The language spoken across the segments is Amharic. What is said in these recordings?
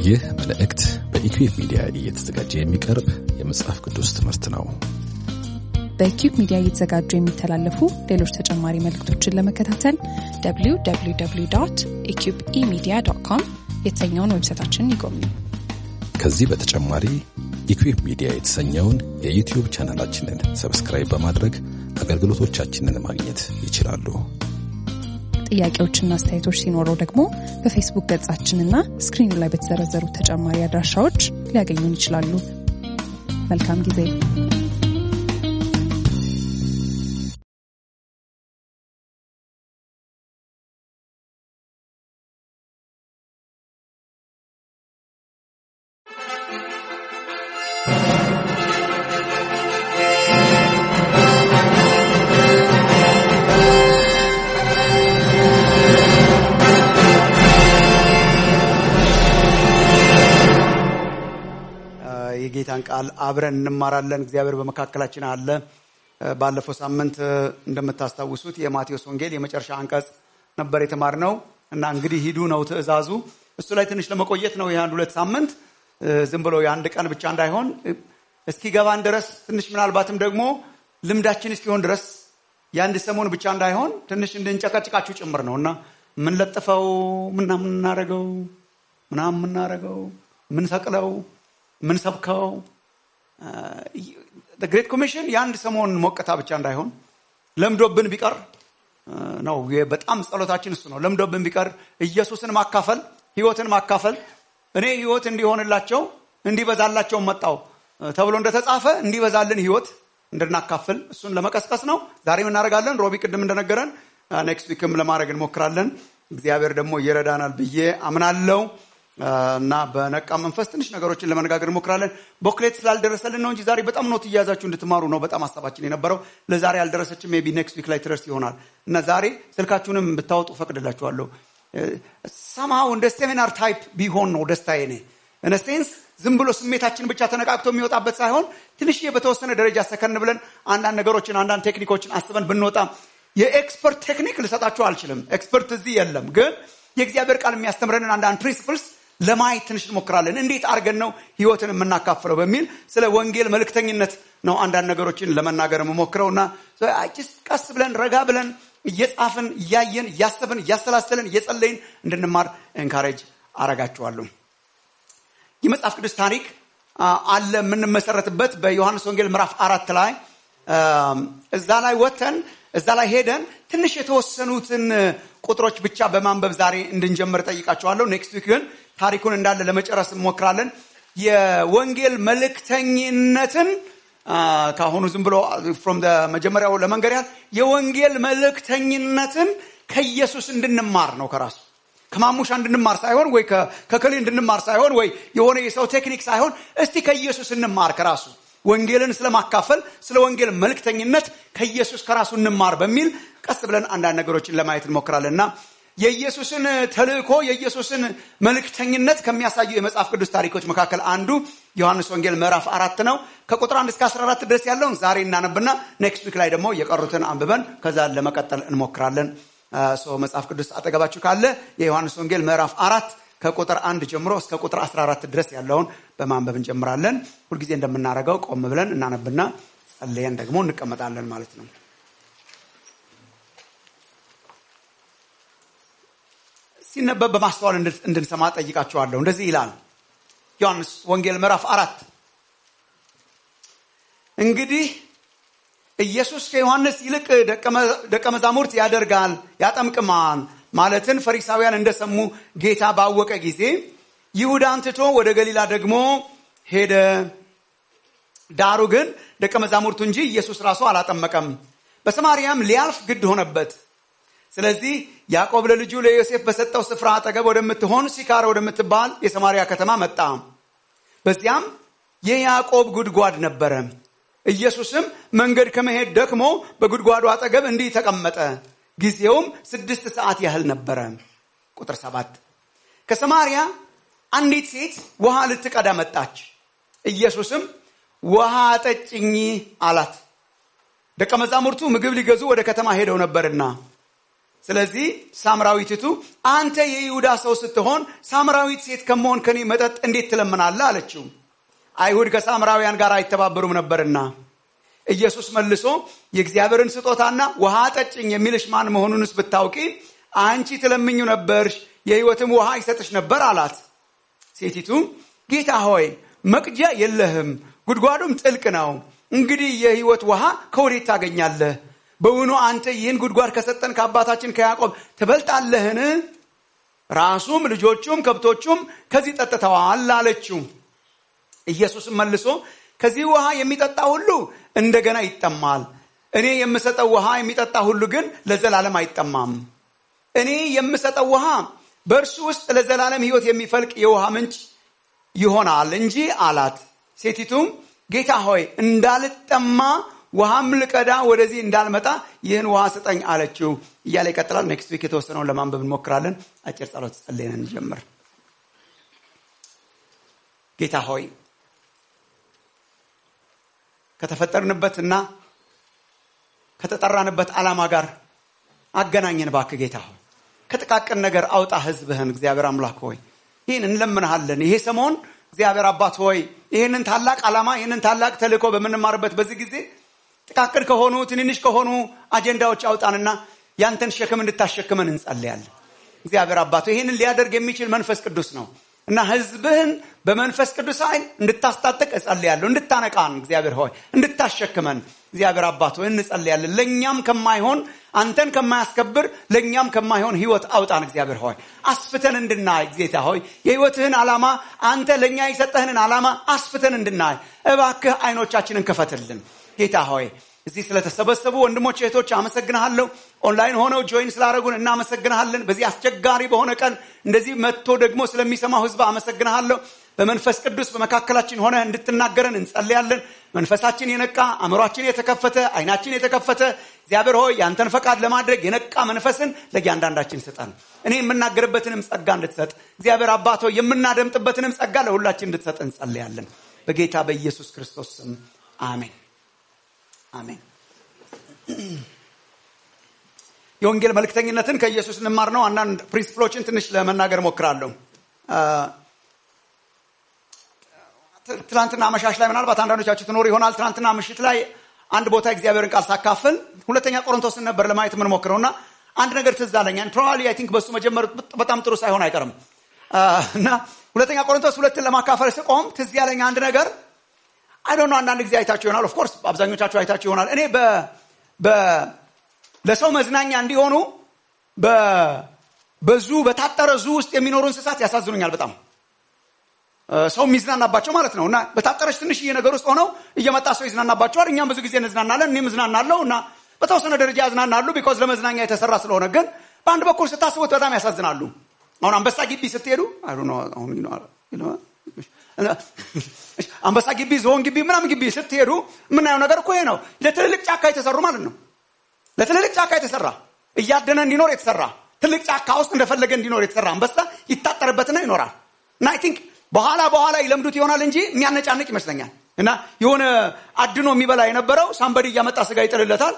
ይህ መልእክት በኢኩዌብ ሚዲያ እየተዘጋጀ የሚቀርብ የመጽሐፍ ቅዱስ ትምህርት ነው። በኢኩዌብ ሚዲያ እየተዘጋጁ የሚተላለፉ ሌሎች ተጨማሪ መልእክቶችን ለመከታተል www.eqbemedia.com የተሰኘውን ዌብሳይታችንን ይጎብኙ። ከዚህ በተጨማሪ ኢኩዌብ ሚዲያ የተሰኘውን የዩቲዩብ ቻናላችንን ሰብስክራይብ በማድረግ አገልግሎቶቻችንን ማግኘት ይችላሉ። ጥያቄዎችና አስተያየቶች ሲኖሩ ደግሞ በፌስቡክ ገጻችንና ስክሪኑ ላይ በተዘረዘሩ ተጨማሪ አድራሻዎች ሊያገኙን ይችላሉ። መልካም ጊዜ። የጌታን ቃል አብረን እንማራለን። እግዚአብሔር በመካከላችን አለ። ባለፈው ሳምንት እንደምታስታውሱት የማቴዎስ ወንጌል የመጨረሻ አንቀጽ ነበር የተማርነው እና እንግዲህ ሂዱ ነው ትእዛዙ። እሱ ላይ ትንሽ ለመቆየት ነው ይሄን ሁለት ሳምንት ዝም ብሎ የአንድ ቀን ብቻ እንዳይሆን እስኪገባን ድረስ ትንሽ ምናልባትም ደግሞ ልምዳችን እስኪሆን ድረስ የአንድ ሰሞን ብቻ እንዳይሆን ትንሽ እንድንጨቀጭቃችሁ ጭምር ነውና ምን ለጥፈው ምናምን እናረገው ምን ሰቅለው ምን ሰብከው the great commission የአንድ ሰሞን ሞቀታ ብቻ እንዳይሆን ለምዶብን ቢቀር ነው። በጣም ጸሎታችን እሱ ነው። ለምዶብን ቢቀር ኢየሱስን ማካፈል፣ ህይወትን ማካፈል፣ እኔ ህይወት እንዲሆንላቸው እንዲበዛላቸው መጣው ተብሎ እንደተጻፈ እንዲበዛልን ህይወት እንድናካፍል እሱን ለመቀስቀስ ነው። ዛሬም እናደርጋለን። ሮቢ ቅድም እንደነገረን ኔክስት ዊክም ለማድረግ እንሞክራለን። እግዚአብሔር ደግሞ ይረዳናል ብዬ አምናለሁ እና በነቃ መንፈስ ትንሽ ነገሮችን ለመነጋገር እንሞክራለን። ቦክሌት ስላልደረሰልን ነው እንጂ ዛሬ በጣም ኖት እያያዛችሁ እንድትማሩ ነው በጣም ሐሳባችን የነበረው። ለዛሬ ያልደረሰችም ሜቢ ኔክስት ዊክ ላይ ትደርስ ይሆናል እና ዛሬ ስልካችሁንም ብታወጡ ፈቅድላችኋለሁ። somehow እንደ ሴሚናር ታይፕ ቢሆን ነው ደስታዬ ነው። in a sense ዝም ብሎ ስሜታችን ብቻ ተነቃቅቶ የሚወጣበት ሳይሆን ትንሽ በተወሰነ ደረጃ ሰከን ብለን አንዳንድ ነገሮችን አንዳንድ ቴክኒኮችን አስበን ብንወጣ የኤክስፐርት ቴክኒክ ልሰጣችሁ አልችልም። ኤክስፐርት እዚህ የለም። ግን የእግዚአብሔር ቃል የሚያስተምረንን አንዳንድ ፕሪንሲፕልስ ለማየት ትንሽ እንሞክራለን። እንዴት አድርገን ነው ህይወትን የምናካፍለው በሚል ስለ ወንጌል መልእክተኝነት ነው አንዳንድ ነገሮችን ለመናገር የምሞክረውና ቀስ ብለን ረጋ ብለን እየጻፍን እያየን እያሰብን እያሰላሰልን እየጸለይን እንድንማር ኤንካሬጅ አረጋችኋለሁ። የመጽሐፍ ቅዱስ ታሪክ አለ የምንመሰረትበት በዮሐንስ ወንጌል ምዕራፍ 4 ላይ እዛ ላይ ወተን እዛ ላይ ሄደን ትንሽ የተወሰኑትን ቁጥሮች ብቻ በማንበብ ዛሬ እንድንጀምር ጠይቃችኋለሁ። ኔክስት ዊክ ግን ታሪኩን እንዳለ ለመጨረስ እንሞክራለን። የወንጌል መልእክተኝነትን ካሁኑ ዝም ብሎ from the መጀመሪያው ለመንገር ያህል የወንጌል መልእክተኝነትን ከኢየሱስ እንድንማር ነው። ከራሱ ከማሙሻ እንድንማር ሳይሆን ወይ ከከሌ እንድንማር ሳይሆን ወይ የሆነ የሰው ቴክኒክ ሳይሆን እስቲ ከኢየሱስ እንማር። ከራሱ ወንጌልን ስለማካፈል ስለ ወንጌል መልእክተኝነት ከኢየሱስ ከራሱ እንማር በሚል ቀስ ብለን አንዳንድ ነገሮችን ለማየት እንሞክራለንና የኢየሱስን ተልእኮ የኢየሱስን መልእክተኝነት ከሚያሳዩ የመጽሐፍ ቅዱስ ታሪኮች መካከል አንዱ ዮሐንስ ወንጌል ምዕራፍ 4 ነው። ከቁጥር 1 እስከ 14 ድረስ ያለውን ዛሬ እናነብና ኔክስት ዊክ ላይ ደግሞ የቀሩትን አንብበን ከዛ ለመቀጠል እንሞክራለን። መጽሐፍ ቅዱስ አጠገባችሁ ካለ የዮሐንስ ወንጌል ምዕራፍ 4 ከቁጥር 1 ጀምሮ እስከ ቁጥር 14 ድረስ ያለውን በማንበብ እንጀምራለን። ሁልጊዜ እንደምናደርገው ቆም ብለን እናነብና ጸልየን ደግሞ እንቀመጣለን ማለት ነው። ሲነበብ በማስተዋል እንድንሰማ ጠይቃችኋለሁ። እንደዚህ ይላል ዮሐንስ ወንጌል ምዕራፍ 4 እንግዲህ ኢየሱስ ከዮሐንስ ይልቅ ደቀ መዛሙርት ያደርጋል ያጠምቅማል ማለትን ፈሪሳውያን እንደሰሙ ጌታ ባወቀ ጊዜ ይሁዳን ትቶ ወደ ገሊላ ደግሞ ሄደ። ዳሩ ግን ደቀ መዛሙርቱ እንጂ ኢየሱስ ራሱ አላጠመቀም። በሰማርያም ሊያልፍ ግድ ሆነበት። ስለዚህ ያዕቆብ ለልጁ ለዮሴፍ በሰጠው ስፍራ አጠገብ ወደምትሆን ሲካር ወደምትባል የሰማርያ ከተማ መጣ። በዚያም የያዕቆብ ጉድጓድ ነበረ። ኢየሱስም መንገድ ከመሄድ ደክሞ በጉድጓዱ አጠገብ እንዲህ ተቀመጠ። ጊዜውም 6 ሰዓት ያህል ነበረ። ቁጥር 7 ከሰማርያ አንዲት ሴት ውሃ ልትቀዳ መጣች። ኢየሱስም ውሃ አጠጭኝ አላት። ደቀ መዛሙርቱ ምግብ ሊገዙ ወደ ከተማ ሄደው ነበርና ስለዚህ ሳምራዊቲቱ አንተ የይሁዳ ሰው ስትሆን ሳምራዊት ሴት ከመሆን ከኔ መጠጥ እንዴት ትለምናለህ አለችው። አይሁድ ከሳምራውያን ጋር አይተባበሩም ነበርና። ኢየሱስ መልሶ የእግዚአብሔርን ስጦታና ውሃ ጠጭኝ የሚልሽ ማን መሆኑንስ ብታውቂ አንቺ ትለምኙ ነበርሽ፣ የሕይወትም ውሃ ይሰጥሽ ነበር አላት። ሴቲቱ ጌታ ሆይ መቅጃ የለህም፣ ጉድጓዱም ጥልቅ ነው። እንግዲህ የሕይወት ውሃ ከወዴት ታገኛለህ? በውኑ አንተ ይህን ጉድጓድ ከሰጠን ከአባታችን ከያዕቆብ ትበልጣለህን? ራሱም ልጆቹም ከብቶቹም ከዚህ ጠጥተዋል አለችው። ኢየሱስም መልሶ ከዚህ ውሃ የሚጠጣ ሁሉ እንደገና ይጠማል። እኔ የምሰጠው ውሃ የሚጠጣ ሁሉ ግን ለዘላለም አይጠማም። እኔ የምሰጠው ውሃ በእርሱ ውስጥ ለዘላለም ሕይወት የሚፈልቅ የውሃ ምንጭ ይሆናል እንጂ አላት። ሴቲቱም ጌታ ሆይ እንዳልጠማ ውሃም ልቀዳ ወደዚህ እንዳልመጣ ይህን ውሃ ስጠኝ አለችው እያለ ይቀጥላል። ኔክስት ዊክ የተወሰነውን ለማንበብ እንሞክራለን። አጭር ጸሎት ጸልየን እንጀምር። ጌታ ሆይ ከተፈጠርንበትና ከተጠራንበት ዓላማ ጋር አገናኘን ባክህ። ጌታ ሆይ ከጥቃቅን ነገር አውጣ ህዝብህን። እግዚአብሔር አምላክ ሆይ ይህን እንለምንሃለን። ይሄ ሰሞን እግዚአብሔር አባት ሆይ ይህንን ታላቅ ዓላማ ይህንን ታላቅ ተልእኮ በምንማርበት በዚህ ጊዜ ጥቃቅን ከሆኑ ትንንሽ ከሆኑ አጀንዳዎች አውጣንና ያንተን ሸክም እንድታሸክመን እንጸልያለን። እግዚአብሔር አባት ሆይ ይህንን ሊያደርግ የሚችል መንፈስ ቅዱስ ነው እና ህዝብህን በመንፈስ ቅዱስ ኃይል እንድታስታጥቅ እጸልያለሁ። እንድታነቃን እግዚአብሔር ሆይ እንድታሸክመን እግዚአብሔር አባት ሆይ እንጸልያለን። ለኛም ከማይሆን አንተን ከማያስከብር ለኛም ከማይሆን ህይወት አውጣን። እግዚአብሔር ሆይ አስፍተን እንድናይ ጌታ ሆይ የህይወትህን ዓላማ አንተ ለኛ የሰጠህንን ዓላማ አስፍተን እንድናይ እባክህ አይኖቻችንን ክፈትልን። ጌታ ሆይ እዚህ ስለተሰበሰቡ ወንድሞች እህቶች አመሰግናለሁ። ኦንላይን ሆነው ጆይን ስላደረጉን እናመሰግናለን። በዚህ አስቸጋሪ በሆነ ቀን እንደዚህ መጥቶ ደግሞ ስለሚሰማው ህዝብ አመሰግናለሁ። በመንፈስ ቅዱስ በመካከላችን ሆነ እንድትናገረን እንጸልያለን። መንፈሳችን የነቃ አእምሯችን የተከፈተ አይናችን የተከፈተ እግዚአብሔር ሆይ ያንተን ፈቃድ ለማድረግ የነቃ መንፈስን ለእያንዳንዳችን ስጠን። እኔ የምናገርበትንም ጸጋ እንድትሰጥ እግዚአብሔር አባት ሆይ የምናደምጥበትንም ጸጋ ለሁላችን እንድትሰጥ እንጸልያለን። በጌታ በኢየሱስ ክርስቶስ ስም አሜን አሜን። የወንጌል መልእክተኝነትን ከኢየሱስ እንማር ነው። አንዳንድ ፕሪንሲፕሎችን ትንሽ ለመናገር ሞክራለሁ። ትናንትና አመሻሽ ላይ ምናልባት አንዳንዶቻችሁ ትኖሩ ይሆናል። ትናንትና ምሽት ላይ አንድ ቦታ እግዚአብሔርን ቃል ሳካፍል ሁለተኛ ቆሮንቶስን ነበር ለማየት ምን ሞክረውና አንድ ነገር ትዝ አለኝ። ፕሮባብሊ አይ ቲንክ በሱ መጀመር በጣም ጥሩ ሳይሆን አይቀርም እና ሁለተኛ ቆሮንቶስ 2ን ለማካፈል ስቆም ትዝ ያለኝ አንድ ነገር አይ ዶንት ኖ አንዳንድ ጊዜ አይታችሁ ይሆናል። ኦፍ ኮርስ አብዛኞቻችሁ አይታችሁ ይሆናል። እኔ ለሰው መዝናኛ እንዲሆኑ በዙ በታጠረ ዙ ውስጥ የሚኖሩ እንስሳት ያሳዝኑኛል በጣም። ሰው የሚዝናናባቸው ማለት ነው እና በታጠረች ትንሽዬ ነገር ውስጥ ሆነው እየመጣ ሰው ይዝናናባቸዋል። እኛም ብዙ ጊዜ እንዝናናለን። እኔም እዝናናለሁ እና በተወሰነ ደረጃ ያዝናናሉ ቢኮዝ ለመዝናኛ የተሰራ ስለሆነ። ግን በአንድ በኩል ስታስቡት በጣም ያሳዝናሉ። አሁን አንበሳ ግቢ ስትሄዱ አንበሳ ግቢ፣ ዝሆን ግቢ፣ ምናምን ግቢ ስትሄዱ የምናየው ነገር እኮ ይሄ ነው። ለትልልቅ ጫካ የተሰሩ ማለት ነው። ለትልልቅ ጫካ የተሰራ እያደነ እንዲኖር የተሰራ ትልቅ ጫካ ውስጥ እንደፈለገ እንዲኖር የተሰራ አንበሳ ይታጠርበትና ይኖራል። እና አይ ቲንክ በኋላ ይለምዱት ይሆናል እንጂ የሚያነጫንቅ ይመስለኛል። እና የሆነ አድኖ የሚበላ የነበረው ሳምበዲ እያመጣ ስጋ ይጣልለታል፣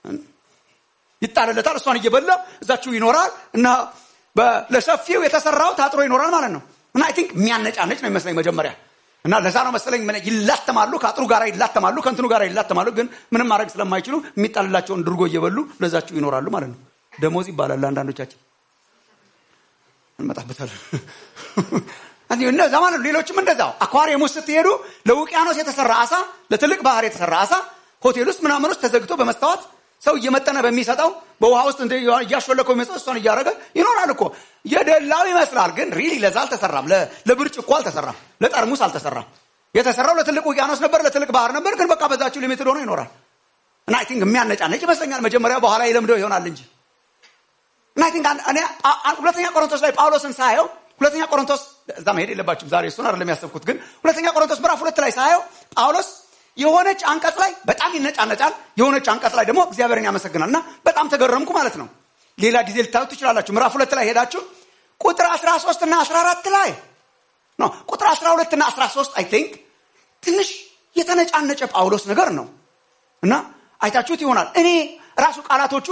እሷን እየበላ እዛችሁ ይኖራል። እና ለሰፊው የተሰራው ታጥሮ ይኖራል ማለት ነው። እና አይ ቲንክ የሚያነጫንጭ ነው ይመስለኝ መጀመሪያ። እና ለዛ ነው መሰለኝ ይላተማሉ፣ ከአጥሩ ጋር ይላተማሉ፣ ከእንትኑ ጋር ይላተማሉ። ግን ምንም ማድረግ ስለማይችሉ የሚጣልላቸውን ድርጎ እየበሉ ለዛችሁ ይኖራሉ ማለት ነው። ደሞዝ ይባላል ለአንዳንዶቻችን እንመጣበታለን። እንደዛ ማለት ነው። ሌሎችም እንደዛው አኳሪየም ውስጥ ስትሄዱ ለውቅያኖስ የተሰራ አሳ፣ ለትልቅ ባህር የተሰራ አሳ ሆቴል ውስጥ ምናምን ውስጥ ተዘግቶ በመስታወት ሰው እየመጠነ በሚሰጠው በውሃ ውስጥ እያሾለከው የሚሰጠው እሷን እያደረገ ይኖራል እኮ። የደላው ይመስላል ግን ሪሊ ለዛ አልተሰራም። ለብርጭቆ አልተሰራም፣ ለጠርሙስ አልተሰራም። የተሰራው ለትልቅ ውቅያኖስ ነበር፣ ለትልቅ ባህር ነበር። ግን በቃ በዛችሁ ሊሚትድ ሆኖ ይኖራል። እና አይ ቲንክ የሚያነጫነጭ ይመስለኛል መጀመሪያ፣ በኋላ ይለምደው ይሆናል እንጂ። እና አይ ቲንክ እኔ ሁለተኛ ቆሮንቶስ ላይ ጳውሎስን ሳየው ሁለተኛ ቆሮንቶስ እዛ መሄድ የለባችሁም ዛሬ እሱን አይደለም ያሰብኩት። ግን ሁለተኛ ቆሮንቶስ ምዕራፍ 2 ላይ ሳየው ጳውሎስ የሆነች አንቀጽ ላይ በጣም ይነጫነጫል፣ የሆነች አንቀጽ ላይ ደግሞ እግዚአብሔርን ያመሰግናል። እና በጣም ተገረምኩ ማለት ነው። ሌላ ጊዜ ልታዩት ትችላላችሁ። ምዕራፍ 2 ላይ ሄዳችሁ ቁጥር 13 እና 14 ላይ ነው። ቁጥር 12 እና 13 አይ ቲንክ ትንሽ የተነጫነጨ ጳውሎስ ነገር ነው። እና አይታችሁት ይሆናል። እኔ ራሱ ቃላቶቹ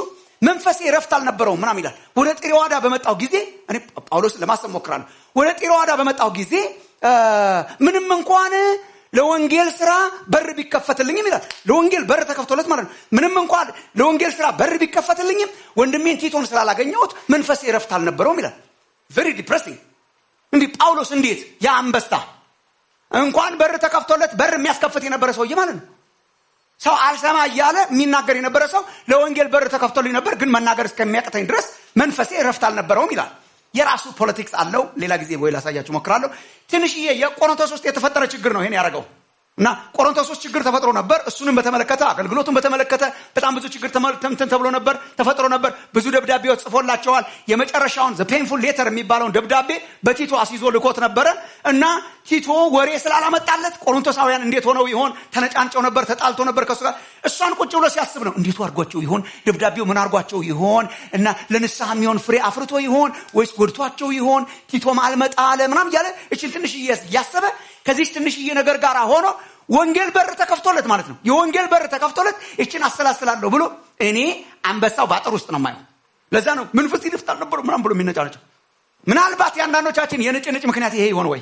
መንፈሴ ረፍት አልነበረውም ምናምን ይላል። ወደ ጢሮአዳ በመጣው ጊዜ እኔ ጳውሎስ ለማሰብ ሞክራለሁ። ወደ ጢሮአዳ በመጣው ጊዜ ምንም እንኳን ለወንጌል ስራ በር ቢከፈትልኝም ይላል። ለወንጌል በር ተከፍቶለት ማለት ነው። ምንም እንኳን ለወንጌል ስራ በር ቢከፈትልኝም ወንድሜን ቲቶን ስላላገኘሁት መንፈሴ ረፍት አልነበረውም ይላል። very depressing። እንዴ ጳውሎስ እንዴት ያ አንበሳ እንኳን በር ተከፍቶለት በር የሚያስከፍት የነበረ ሰውዬ ማለት ነው። ሰው አልሰማ እያለ የሚናገር የነበረ ሰው ለወንጌል በር ተከፍቶልኝ ነበር ግን መናገር እስከሚያቅተኝ ድረስ መንፈሴ ረፍት አልነበረውም ይላል። የራሱ ፖለቲክስ አለው። ሌላ ጊዜ ወይ ላሳያችሁ ሞክራለሁ። ትንሽዬ የቆሮንቶስ ውስጥ የተፈጠረ ችግር ነው ይሄን ያደረገው እና ቆሮንቶስ ውስጥ ችግር ተፈጥሮ ነበር። እሱንም በተመለከተ አገልግሎቱን በተመለከተ በጣም ብዙ ችግር ተብሎ ነበር ተፈጥሮ ነበር። ብዙ ደብዳቤዎች ጽፎላቸዋል። የመጨረሻውን the painful letter የሚባለውን ደብዳቤ በቲቶ አስይዞ ልኮት ነበር እና ቲቶ ወሬ ስላላመጣለት ቆሮንቶሳውያን እንዴት ሆነው ይሆን ተነጫንጨው ነበር፣ ተጣልቶ ነበር ከሱ ጋር። እሷን ቁጭ ብሎ ሲያስብ ነው እንዴት አድርጓቸው ይሆን ደብዳቤው ምን አድርጓቸው ይሆን እና ለንስሐ የሚሆን ፍሬ አፍርቶ ይሆን ወይስ ጎድቷቸው ይሆን ቲቶም አልመጣ አለ ምናምን ያለ እቺን ትንሽዬ ያሰበ ከዚህ ትንሽዬ ነገር ጋር ሆኖ ወንጌል በር ተከፍቶለት ማለት ነው። የወንጌል በር ተከፍቶለት እቺን አሰላስላለሁ ብሎ እኔ አንበሳው ባጥር ውስጥ ነው የማየው። ለዛ ነው መንፈስ ይደፍታል ነበር ምናምን ብሎ የሚነጫነጨው። ምናልባት ያንዳንዶቻችን የንጭንጭ ምክንያት ይሄ ይሆን ወይ?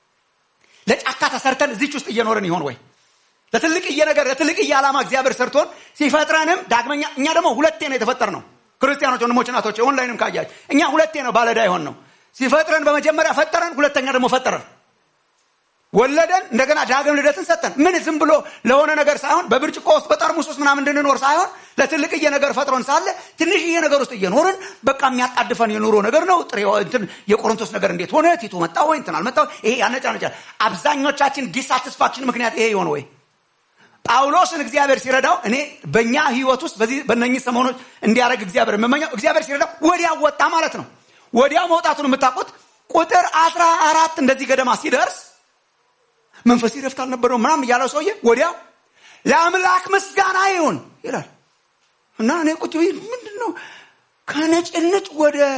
ለጫካ ተሰርተን እዚች ውስጥ እየኖርን ይሆን ወይ? ለትልቅዬ ነገር ለትልቅዬ ዓላማ እግዚአብሔር ሰርቶን ሲፈጥረንም ዳግመኛ እኛ ደግሞ ሁለቴ ነው የተፈጠርነው። ክርስቲያኖች ወንድሞች እናቶች ኦንላይንም ካያችሁ እኛ ሁለቴ ነው ባለዳ ይሆን ነው። ሲፈጥረን በመጀመሪያ ፈጠረን፣ ሁለተኛ ደግሞ ፈጠረን ወለደን፣ እንደገና ዳግም ልደትን ሰጠን። ምን ዝም ብሎ ለሆነ ነገር ሳይሆን በብርጭቆ ውስጥ በጠርሙስ ውስጥ ምናምን እንድንኖር ሳይሆን ለትልቅዬ ነገር ፈጥሮን ሳለ ትንሽዬ ነገር ውስጥ እየኖርን በቃ የሚያጣድፈን የኑሮ ነገር ነው። ጥሬው እንትን የቆሮንቶስ ነገር እንዴት ሆነ ቲቶ መጣ ወይ እንትን አልመጣው ይሄ ያነጫነጫል። አብዛኞቻችን ዲሳቲስፋክሽን ምክንያት ይሄ ይሆን ወይ? ጳውሎስን እግዚአብሔር ሲረዳው እኔ በእኛ ህይወት ውስጥ በዚህ በእነኚህ ሰሞኖች እንዲያደርግ እግዚአብሔር የምመኘው እግዚአብሔር ሲረዳው ወዲያው ወጣ ማለት ነው። ወዲያው መውጣቱን የምታውቁት ቁጥር 14 እንደዚህ ገደማ ሲደርስ መንፈስ ይረፍት አልነበረው ምናምን ያለው ሰውዬ ወዲያው ለአምላክ ምስጋና ይሁን ይላል እና እኔ ቁጭ ብዬ ምንድነው ከነጭንጭ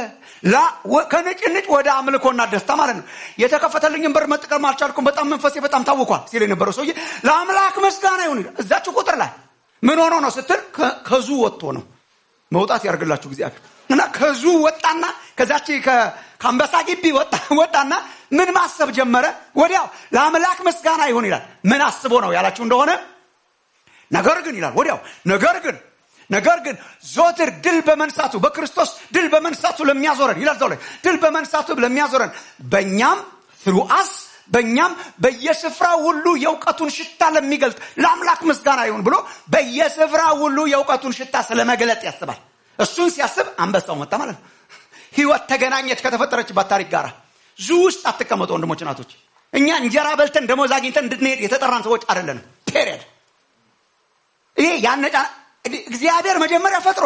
ወደ አምልኮና ደስታ ማለት ነው። የተከፈተልኝን በር መጥቀም አልቻልኩም፣ በጣም መንፈሴ በጣም ታውቋል ሲል የነበረው ሰውዬ ለአምላክ ምስጋና ይሁን ይላል። እዛችሁ ቁጥር ላይ ምን ሆኖ ነው ስትል ከዙ ወጥቶ ነው። መውጣት ያርግላችሁ እግዚአብሔር እና ከዙ ወጣና ከዛች ከአንበሳ ግቢ ወጣና ምን ማሰብ ጀመረ? ወዲያው ለአምላክ ምስጋና ይሁን ይላል። ምን አስቦ ነው ያላችሁ እንደሆነ ነገር ግን ይላል ወዲያው ነገር ግን ዞትር ድል በመንሳቱ በክርስቶስ ድል በመንሳቱ ለሚያዞረን ይላል። ዛው ላይ ድል በመንሳቱ ለሚያዞረን በእኛም በየስፍራው ሁሉ የእውቀቱን ሽታ ለሚገልጥ ለአምላክ ምስጋና ይሁን ብሎ በየስፍራው ሁሉ የእውቀቱን ሽታ ስለመግለጥ ያስባል። እሱን ሲያስብ አንበሳው መጣ ማለት ነው። ህይወት ተገናኘች ከተፈጠረችባት ታሪክ ጋር። ዙ ውስጥ አትቀመጡ ወንድሞች እናቶች። እኛ እንጀራ በልተን ደሞዝ አግኝተን እንድንሄድ የተጠራን ሰዎች አይደለንም። ፔሪየድ። ይሄ እግዚአብሔር መጀመሪያ ፈጥሮ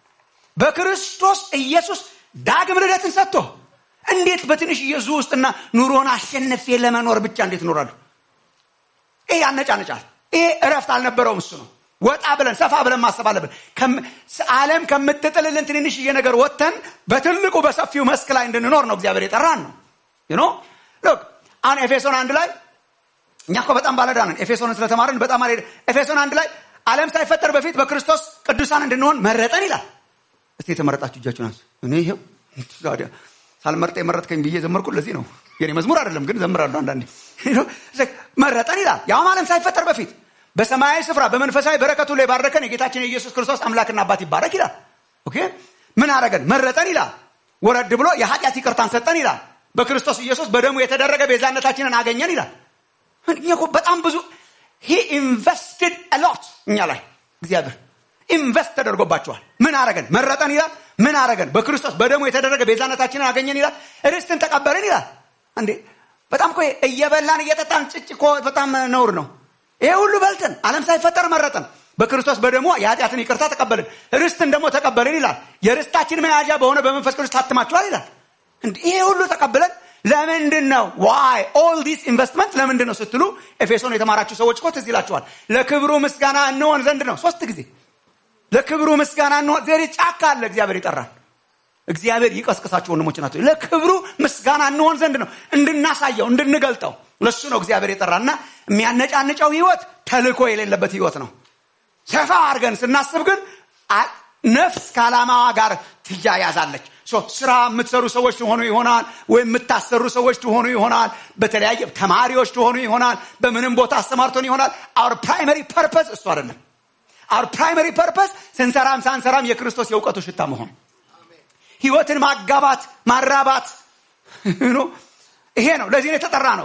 በክርስቶስ ኢየሱስ ዳግም ልደትን ሰጥቶ እንዴት በትንሽ ኢየሱስ ውስጥና ኑሮን አሸነፌ ለመኖር ብቻ እንዴት እኖራለሁ? ይሄ ያነጫነጫል። ይሄ እረፍት አልነበረውም። እሱ ነው ወጣ ብለን ሰፋ ብለን ማሰብ አለብን። ዓለም ከምትጥልልን ትንሽዬ ነገር ወጥተን በትልቁ በሰፊው መስክ ላይ እንድንኖር ነው እግዚአብሔር የጠራን ነው። ሎክ አሁን ኤፌሶን 1 ላይ እኛ እኮ በጣም ባለዳ ነን። ኤፌሶንን ስለተማርን በጣም አለ። ኤፌሶን 1 ላይ ዓለም ሳይፈጠር በፊት በክርስቶስ ቅዱሳን እንድንሆን መረጠን ይላል። እስቲ የተመረጣችሁ እጃችሁን አንሱ። እኔ ይሄው ታዲያ ሳልመርጥ የመረጥከኝ ብዬ ዘመርኩ። ለዚህ ነው የኔ መዝሙር አይደለም ግን ዘምራለሁ አንዳንዴ። መረጠን ይላል። ያው ዓለም ሳይፈጠር በፊት በሰማያዊ ስፍራ በመንፈሳዊ በረከቱ ላይ ባረከን የጌታችን የኢየሱስ ክርስቶስ አምላክና አባት ይባረክ ይላል። ኦኬ ምን አረገን? መረጠን ይላል። ወረድ ብሎ የኃጢአት ይቅርታን ሰጠን ይላል። በክርስቶስ ኢየሱስ በደሙ የተደረገ ቤዛነታችንን አገኘን ይላል። እኛኮ በጣም ብዙ he invested a lot እኛ ላይ እግዚአብሔር ኢንቨስት ተደርጎባቸዋል። ምን አረገን? መረጠን ይላል። ምን አረገን? በክርስቶስ በደሙ የተደረገ ቤዛነታችንን አገኘን ይላል። ርስትን ተቀበልን ይላል። እንዴ በጣም እኮ እየበላን እየጠጣን ጭጭ በጣም ነውር ነው። ይሄ ሁሉ በልተን ዓለም ሳይፈጠር መረጠን። በክርስቶስ በደሙ የኃጢአትን ይቅርታ ተቀበልን። ርስትን ደግሞ ተቀበልን ይላል። የርስታችን መያዣ በሆነ በመንፈስ ቅዱስ ታትማችኋል ይላል። እንዴ ይሄ ሁሉ ተቀበለን ለምንድን ነው? why all this investment ለምንድን ነው ስትሉ ኤፌሶን የተማራችሁ ሰዎች እኮ ትዝ ይላችኋል። ለክብሩ ምስጋና እንሆን ዘንድ ነው። 3 ጊዜ ለክብሩ ምስጋና እንሆን ዘንድ ጫካ አለ እግዚአብሔር ይጠራል። እግዚአብሔር ይቀስቅሳችሁ ወንድሞች ናቸው። ለክብሩ ምስጋና እንሆን ዘንድ ነው፣ እንድናሳየው እንድንገልጠው። ለሱ ነው እግዚአብሔር የጠራና የሚያነጫንጨው ህይወት ተልኮ የሌለበት ህይወት ነው። ሰፋ አድርገን ስናስብ ግን ነፍስ ከዓላማዋ ጋር ትያያዛለች። ስራ የምትሰሩ ሰዎች ትሆኑ ይሆናል፣ ወይም የምታሰሩ ሰዎች ትሆኑ ይሆናል፣ በተለያየ ተማሪዎች ትሆኑ ይሆናል፣ በምንም ቦታ አስተማርቶን ይሆናል። our primary purpose እሱ አይደለም። our primary purpose ስንሰራም ሳንሰራም የክርስቶስ የእውቀቱ ሽታ መሆን፣ ህይወትን ማጋባት ማራባት ነው። ይሄ ነው። ለዚህ ነው የተጠራ ነው።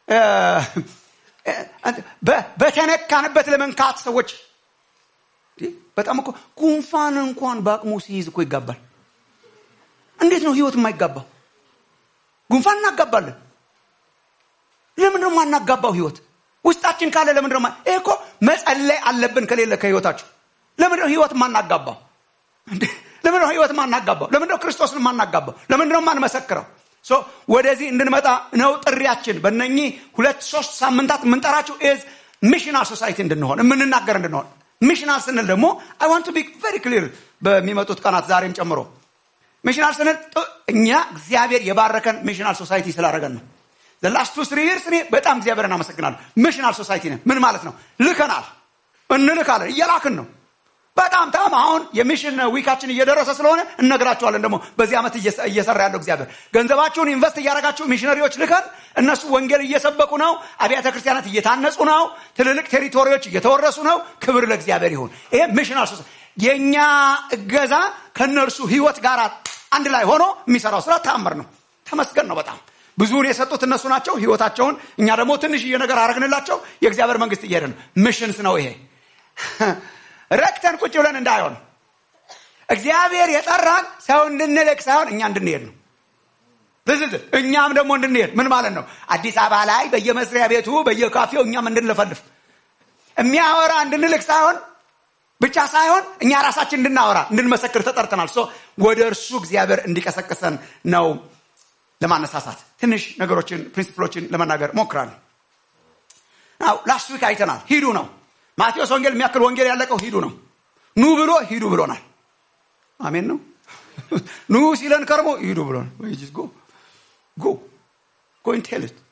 በተነካንበት ለመንካት ሰዎች በጣም እኮ ጉንፋን እንኳን በአቅሙ ሲይዝ እኮ ይጋባል። እንዴት ነው ህይወት የማይጋባው? ጉንፋን እናጋባለን። ለምንድን ነው የማናጋባው? ህይወት ውስጣችን ካለ ለምንድን ነው ይሄ እኮ መጸለይ አለብን። ከሌለ ከህይወታችሁ ለምንድን ነው ህይወት የማናጋባው? ለምንድን ነው ህይወት የማናጋባው? ለምንድን ነው ክርስቶስን የማናጋባው? ለምንድን ነው የማንመሰክረው? ወደዚህ እንድንመጣ ነው ጥሪያችን። በእነኚህ 2-3 ሳምንታት የምንጠራችሁ is missional society እንድንሆን የምንናገር እንድንሆን። ሚሽናል ስንል ደግሞ I want to be very clear በሚመጡት ቀናት ዛሬም ጨምሮ ሚሽናል ስንል እኛ እግዚአብሔር የባረከን ሚሽናል ሶሳይቲ ስላደረገን ነው። the last 2-3 years እኔ በጣም እግዚአብሔርን አመሰግናለሁ። ሚሽናል ሶሳይቲ ነን። ምን ማለት ነው? ልከናል፣ እንልካለን፣ እየላክን ነው። በጣም አሁን የሚሽን ዊካችን እየደረሰ ስለሆነ እነግራችኋለን። ደግሞ በዚህ ዓመት እየሰራ ያለው እግዚአብሔር ገንዘባችሁን ኢንቨስት እያደረጋችሁ ሚሽነሪዎች ልከን እነሱ ወንጌል እየሰበኩ ነው። አብያተ ክርስቲያናት እየታነጹ ነው። ትልልቅ ቴሪቶሪዎች እየተወረሱ ነው። ክብር ለእግዚአብሔር ይሁን። ይሄ ሚሽናል ሶሳይቲ የኛ እገዛ ከነርሱ ህይወት ጋር አንድ ላይ ሆኖ የሚሰራው ስራ ተአምር ነው። ተመስገን ነው። በጣም ብዙውን የሰጡት እነሱ ናቸው ህይወታቸውን። እኛ ደግሞ ትንሽዬ ነገር አረግንላቸው። የእግዚአብሔር መንግስት እየሄደ ነው። ሚሽንስ ነው ይሄ። ረክተን ቁጭ ብለን እንዳይሆን እግዚአብሔር የጠራን ሰው እንድንልክ ሳይሆን እኛ እንድንሄድ ነው። እኛም ደግሞ እንድንሄድ ምን ማለት ነው? አዲስ አበባ ላይ በየመስሪያ ቤቱ በየካፌው እኛም እንድንለፈልፍ የሚያወራ እንድንልክ ሳይሆን ብቻ ሳይሆን እኛ ራሳችን እንድናወራ እንድንመሰክር ተጠርተናል። ወደ እርሱ እግዚአብሔር እንዲቀሰቅሰን ነው ለማነሳሳት ትንሽ ነገሮችን ፕሪንሲፕሎችን ለመናገር ሞክራለሁ። ላስት ዊክ አይተናል። ሂዱ ነው። ማቴዎስ ወንጌል የሚያክል ወንጌል ያለቀው ሂዱ ነው። ኑ ብሎ ሂዱ ብሎናል። አሜን ነው። ኑ ሲለን ከርሞ ሂዱ ብሎናል። go and tell it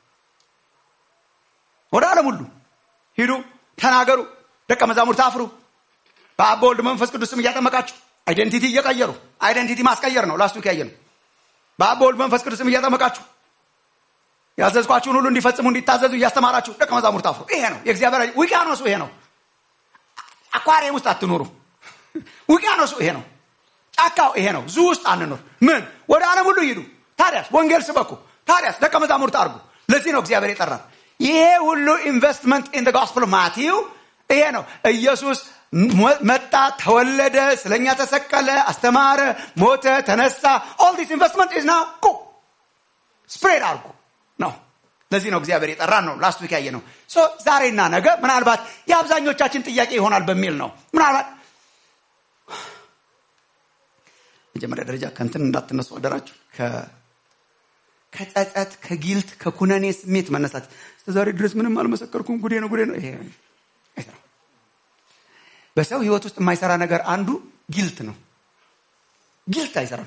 ወደ ዓለም ሁሉ ሂዱ፣ ተናገሩ፣ ደቀ መዛሙርት አፍሩ፣ በአብ በወልድ መንፈስ ቅዱስም እያጠመቃችሁ አይደንቲቲ እየቀየሩ አይደንቲቲ ማስቀየር ነው። ላስቱ ከያየን በአብ በወልድ መንፈስ ቅዱስም እያጠመቃችሁ ያዘዝኳችሁን ሁሉ እንዲፈጽሙ እንዲታዘዙ እያስተማራችሁ ደቀ መዛሙርት አፍሩ። ይሄ ነው የእግዚአብሔር ውቅያኖሱ። ይሄ ነው። አኳሪየም ውስጥ አትኑሩ። ውቅያኖሱ ይሄ ነው። ጫካው ይሄ ነው። ዙ ውስጥ አንኑር። ምን ወደ ዓለም ሁሉ ሂዱ፣ ታዲያስ ወንጌል ስበኩ፣ ታዲያስ ደቀ መዛሙርት አድርጉ። ለዚህ ነው እግዚአብሔር የጠራን። ይሄ ሁሉ ኢንቨስትመንት ኢን ዘ ጎስፔል ኦፍ ማቲው ይሄ ነው። ኢየሱስ መጣ፣ ተወለደ፣ ስለኛ ተሰቀለ፣ አስተማረ፣ ሞተ፣ ተነሳ። all this investment is now go spread አድርጉ ነው። ለዚህ ነው እግዚአብሔር የጠራን ነው። ላስት ዊክ ያየነው ዛሬና ነገ ምናልባት የአብዛኞቻችን ጥያቄ ይሆናል በሚል ነው። ምናልባት መጀመሪያ ደረጃ ከእንትን እንዳትነሱ አደራችሁ። ከጸጸት፣ ከጊልት፣ ከኩነኔ ስሜት መነሳት። ዛሬ ድረስ ምንም አልመሰከርኩም፣ ጉዴ ነው። ይሄ በሰው ህይወት ውስጥ የማይሰራ ነገር አንዱ ጊልት ነው። ጊልት አይሰራም።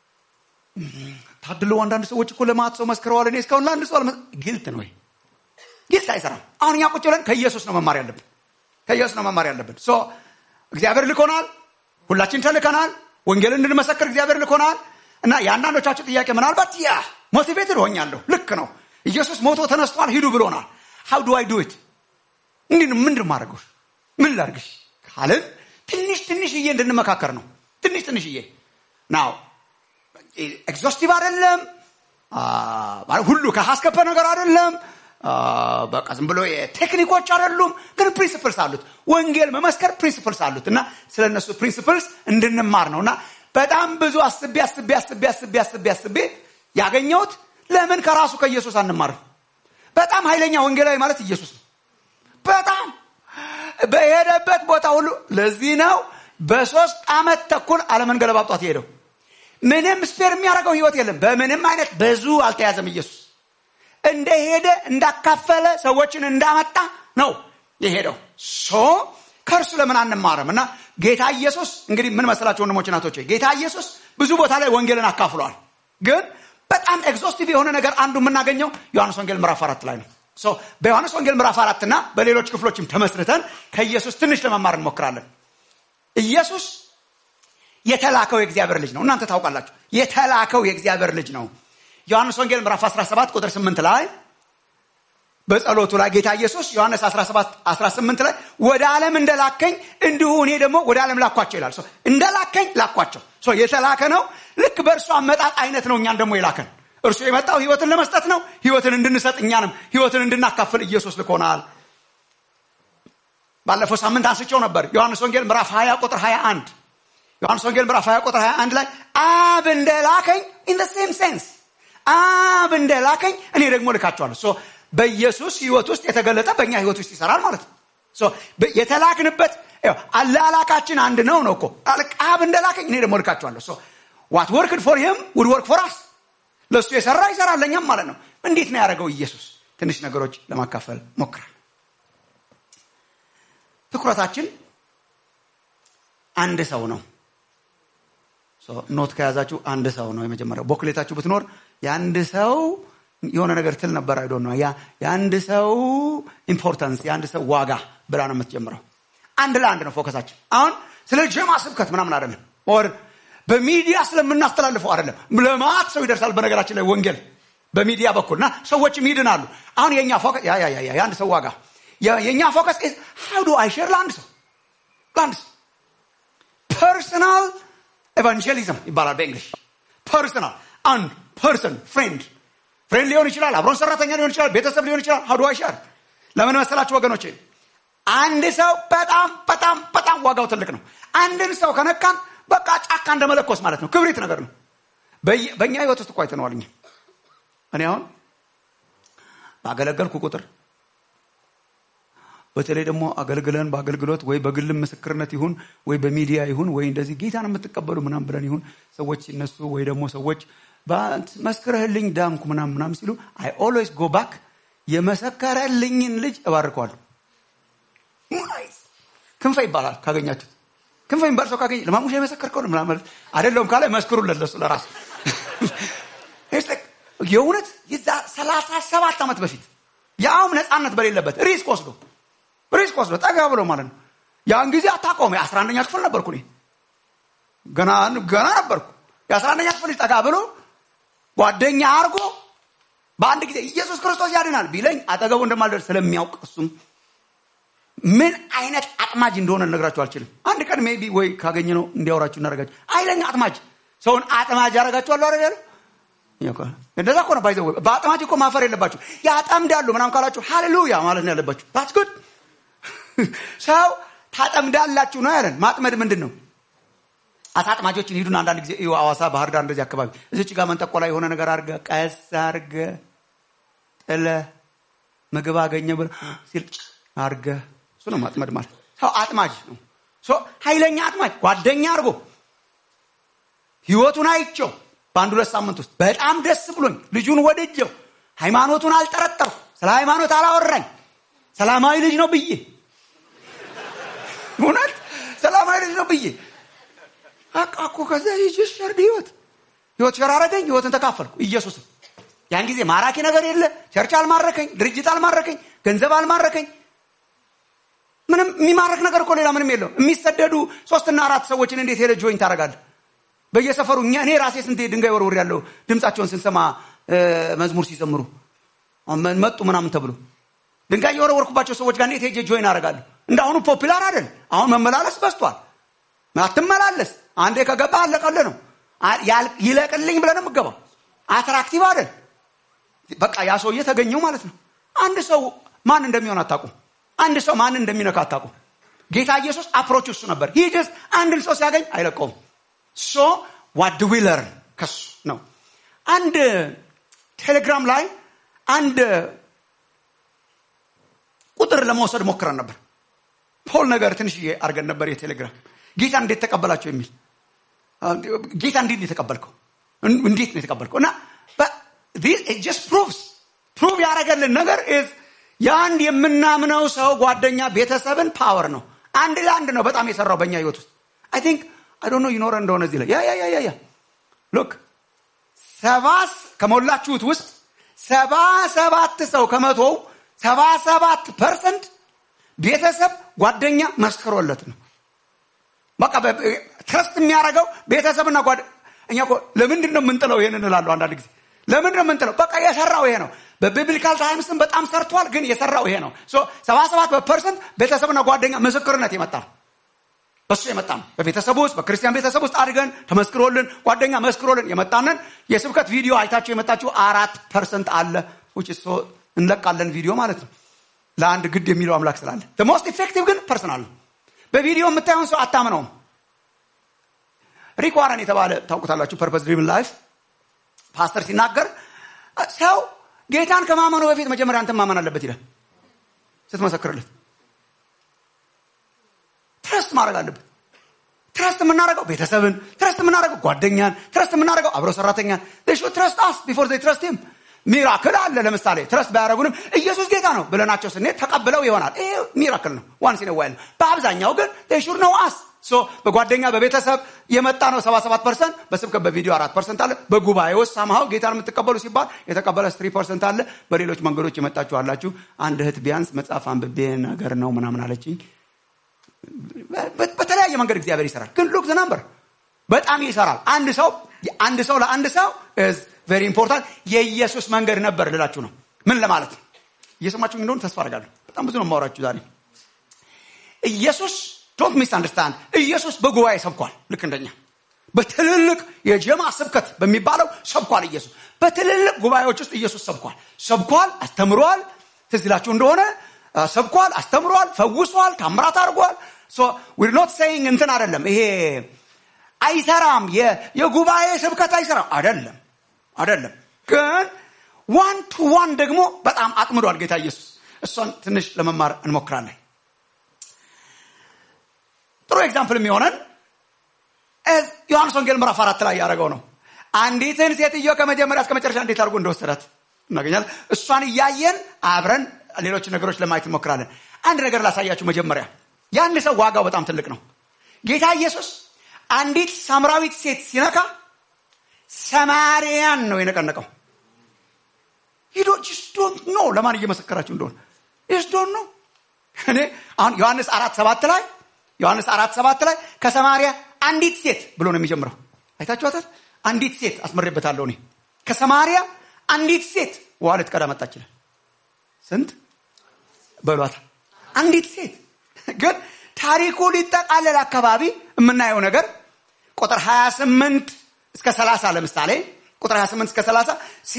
ታድለው አንዳንድ ሰዎች እኮ ለማት ሰው መስክረዋል። እኔ እስካሁን ለአንድ ሰው ጊልት ነው። ጊልት አይሰራም። አሁን እኛ ቁጭ ብለን ከኢየሱስ ነው መማር ያለብን። ከኢየሱስ ነው መማር ያለብን። እግዚአብሔር ልኮናል። ሁላችን ተልከናል። ወንጌልን እንድንመሰክር እግዚአብሔር ልኮናል። እና የአንዳንዶቻችሁ ጥያቄ ምናልባት ሞቲቬትድ ሆኛለሁ። ልክ ነው። ኢየሱስ ሞቶ ተነስቷል፣ ሂዱ ብሎናል። how do I do it? ምንድን ማድረገው? ምን ላድርግሽ ካልን ትንሽዬ እንድንመካከር ነው። ትንሽዬ ናው ኤግዞስቲቭ አይደለም። ሁሉ ከሐስከፈ ነገር አይደለም። በቃ ዝም ብሎ ቴክኒኮች አይደሉም። ግን ፕሪንሲፕልስ አሉት። ወንጌል መመስከር ፕሪንሲፕልስ አሉት እና ስለነሱ ፕሪንሲፕልስ እንድንማር ነውና በጣም ብዙ አስቤ ያገኘሁት ለምን ከራሱ ከኢየሱስ አንማርም? በጣም ኃይለኛ ወንጌላዊ ማለት ኢየሱስ ነው። በጣም በሄደበት ቦታ ሁሉ ለዚህ ነው በ3 ዓመት ተኩል ዓለምን ገለባብጧት ሄደው። ምንም ስፔር የሚያደርገው ህይወት የለም። በምንም አይነት ብዙ አልተያዘም። ኢየሱስ እንደሄደ እንዳካፈለ ሰዎችን እንዳመጣ ነው የሄደው። ከእርሱ ለምን አንማርም? እና ጌታ ኢየሱስ እንግዲህ ምን መሰላችሁ ወንድሞች እናቶች፣ ጌታ ኢየሱስ ብዙ ቦታ ላይ ወንጌልን አካፍሏል። ግን በጣም ኤግዞስቲቭ የሆነ ነገር አንዱ የምናገኘው ዮሐንስ ወንጌል ምዕራፍ 4 ላይ ነው። በዮሐንስ ወንጌል ምዕራፍ 4 እና በሌሎች ክፍሎችም ተመስርተን ከኢየሱስ ትንሽ ለመማር እንሞክራለን። ኢየሱስ የተላከው የእግዚአብሔር ልጅ ነው። እናንተ ታውቃላችሁ የተላከው የእግዚአብሔር ልጅ ነው። ዮሐንስ ወንጌል ምዕራፍ 17 ቁጥር 8 ላይ በጸሎቱ ላይ ጌታ ኢየሱስ ዮሐንስ 17:18 ላይ ወደ ዓለም እንደላከኝ እንዲሁ እኔ ደግሞ ወደ ዓለም ላኳቸው ይላል። እንደላከኝ ላኳቸው። የተላከ ነው። ልክ በእርሱ አመጣጥ አይነት ነው እኛን ደግሞ የላከን። እርሱ የመጣው ህይወትን ለመስጠት ነው። ህይወትን እንድንሰጥ እኛንም ህይወትን እንድናካፍል ኢየሱስ ልኮናል። ባለፈው ሳምንት አንስቼው ነበር። ዮሐንስ ወንጌል ምዕራፍ 20 ቁጥር 21 ዮሐንስ ወንጌል ምዕራፍ 20 ቁጥር 21 ላይ አብ እንደላከኝ in the same sense አብ እንደላከኝ እኔ ደግሞ ልካቸዋለሁ። በኢየሱስ ህይወት ውስጥ የተገለጠ በእኛ ህይወት ውስጥ ይሰራል ማለት ነው። የተላክንበት አላላካችን አንድ ነው እኮ አብ እንደላከኝ እኔ ደግሞ ልካቸዋለሁ። what worked for him would work for us። ለሱ የሰራ ይሰራል ለኛም ማለት ነው። እንዴት ነው ያደረገው ኢየሱስ? ትንሽ ነገሮች ለማካፈል ሞክራል። ትኩረታችን አንድ ሰው ነው። ኖት ከያዛችሁ አንድ ሰው ነው የመጀመሪያው። ቦክሌታችሁ ብትኖር የአንድ ሰው የሆነ ነገር ትል ነበር አይዶ ነው የአንድ ሰው ኢምፖርታንስ የአንድ ሰው ዋጋ ብላ ነው የምትጀምረው። አንድ ለአንድ ነው ፎከሳችን። አሁን ስለ ጀማ ስብከት ምናምን አይደለም፣ ወር በሚዲያ ስለምናስተላልፈው አይደለም። ለማት ሰው ይደርሳል በነገራችን ላይ ወንጌል በሚዲያ በኩልና ሰዎችም ይድናሉ። አሁን የኛ ፎከስ የአንድ ሰው ዋጋ የኛ ፎከስ is how do I share ለአንድ ሰው personal evangelism ይባላል በእንግሊሽ። personal and person friend ሊሆን ይችላል፣ አብሮን ሰራተኛ ሊሆን ይችላል፣ ቤተሰብ ሊሆን ይችላል። how do I share? ለምን መሰላችሁ ወገኖቼ? አንድ ሰው በጣም ዋጋው ትልቅ ነው። አንድን ሰው ከነካን በቃ ጫካ እንደመለኮስ ማለት ነው። ክብሪት ነገር ነው። በእኛ ህይወት ውስጥ ቆይ ተነዋልኝ። እኔ አሁን ባገለገልኩ ቁጥር በተለይ ደግሞ አገልግለን በአገልግሎት ወይ በግል ምስክርነት ይሁን ወይ በሚዲያ ይሁን ወይ እንደዚህ ጌታን የምትቀበሉ ምናም ብለን ይሁን ሰዎች ሲነሱ ወይ ደግሞ ሰዎች መስክረህልኝ ዳንኩ ምናም ሲሉ I always go back የመሰከረልኝን ልጅ እባርከዋለሁ። ክንፈ ይባላል ካገኛችሁት። ክንፈ ይባል ሰው ካገኘ ለማሙሽ የመሰከርከው ምናም አይደለም ካለ መስክሩለት ለሱ ለራስ የእውነት ይዛ 37 ዓመት በፊት ያውም ነፃነት በሌለበት ሪስክ ወስዶ ጠጋ ብሎ ማለት ነው። ያን ጊዜ አታቆመ 11ኛ ክፍል ነበርኩ እኔ ገና ነበርኩ። የ11ኛ ክፍል ጠጋ ብሎ ጓደኛ አርጎ በአንድ ጊዜ ኢየሱስ ክርስቶስ ያድናል ቢለኝ አጠገቡ እንደማልደርስ ስለሚያውቅ እሱም ምን አይነት አጥማጅ እንደሆነ ልነግራችሁ አልችልም። አንድ ቀን ሜቢ ወይ ካገኘ ነው እንዲያወራችሁ እናረጋችሁ። አይለኛ አጥማጅ ሰውን አጥማጅ ያረጋችኋል አይደል? እንደዛ እኮ ነው ባይዘው። በአጥማጅ እኮ ማፈር የለባችሁ። ያጠምዳሉ ምናምን ካላችሁ ሃሌሉያ ማለት ነው ያለባችሁ። that's good ሰው ታጠምዳላችሁ ነው ያለን። ማጥመድ ምንድነው? አሳጥማጆችን ሄዱና አንዳንድ ጊዜ አዋሳ ባህር ዳር እንደዚህ አካባቢ እዚች ጋር መንጠቆ ላይ የሆነ ነገር አርገ ቀስ አርገ ጥለ ምግብ አገኘ ብለ ሲል አርገ እሱ ነው ማጥመድ ማለት። ሰው አጥማጅ ነው። ኃይለኛ አጥማጅ ጓደኛ አርጎ ህይወቱን አይቸው በአንድ ሁለት ሳምንት ውስጥ በጣም ደስ ብሎኝ ልጁን ወደጀው ሃይማኖቱን አልጠረጠርኩ ስለ ሃይማኖት አላወራኝ ሰላማዊ ልጅ ነው ብዬ እውነት ሰላማዊ ልጅ ነው ብዬ አቃቆ ከዛ ይጀሽር ህይወት ሸራረገኝ ህይወትን ተካፈልኩ ኢየሱስ። ያን ጊዜ ማራኪ ነገር የለ፣ ቸርች አልማረከኝ፣ ድርጅት አልማረከኝ፣ ገንዘብ አልማረከኝ። ምንም የሚማረክ ነገር እኮ ሌላ ምንም የለው። የሚሰደዱ 3 እና 4 ሰዎችን እንዴት ሄደ ጆይን ታረጋለህ? በየሰፈሩ እኔ ራሴ ስንቴ ድንጋይ ወርወር ያለው ድምጻቸውን ስንሰማ መዝሙር ሲዘምሩ መጡ ምናምን ተብሎ ድንጋይ ወርወርኩባቸው ሰዎች ጋር እንዴት ሄጄ ጆይን አረጋለሁ? እንዳሁኑ ፖፑላር አይደል። አሁን መመላለስ በስቷል። ማትመላለስ አንዴ ከገባ አለቀለ ነው። ይለቅልኝ ብለህ ነው የምትገባው። አትራክቲቭ አይደል? በቃ ያ ሰውዬ ተገኘው ማለት ነው። አንድ ሰው ማን እንደሚሆን አታውቁም። አንድ ሰው ማን እንደሚነካ አታውቁም። ጌታ ኢየሱስ አፕሮች እሱ ነበር። ሂደስ አንድን ሰው ሲያገኝ አይለቀውም። ሶ what do we learn ከሱ ነው። አንድ ቴሌግራም ላይ አንድ ቁጥር ለመውሰድ ሞክረን ነበር። ፖል ነገር ትንሽ አርገን ነበር የቴሌግራም ጌታ እንዴት ተቀበላችሁ የሚል ጌታ እንዴት ተቀበልከው እንዴት ነው የተቀበልከው? እና this it just prove ያረጋልን ነገር is ያን የምናምነው ሰው ጓደኛ ቤተሰብን ፓወር ነው። አንድ ለአንድ ነው በጣም የሰራው በእኛ ህይወት ውስጥ I don't know ይኖር እንደሆነ እዚህ ላይ ያ look 7 ከሞላችሁት ውስጥ 77 ሰው ከመቶው 77% ቤተሰብ ጓደኛ መስከሮለት ነው። በቃ ትረስት የሚያደርገው ቤተሰብና እኛ እኮ ለምንድን ነው የምንጥለው? ይሄንን እላለሁ አንዳንድ ጊዜ። ለምንድን ነው የምንጥለው? በቃ የሰራው ይሄ ነው። በቢብሊካል ታይምስም በጣም ሰርቷል፣ ግን የሰራው ይሄ ነው። 77% ቤተሰብና ጓደኛ ምስክርነት የመጣ ነው። በሱ የመጣ ነው። በቤተሰብ ውስጥ በክርስቲያን ቤተሰብ ውስጥ አድገን ተመስክሮልን ጓደኛ መስክሮልን የመጣንን የስብከት ቪዲዮ አይታችሁ የመጣችሁ 4% አለ። which is so እንለቃለን ቪዲዮ ማለት ነው። ለአንድ ግድ የሚለው አምላክ ስላለ the most effective ግን ፐርሰናል ነው። በቪዲዮ የምታዩን ሰው አታምነውም። ሪክ ዋረን የተባለ ታውቁታላችሁ፣ ፐርፐስ ድሪቭን ላይፍ ፓስተር ሲናገር ሰው ጌታን ከማመኑ በፊት መጀመሪያ አንተን ማመን አለበት ይላል። ስትመሰክርለት ትረስት ማድረግ አለበት። ትረስት የምናደርገው ቤተሰብን፣ ትረስት የምናደርገው ጓደኛን፣ ትረስት የምናደርገው አብሮ ሰራተኛን they should trust us before they trust him። ሚራክል አለ። ለምሳሌ ትረስት ባያደርጉንም ኢየሱስ ጌታ ነው ብለናቸው ስንሄድ ተቀብለው ይሆናል። ይሄ ሚራክል ነው። ዋንስ ኢን ዋይል። በአብዛኛው ግን they should know us። በጓደኛ በቤተሰብ የመጣ ነው 77%። በስብከት በቪዲዮ 4% አለ። በጉባኤ ውስጥ ሳምሃው ጌታን የምትቀበሉ ሲባል የተቀበለ 3% አለ። በሌሎች መንገዶች የመጣችሁ አላችሁ። አንድ እህት ቢያንስ መጽሐፍ አንብቤ ነገር ነው ምናምን አለችኝ። በተለያየ መንገድ እግዚአብሔር ይሰራል። ግን ሉክ ዘ ነምበር በጣም ይሰራል። አንድ ሰው ለአንድ ሰው is very important። የኢየሱስ መንገድ ነበር ልላችሁ ነው። ምን ለማለት ነው? እየሰማችሁ እንደሆነ ተስፋ አደርጋለሁ። በጣም ብዙ ነው የማወራችሁ ዛሬ። ኢየሱስ don't misunderstand። ኢየሱስ በጉባኤ ሰብኳል። ልክ እንደኛ በትልልቅ የጀማ ስብከት በሚባለው ሰብኳል። ኢየሱስ በትልልቅ ጉባኤዎች ውስጥ ኢየሱስ ሰብኳል፣ አስተምሯል። ትዝ ይላችሁ እንደሆነ ሰብኳል፣ አስተምሯል፣ ፈውሷል፣ ታምራት አድርጓል። we're not saying እንትን አይደለም፣ ይሄ አይሰራም፣ የጉባኤ ስብከት አይሰራም አይደለም። ግን ዋን ቱ ዋን ደግሞ በጣም አጥምዷል ጌታ ኢየሱስ። እሷን ትንሽ ለመማር እንሞክራለን። ጥሩ ኤግዛምፕል የሚሆነን ዮሐንስ ወንጌል ምዕራፍ 4 ላይ ያደረገው ነው። አንዲትን ሴትዮ ከመጀመሪያ እስከ መጨረሻ እንዴት አድርጎ እንደወሰዳት እናገኛለን። እሷን እያየን አብረን ሌሎች ነገሮች ለማየት እንሞክራለን። አንድ ነገር ላሳያችሁ። መጀመሪያ ያን ሰው ዋጋው በጣም ትልቅ ነው። ጌታ ኢየሱስ አንዲት ሳምራዊት ሴት ሲነካ ሰማርያን ነው የነቀነቀው። just don't know ለማን እየመሰከራችሁ እንደሆነ just don't know። እኔ አሁን ዮሐንስ 4:7 ላይ ከሰማርያ አንዲት ሴት ብሎ ነው የሚጀምረው። አይታችኋታል? አንዲት ሴት አስመረበታለሁ እኔ። ከሰማርያ አንዲት ሴት ውሃ ልትቀዳ መጣች ይላል። ስንት በሏት? አንዲት ሴት። ግን ታሪኩ ሊጠቃለል አካባቢ የምናየው ነገር ቁጥር 28 እስከ 30 ለምሳሌ ቁጥር 28 እስከ 30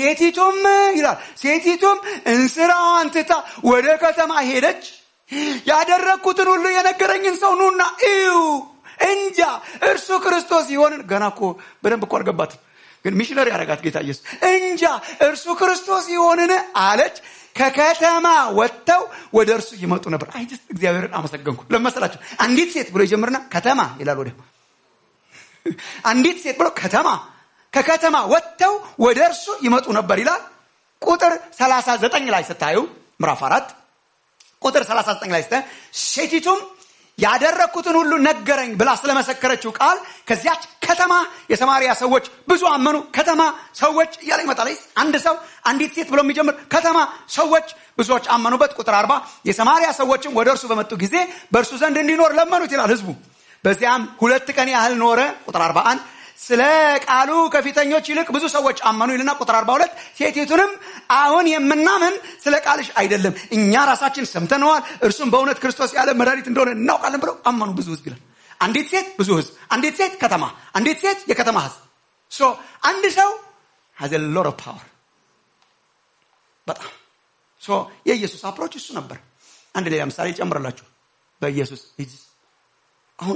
ሴቲቱም እንስራዋን ትታ ወደ ከተማ ሄደች። ያደረኩትን ሁሉ የነገረኝን ሰው ኑና እዩ፣ እንጃ እርሱ ክርስቶስ ይሆንን። ገና እኮ በደንብ እኮ አልገባትም። ግን ሚሽነሪ ያረጋት ጌታ ኢየሱስ። እንጃ እርሱ ክርስቶስ ይሆንን አለች። ከከተማ ወጥተው ወደ እርሱ ይመጡ ነበር። እግዚአብሔርን አመሰገንኩ። ለመሰላችሁ አንዲት ሴት ብሎ ይጀምርና ከተማ ይላል። ወዲያው አንዲት ሴት ብሎ ከከተማ ወጥተው ወደ እርሱ ይመጡ ነበር ይላል። ቁጥር 39 ላይ ስታዩ ምዕራፍ 4 ቁጥር 39 ላይ ስታዩ ሴቲቱም ያደረኩትን ሁሉ ነገረኝ ብላ ስለመሰከረችው ቃል ከዚያች ከተማ የሰማርያ ሰዎች ብዙ አመኑ። ከተማ ሰዎች እያለ ይመጣል። አንድ ሰው አንዲት ሴት ብሎ የሚጀምር ከተማ ሰዎች ብዙዎች አመኑበት። ቁጥር 40 የሰማርያ ሰዎችም ወደ እርሱ በመጡ ጊዜ በእርሱ ዘንድ እንዲኖር ለመኑት ይላል ህዝቡ። በዚያም 2 ቀን ያህል ኖረ። ቁጥር 41 ስለ ቃሉ ከፊተኞች ይልቅ ብዙ ሰዎች አመኑ ይልና ቁጥር 42 ሴቲቱንም አሁን የምናምን ስለ ቃልሽ አይደለም፣ እኛ ራሳችን ሰምተነዋል፣ እርሱም በእውነት ክርስቶስ ያለ መድኃኒት እንደሆነ እናውቃለን ብለው አመኑ። ብዙ ህዝብ ይላል። አንዲት ሴት ብዙ ህዝብ፣ አንዲት ሴት ከተማ፣ አንዲት ሴት የከተማ ህዝብ። አንድ ሰው has a lot of power በጣም የኢየሱስ አፕሮች እሱ ነበር። አንድ ሌላ ምሳሌ ጨምርላችሁ በኢየሱስ አሁን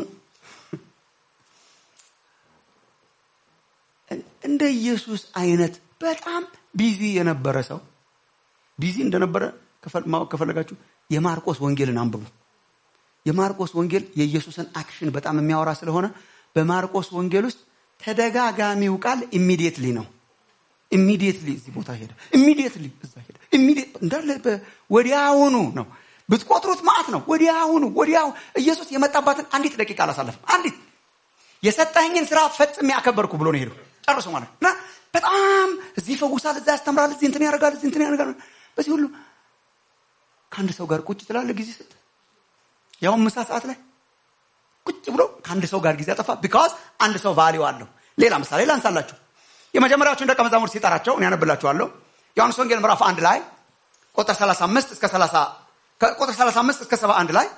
እንደ ኢየሱስ አይነት በጣም ቢዚ የነበረ ሰው ቢዚ እንደነበረ ከፈለጋችሁ የማርቆስ ወንጌልን አንብቡ። የማርቆስ ወንጌል የኢየሱስን አክሽን በጣም የሚያወራ ስለሆነ በማርቆስ ወንጌል ውስጥ ተደጋጋሚው ቃል ኢሚዲየትሊ ነው። ኢሚዲየትሊ እዚህ ቦታ ሄደ፣ ኢሚዲየትሊ እዛ ሄደ፣ እንዳለ ወዲያውኑ ነው። ብትቆጥሩት ማዕት ነው። ወዲያው ኢየሱስ የመጣባትን አንዲት ደቂቃ አላሳለፈም። አንዲት የሰጠኝን ስራ ፈጽሜ ያከበርኩ ብሎ ነው ሄዶ ጨርሶ ማለት እና በጣም እዚህ ፈውሳል፣ እዛ ያስተምራል፣ እዚህ እንትን ያደርጋል። በዚህ ሁሉ ከአንድ ሰው ጋር ቁጭ ትላለህ ጊዜ ስጥ። ያው ምሳ ሰዓት ላይ ቁጭ ብሎ ከአንድ ሰው ጋር ጊዜ ያጠፋ because አንድ ሰው ቫልዩ አለው። ሌላ ምሳሌ ላንሳላችሁ። የመጀመሪያዎቹን ደቀ መዛሙርት ሲጠራቸው እኔ ያነብላችኋለሁ። ዮሐንስ ወንጌል ምዕራፍ 1 ላይ ቁጥር 35 እስከ 71 ላይ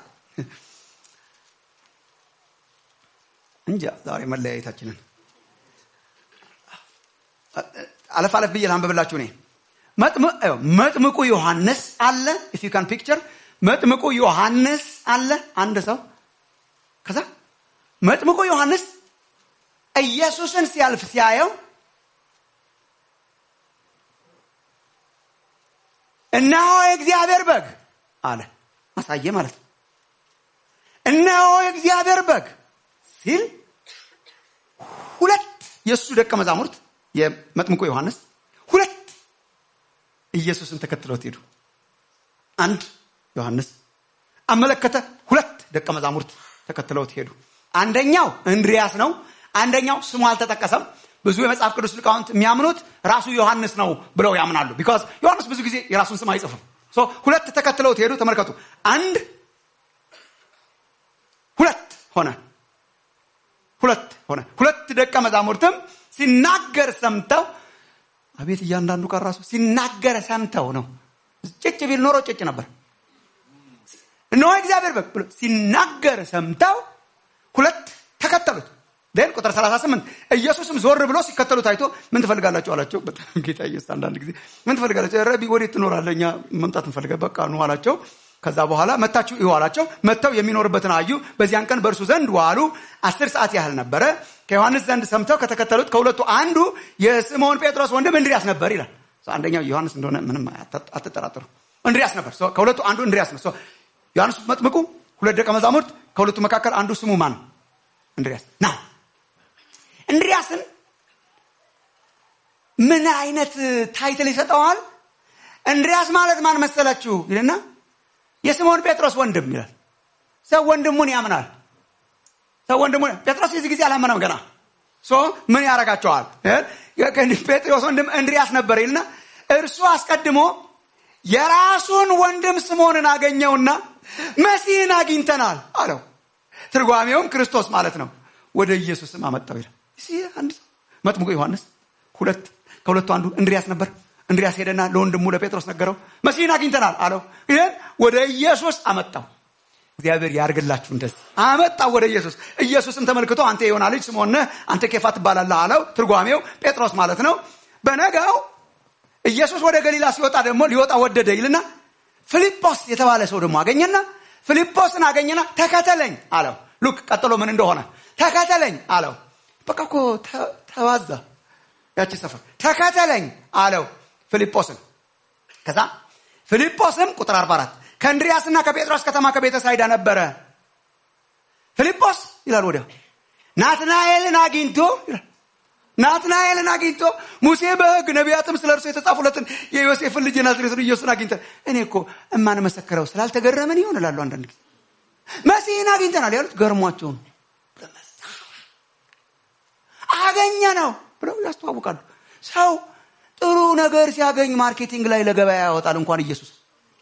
እንጃ ዛሬ መለያየታችንን አለፍ ብዬ ላንብብላችሁ። እኔ መጥምቁ ዮሐንስ አለ if you can picture መጥምቁ ዮሐንስ አለ አንድ ሰው። ከዛ መጥምቁ ዮሐንስ ኢየሱስን ሲያልፍ ሲያየው እነሆ የእግዚአብሔር በግ አለ። ማሳየ ማለት ነው። እነሆ የእግዚአብሔር በግ ሲል ሁለት የሱ ደቀ መዛሙርት የመጥምቁ ዮሐንስ ሁለት ኢየሱስን ተከትለውት ሄዱ። አንድ ዮሐንስ አመለከተ፣ ሁለት ደቀ መዛሙርት ተከትለውት ሄዱ። አንደኛው እንድሪያስ ነው። አንደኛው ስሙ አልተጠቀሰም። ብዙ የመጽሐፍ ቅዱስ ሊቃውንት የሚያምኑት ራሱ ዮሐንስ ነው ብለው ያምናሉ because ዮሐንስ ብዙ ጊዜ የራሱን ስም አይጽፍም። ሁለት ተከትለውት ሄዱ። ተመልከቱ። አንድ ሁለት ሆነ። ሁለት ደቀ መዛሙርትም ሲናገር ሰምተው አቤት እያንዳንዱ ቃል ራሱ ሲናገር ሰምተው ነው። ጭጭ ቢል ኖሮ ጭጭ ነበር። እነሆ እግዚአብሔር በግ ብሎ ሲናገር ሰምተው ሁለት ተከተሉት። ደን ቁጥር 38 ኢየሱስም ዞር ብሎ ሲከተሉት አይቶ ምን ትፈልጋላችሁ አላቸው። በጣም ጌታ ኢየሱስ አንዳንድ ጊዜ ምን ትፈልጋላችሁ? ረቢ ወዴት ትኖራለህ? እኛ መምጣት እንፈልጋለን። በቃ ነው አላቸው። ከዛ በኋላ መታችሁ ይሁ አላቸው። መተው የሚኖርበትን አዩ። በዚያን ቀን በእርሱ ዘንድ ዋሉ። 10 ሰዓት ያህል ነበረ። ከዮሐንስ ዘንድ ሰምተው ከተከተሉት ከሁለቱ አንዱ የስምዖን ጴጥሮስ ወንድም እንድሪያስ ነበር ይላል። አንደኛው ዮሐንስ እንደሆነ ምንም አትጠራጠሩ። እንድሪያስ ነበር። ከሁለቱ አንዱ እንድሪያስ ነው። ዮሐንስ መጥምቁ ሁለት ደቀ መዛሙርት፣ ከሁለቱ መካከል አንዱ ስሙ ማን? እንድሪያስ ነው። እንድሪያስን ምን አይነት ታይትል ይሰጠዋል? እንድሪያስ ማለት ማን መሰላችሁ ይልና የስምዖን ጴጥሮስ ወንድም ይላል። ሰው ወንድሙን ያምናል። ጴጥሮስ የዚህ ጊዜ አላመነም ገና። ምን ያረጋቸዋል? ጴጥሮስ ወንድም እንድሪያስ ነበር ይልና እርሱ አስቀድሞ የራሱን ወንድም ስምዖንን አገኘውና መሲህን አግኝተናል አለው። ትርጓሜውም ክርስቶስ ማለት ነው። ወደ ኢየሱስም አመጣው ይላል። አንድ መጥምቁ ዮሐንስ ከሁለቱ አንዱ እንድሪያስ ነበር። እንድሪያስ ሄደና ለወንድሙ ለጴጥሮስ ነገረው። መሲህን አግኝተናል አለው። ይሄን ወደ ኢየሱስ አመጣው። እግዚአብሔር ያርግላችሁ። እንደዚህ አመጣው ወደ ኢየሱስ። ኢየሱስም ተመልክቶ አንተ የዮና ልጅ ስምዖን ነህ፣ አንተ ኬፋ ትባላለህ አለው። ትርጓሜው ጴጥሮስ ማለት ነው። በነጋው ኢየሱስ ወደ ገሊላ ሲወጣ ደግሞ ሊወጣ ወደደ ይልና ፊልጶስ የተባለ ሰው ደግሞ አገኘና ፊልጶስን አገኘና ተከተለኝ አለው። ሉክ ቀጥሎ ምን እንደሆነ ተከተለኝ አለው። በቃ እኮ ተዋዛ ያቺ ሰፈር ተከተለኝ አለው ፊልጶስን። ከዛ ፊልጶስም ቁጥር 44 ከእንድሪያስና ከጴጥሮስ ከተማ ከቤተ ሳይዳ ነበረ። ፊልጶስ ይላል ወዲያው ናትናኤልን አግኝቶ ሙሴ በሕግ ነቢያትም ስለ እርሱ የተጻፉለትን የዮሴፍን ልጅ ናዝሬቱን ኢየሱስን አግኝተን እኔ እኮ እማን መሰከረው ስላልተገረመን ይሆን እላለሁ አንዳንድ ጊዜ። መሲህን አግኝተናል ያሉት ገርሟቸው ነው። አገኘ ነው ብለው ያስተዋውቃሉ። ሰው ጥሩ ነገር ሲያገኝ ማርኬቲንግ ላይ ለገበያ ያወጣል። እንኳን ኢየሱስ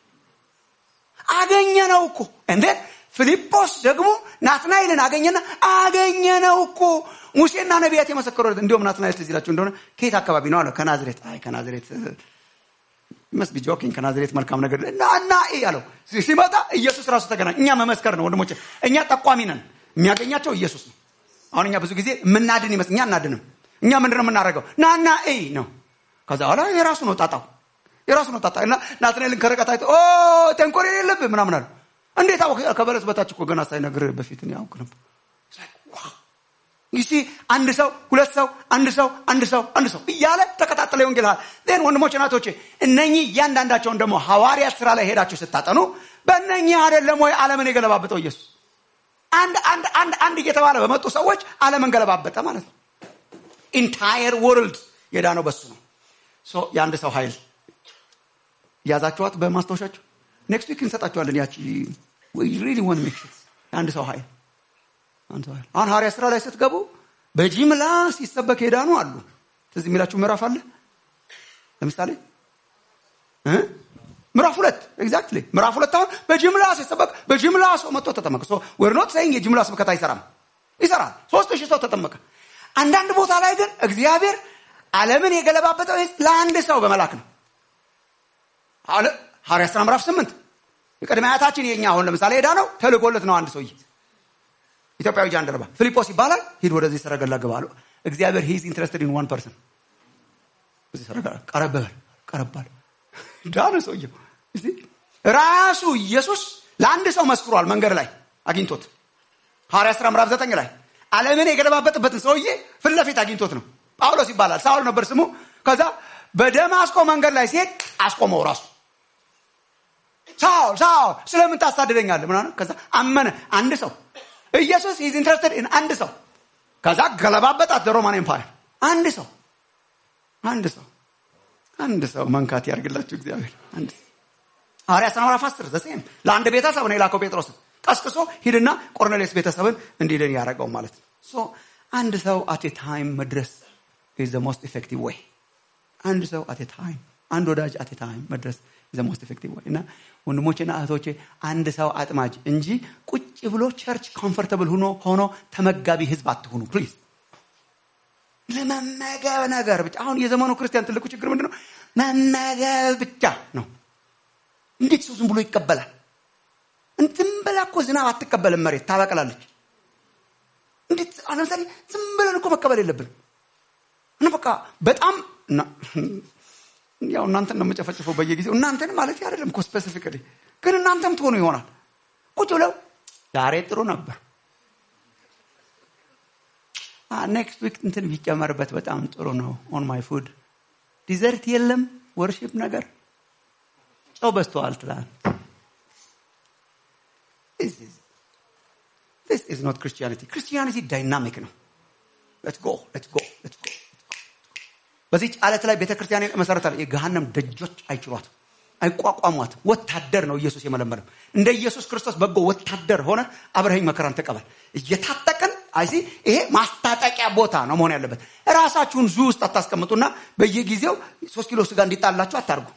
አገኘ ነው እኮ እንዴ። ፊልጶስ ደግሞ ናትናኤልን አገኘ ነው እኮ ሙሴና ነቢያት የመሰከሩለት። እንደውም ናትናኤል ትዝ ይላችሁ እንደሆነ ከየት አካባቢ ነው አለ። ከናዝሬት። ከናዝሬት መስጊ ጆኪንግ ከናዝሬት መልካም ነገር እና ያለው ሲመጣ ኢየሱስ ራሱ ተገናኝ። እኛ መመስከር ነው ወንድሞቼ። እኛ ጠቋሚ ነን። የሚያገኛቸው ኢየሱስ ነው። አሁን እኛ ብዙ ጊዜ የምናድን ይመስል እኛ እናድንም። እኛ ምንድነው የምናደርገው? ናና ነው። ከዛ በኋላ የራሱ ነው ጣጣው። እና ናትናኤልን ከርቀት አይቶ ተንኮል የለብህ ምናምን አለ። እንዴት አወቅ? ከበለስ በታች እኮ ገና ሳይነግር በፊት ነው ያውቅ ነበር። ይሲ አንድ ሰው ሁለት ሰው አንድ ሰው እያለ ተከታተለ ወንጌል። ደን ወንድሞቼ ናቶቼ እነኚህ እያንዳንዳቸውን ደግሞ ሐዋርያት ሥራ ላይ ሄዳችሁ ስታጠኑ በእነኚህ አይደለም ወይ ዓለምን የገለባበጠው ኢየሱስ? አንድ እየተባለ በመጡ ሰዎች ዓለምን ገለባበጠ ማለት ነው። ኢንታየር ወርልድ የዳነው በሱ ነው። የአንድ ሰው ኃይል ያዛችኋት በማስታወሻችሁ። ኔክስት ዊክ እንሰጣችኋለን። ያቺ we really want to make sure የአንድ ሰው ኃይል አሁን ሐዋርያት ሥራ ላይ ስትገቡ በጅምላ ሲሰበክ የዳኑ አሉ። ትዝ የሚላችሁ ምዕራፍ አለ። ለምሳሌ ምዕራፍ 2 ኤግዛክትሊ ምዕራፍ 2 አሁን በጅምላ ሲሰበክ በጅምላ ሰው መጥቶ ተጠመቀ። we're not saying የጅምላ ስብከት አይሰራም፣ ይሰራል። 3000 ሰው ተጠመቀ። አንዳንድ ቦታ ላይ ግን እግዚአብሔር ዓለምን የገለባበጠው ለአንድ ሰው በመላክ ነው። ሐዋርያት ሥራ ምዕራፍ 8 የቀድሞ አያታችን የኛ አሁን ለምሳሌ ሄዳ ነው ተልኮለት ነው አንድ ሰውዬ ኢትዮጵያዊ ጃንደረባ ፊልጶስ ይባላል። ሂድ ወደዚህ ሰረገላ ግባ አለው እግዚአብሔር። he is interested in one person። እዚህ ሰረገላ ቀረባል ዳነ ሰውዬው። እዚህ ራሱ ኢየሱስ ለአንድ ሰው መስክሯል መንገድ ላይ አግኝቶት። ሐዋርያት ሥራ ምዕራፍ 9 ላይ ዓለምን የገለባበጠበትን ሰውዬ ፊት ለፊት አግኝቶት ነው። ጳውሎስ ይባላል፣ ሳውል ነበር ስሙ። ከዛ በደማስቆ መንገድ ላይ ሲሄድ አስቆመው ራሱ። ሳውል ስለምን ታሳድደኛለህ ምናምን። ከዛ አመነ። አንድ ሰው ኢየሱስ is interested in አንድ ሰው። ከዛ ገለባበጣት ዘሮማን ኤምፓየር። አንድ ሰው መንካት ያርግላችሁ እግዚአብሔር። አንድ ሐዋርያት ሥራ ምዕራፍ 10 ዘሴም ለአንድ ቤተሰብ ነው የላከው ጴጥሮስ ቀስቅሶ ሂድና ቆርኔሌስ ቤተሰብን እንዲልን ያረጋው ማለት ነው። ሶ አንድ ሰው at a time መድረስ is the most effective way። አንድ ሰው at a time፣ አንድ ወዳጅ at a time መድረስ is the most effective way። እና ወንድሞቼና እህቶቼ አንድ ሰው አጥማጅ እንጂ ቁጭ ብሎ ቸርች ኮምፎርታብል ሆኖ ተመጋቢ ህዝብ አትሁኑ ፕሊዝ። ለመመገብ ነገር ብቻ። አሁን የዘመኑ ክርስቲያን ትልቁ ችግር ምንድነው? መመገብ ብቻ ነው። እንዴት ሰው ዝም ብሎ ይቀበላል? እንትን ብላ እኮ ዝናብ አትቀበልም፣ መሬት ታበቅላለች። እንዴት አለምሳሌ ዝም ብለን እኮ መቀበል የለብንም። እና በቃ በጣም ያው እናንተን ነው የምጨፈጭፈው በየጊዜው። እናንተን ማለት አይደለም እኮ ስፔሲፊካሊ፣ ግን እናንተም ትሆኑ ይሆናል። ቁጭ ብለው ዛሬ ጥሩ ነበር ኔክስት ዊክ እንትን ቢጨመርበት በጣም ጥሩ ነው ኦን ማይ ፉድ። ዲዘርት የለም ወርሺፕ ነገር ጨው በዝቷል ትላለህ። This is not Christianity. Christianity dynamic ነው። Let's go. በዚህ ዓለት ላይ ቤተክርስቲያን መሰረታል። የገሃነም ደጆች አይችሏትም፣ አይቋቋሟትም። ወታደር ነው ኢየሱስ የመለመለው። እንደ ኢየሱስ ክርስቶስ በጎ ወታደር ሆነ አብረኸኝ መከራን ተቀበል። እየታጠቀን ይሄ ማስታጠቂያ ቦታ ነው መሆን ያለበት። ራሳችሁን ዙ ውስጥ አታስቀምጡና በየጊዜው 3 ኪሎ ስጋ እንዲጣላችሁ አታርጉ።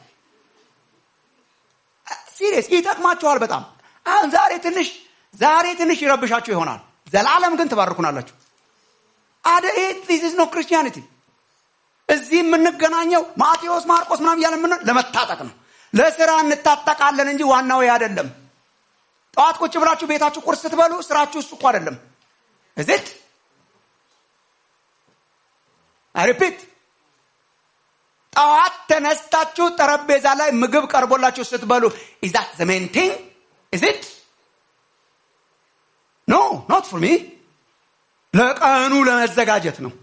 ሲሪየስ ይጠቅማችኋል በጣም። አሁን ዛሬ ትንሽ ይረብሻችሁ ይሆናል፣ ዘላለም ግን ትባርኩናላችሁ። this is no Christianity። እዚህ የምንገናኘው ማቴዎስ ማርቆስ ምናምን ያለ ምን ለመታጠቅ ነው። ለስራ እንታጠቃለን እንጂ ዋናው ይሄ አይደለም። ጠዋት ቁጭ ብላችሁ ቤታችሁ ቁርስ ስትበሉ ስራችሁ እሱ እኮ አይደለም። እዚህ I repeat፣ ጠዋት ተነስታችሁ ጠረጴዛ ላይ ምግብ ቀርቦላችሁ ስትበሉ is that the main thing? Is it? No, not for me። ለቀኑ ለመዘጋጀት ነው።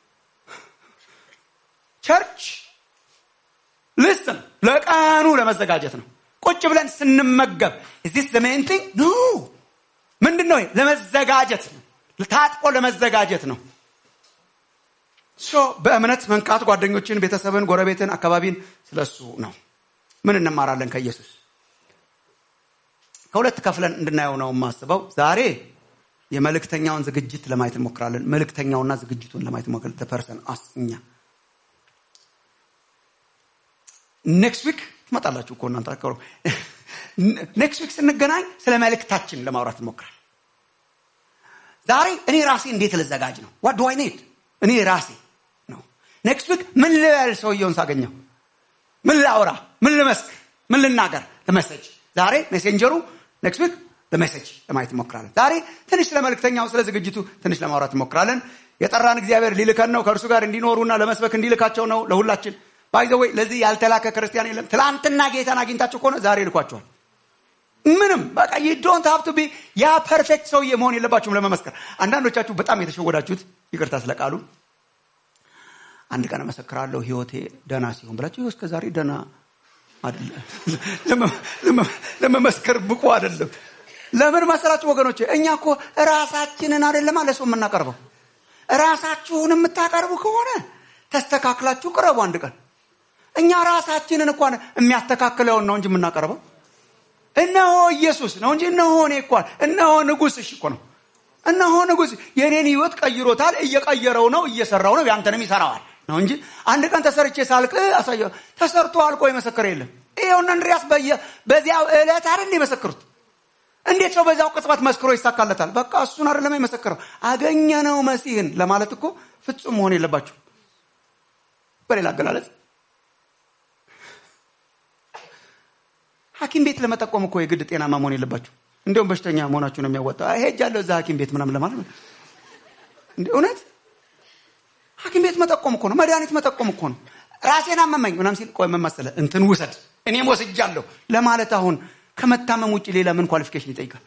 ቸርች listen፣ ለቀኑ ለመዘጋጀት ነው። ቁጭ ብለን ስንመገብ is this the main thing? No። ምንድነው? ለመዘጋጀት ነው። ታጥቆ ለመዘጋጀት ነው። በእምነት መንቃት ጓደኞችን፣ ቤተሰብን፣ ጎረቤትን፣ አካባቢን ስለሱ ነው። ምን እንማራለን ከኢየሱስ? ከሁለት ከፍለን እንድናየው ነው የማስበው። ዛሬ የመልእክተኛውን ዝግጅት ለማየት እንሞክራለን። መልእክተኛውና ዝግጅቱን ለማየት እንሞክራለን። the person us እኛ next week ትመጣላችሁ እኮ እናንተ አከሩ። next week ስንገናኝ ስለ መልእክታችን ለማውራት እንሞክራለን። ዛሬ እኔ ራሴ እንዴት ልዘጋጅ ነው? what do I need? እኔ ራሴ ነው። next week ምን ልበል? ሰውየውን ሳገኘው ምን ላውራ? ምን ልመስክ? ምን ልናገር? ለመሰጅ ዛሬ ሜሴንጀሩ next week ለመሰጅ ለማየት እንሞክራለን። ዛሬ ትንሽ ለመልእክተኛው ስለ ዝግጅቱ ትንሽ ለማውራት እንሞክራለን። የጠራን እግዚአብሔር ሊልከን ነው፣ ከእርሱ ጋር እንዲኖሩና ለመስበክ እንዲልካቸው ነው ለሁላችን። by the way ለዚህ ያልተላከ ክርስቲያን የለም። ትላንትና ጌታን አግኝታችሁ ከሆነ ዛሬ ልኳችኋል። ምንም በቃ you don't have to be ያ ፐርፌክት ሰው መሆን የለባችሁም ለመመስከር። አንዳንዶቻችሁ በጣም የተሸወዳችሁት ይቅርታ ስለቃሉ አንድ ቀን መሰክራለሁ ህይወቴ ደና ሲሆን ብላችሁ እስከ ዛሬ ደና አይደለም ለመመስከር ብቁ አይደለም። ለምን መሰላችሁ ወገኖቼ? እኛ እኮ ራሳችንን አይደለም አለ ሰው የምናቀርበው። ራሳችሁን የምታቀርቡ ከሆነ ተስተካክላችሁ ቅረቡ አንድ ቀን። እኛ ራሳችንን እንኳን የሚያስተካክለውን ነው እንጂ የምናቀርበው። እነሆ ኢየሱስ ነው እንጂ እነሆ እኔ እንኳን እነሆ ንጉስ እኮ ነው። እነሆ ንጉስ የኔን ህይወት ቀይሮታል፣ እየቀየረው ነው፣ እየሰራው ነው፣ ያንተንም ይሰራዋል። ነው እንጂ አንድ ቀን ተሰርቼ ሳልቅ አሳየው ተሰርቶ አልቆ የመሰከረ የለም። ይሄውን እንድሪያስ በዚያው ዕለት አይደል የመሰከሩት? እንዴት ሰው በዛው ቅጽበት መስክሮ ይሳካለታል? በቃ እሱን አይደለም የመሰከረው አገኘነው መሲህን ለማለት እኮ ፍጹም መሆን የለባችሁ። በሌላ አገላለጽ ሐኪም ቤት ለመጠቆም እኮ የግድ ጤናማ መሆን የለባችሁ። እንደውም በሽተኛ መሆናችሁ ነው የሚያወጣው። ሄጃለሁ እዛ ሐኪም ቤት ምናምን ለማለት ነው እንዴ? እውነት ሐኪም ቤት መጠቆም እኮ ነው፣ መድኃኒት መጠቆም እኮ ነው። ራሴን አመመኝ ምናምን ሲል ቆይ መመሰለ እንትን ውሰድ እኔም ወስጃለሁ ለማለት አሁን ከመታመም ውጪ ሌላ ምን ኳሊፊኬሽን ይጠይቃል?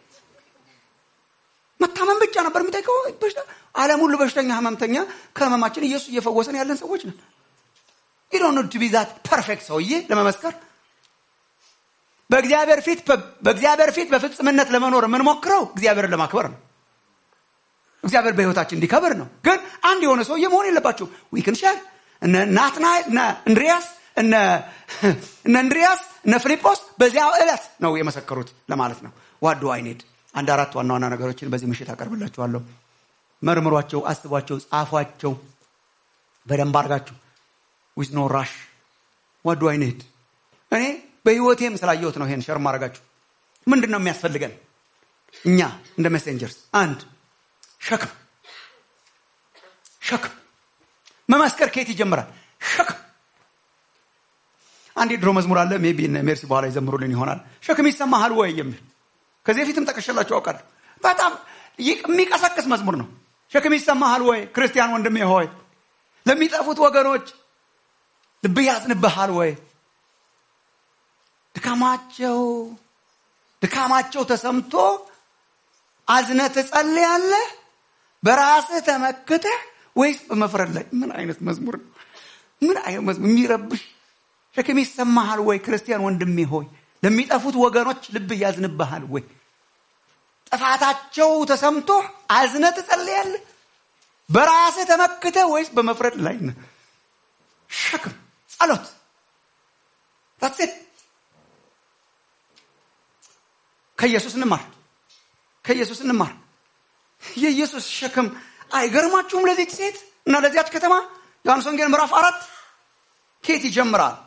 መታመም ብቻ ነበር የሚጠይቀው። ዓለም ሁሉ በሽተኛ ህመምተኛ፣ ከህመማችን ኢየሱስ እየፈወሰን ያለን ሰዎች ነን። you don't need to be that perfect ሰውዬ ለመመስከር። በእግዚአብሔር ፊት በፍጹምነት ለመኖር የምንሞክረው እግዚአብሔርን ለማክበር ነው። እግዚአብሔር በህይወታችን እንዲከበር ነው። ግን አንድ የሆነ ሰውዬ መሆን የለባችሁ። we can share እነ ናትናኤል እነ እንድሪያስ እነ ፊልጶስ በዚያው ዕለት ነው የመሰከሩት ለማለት ነው። what do I need? አንድ አራት ዋና ዋና ነገሮችን በዚህ ምሽት አቀርብላችኋለሁ። መርምሯቸው፣ አስቧቸው፣ ጻፏቸው በደንብ አድርጋችሁ with no rush. what do I need? እኔ በህይወቴም ስላየሁት ነው ይሄን ሸር ማድረጋችሁ። ምንድነው የሚያስፈልገን እኛ እንደ ሜሴንጀርስ? አንድ ሸክም መመስከር ከየት ይጀምራል? ሸክም። አንድ ድሮ መዝሙር አለ ሜቢ እነ ሜርሲ በኋላ ይዘምሩልን ይሆናል። ሸክም ይሰማሃል ወይ የሚል ከዚህ በፊትም ጠቅሼላችሁ አውቃለሁ። በጣም የሚቀሰቅስ መዝሙር ነው። ሸክም ይሰማሃል ወይ ክርስቲያን ወንድሜ ሆይ፣ ለሚጠፉት ወገኖች ልብህ ያዝንብሃል ወይ? ድካማቸው ተሰምቶ አዝነህ ትጸልያለህ በራስህ ተመክተህ ወይስ በመፍረድ ላይ? ምን አይነት መዝሙር ነው? ምን አይነት መዝሙር የሚረብሽ። ሸክም ይሰማሃል ወይ ክርስቲያን ወንድሜ ሆይ፣ ለሚጠፉት ወገኖች ልብህ ያዝንብሃል ወይ? ጥፋታቸው ተሰምቶ አዝነህ ትጸልያለህ በራስህ ተመክተህ ወይስ በመፍረድ ላይ? ሸክም ጸሎት that's it። ከኢየሱስ እንማር። የኢየሱስ ሸክም አይገርማችሁም? ለዚህ ሴት እና ለዚያች ከተማ ዮሐንስ ወንጌል ምዕራፍ 4 ከየት ይጀምራል?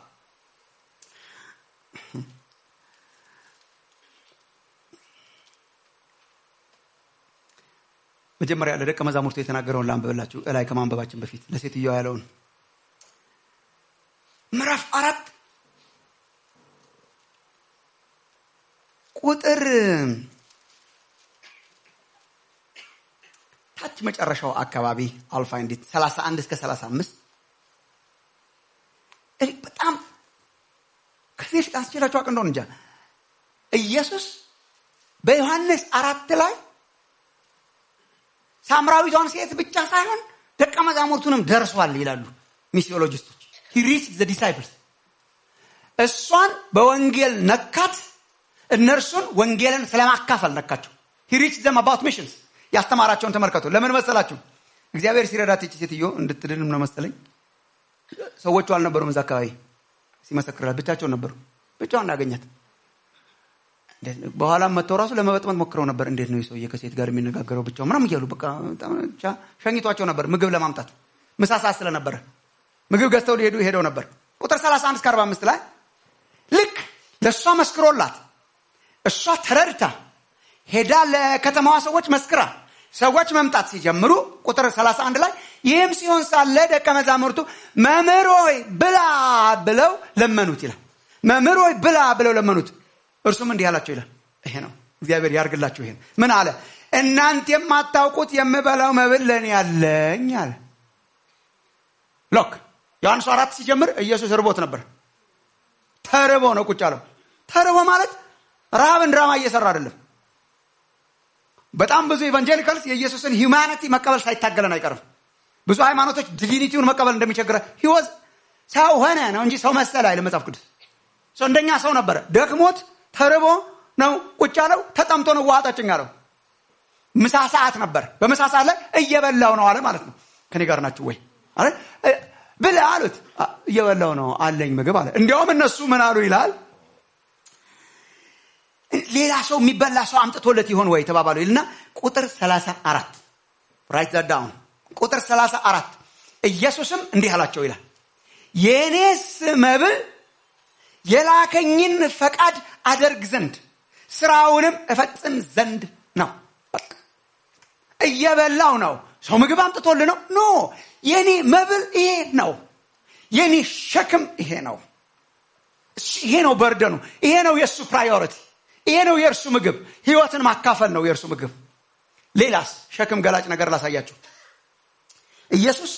መጀመሪያ ለደቀ መዛሙርቱ የተናገረውን ላንብብላችሁ እላይ ከማንበባችን በፊት ለሴትዮዋ ያለውን ምዕራፍ 4 ቁጥር ታች መጨረሻው አካባቢ አልፋ እንዴት 31 እስከ 35 በጣም ከዚህ አስቸራቸው አቀንዶን እንጃ። ኢየሱስ በዮሐንስ 4 ላይ ሳምራዊቷን ሴት ብቻ ሳይሆን ደቀ መዛሙርቱንም ደርሷል ይላሉ ሚሲዮሎጂስቶች። he reached the disciples። እሷን በወንጌል ነካት፣ እነርሱን ወንጌልን ስለማካፈል ነካቸው። he reached them about missions። ያስተማራቸውን ተመልከቱ። ለምን መሰላችሁ? እግዚአብሔር ሲረዳት እቺ ሴትዮ እንድትድንም ነው መሰለኝ። ሰዎቹ አልነበሩም እዛ አካባቢ ሲመሰክራል፣ ብቻቸውን ነበሩ። ብቻውን ያገኛት። በኋላም መተው ራሱ ለመበጥመጥ ሞክረው ነበር። እንዴት ነው ሰውዬ ከሴት ጋር የሚነጋገረው ብቻው ምናምን እያሉ በቃ ሸኝቷቸው ነበር ምግብ ለማምጣት። ምሳ ሰዓት ስለነበረ ምግብ ገዝተው ሄደው ነበር። ቁጥር 31 እስከ 45 ላይ ልክ ለሷ መስክሮላት እሷ ተረድታ ሄዳ ለከተማዋ ሰዎች መስክራ ሰዎች መምጣት ሲጀምሩ ቁጥር 31 ላይ ይህም ሲሆን ሳለ ደቀ መዛሙርቱ መምህር ሆይ ብላ ብለው ለመኑት ይላል። መምህር ሆይ ብላ ብለው ለመኑት። እርሱም እንዲህ አላቸው ይላል። ይሄ ነው እግዚአብሔር ያርግላችሁ። ይሄን ምን አለ? እናንተ የማታውቁት የምበላው መብል ለኔ ያለኝ አለ። ሎክ ዮሐንስ 4 ሲጀምር ኢየሱስ ርቦት ነበር። ተርቦ ነው ቁጭ ያለው። ተርቦ ማለት ረሃብን ድራማ እየሰራ አይደለም። በጣም ብዙ ኢቫንጀሊካልስ የኢየሱስን ሂዩማኒቲ መቀበል ሳይታገለን አይቀርም። ብዙ ሃይማኖቶች ዲቪኒቲውን መቀበል እንደሚቸግረ ህይወት ሰው ሆነ ነው እንጂ ሰው መሰለ አይደለም መጽሐፍ ቅዱስ። ሰው እንደኛ ሰው ነበር። ደክሞት ተርቦ ነው ቁጭ ያለው። ተጠምቶ ነው ውሃ ጠጭኝ አለው። ምሳ ሰዓት ነበር። በምሳ ሰዓት ላይ እየበላው ነው አለ ማለት ነው። ከኔ ጋር ናችሁ ወይ አለ ብላ አሉት። እየበላው ነው አለኝ ምግብ አለ። እንዲያውም እነሱ ምን አሉ ይላል? ሌላ ሰው የሚበላ ሰው አምጥቶለት ይሆን ወይ ተባባሉ ይልና ቁጥር 34 ራይት ዳት ዳውን። ቁጥር 34 ኢየሱስም እንዲህ አላቸው ይላል የኔስ መብል የላከኝን ፈቃድ አደርግ ዘንድ ስራውንም እፈጽም ዘንድ ነው። በቃ እየበላው ነው። ሰው ምግብ አምጥቶልህ ነው? ኖ የኔ መብል ይሄ ነው። የኔ ሸክም ይሄ ነው። ይሄ ነው በርደኑ። ይሄ ነው የሱ ፕራዮሪቲ። ይሄ ነው የእርሱ ምግብ። ህይወትን ማካፈል ነው የእርሱ ምግብ። ሌላስ ሸክም ገላጭ ነገር ላሳያችሁ። ኢየሱስ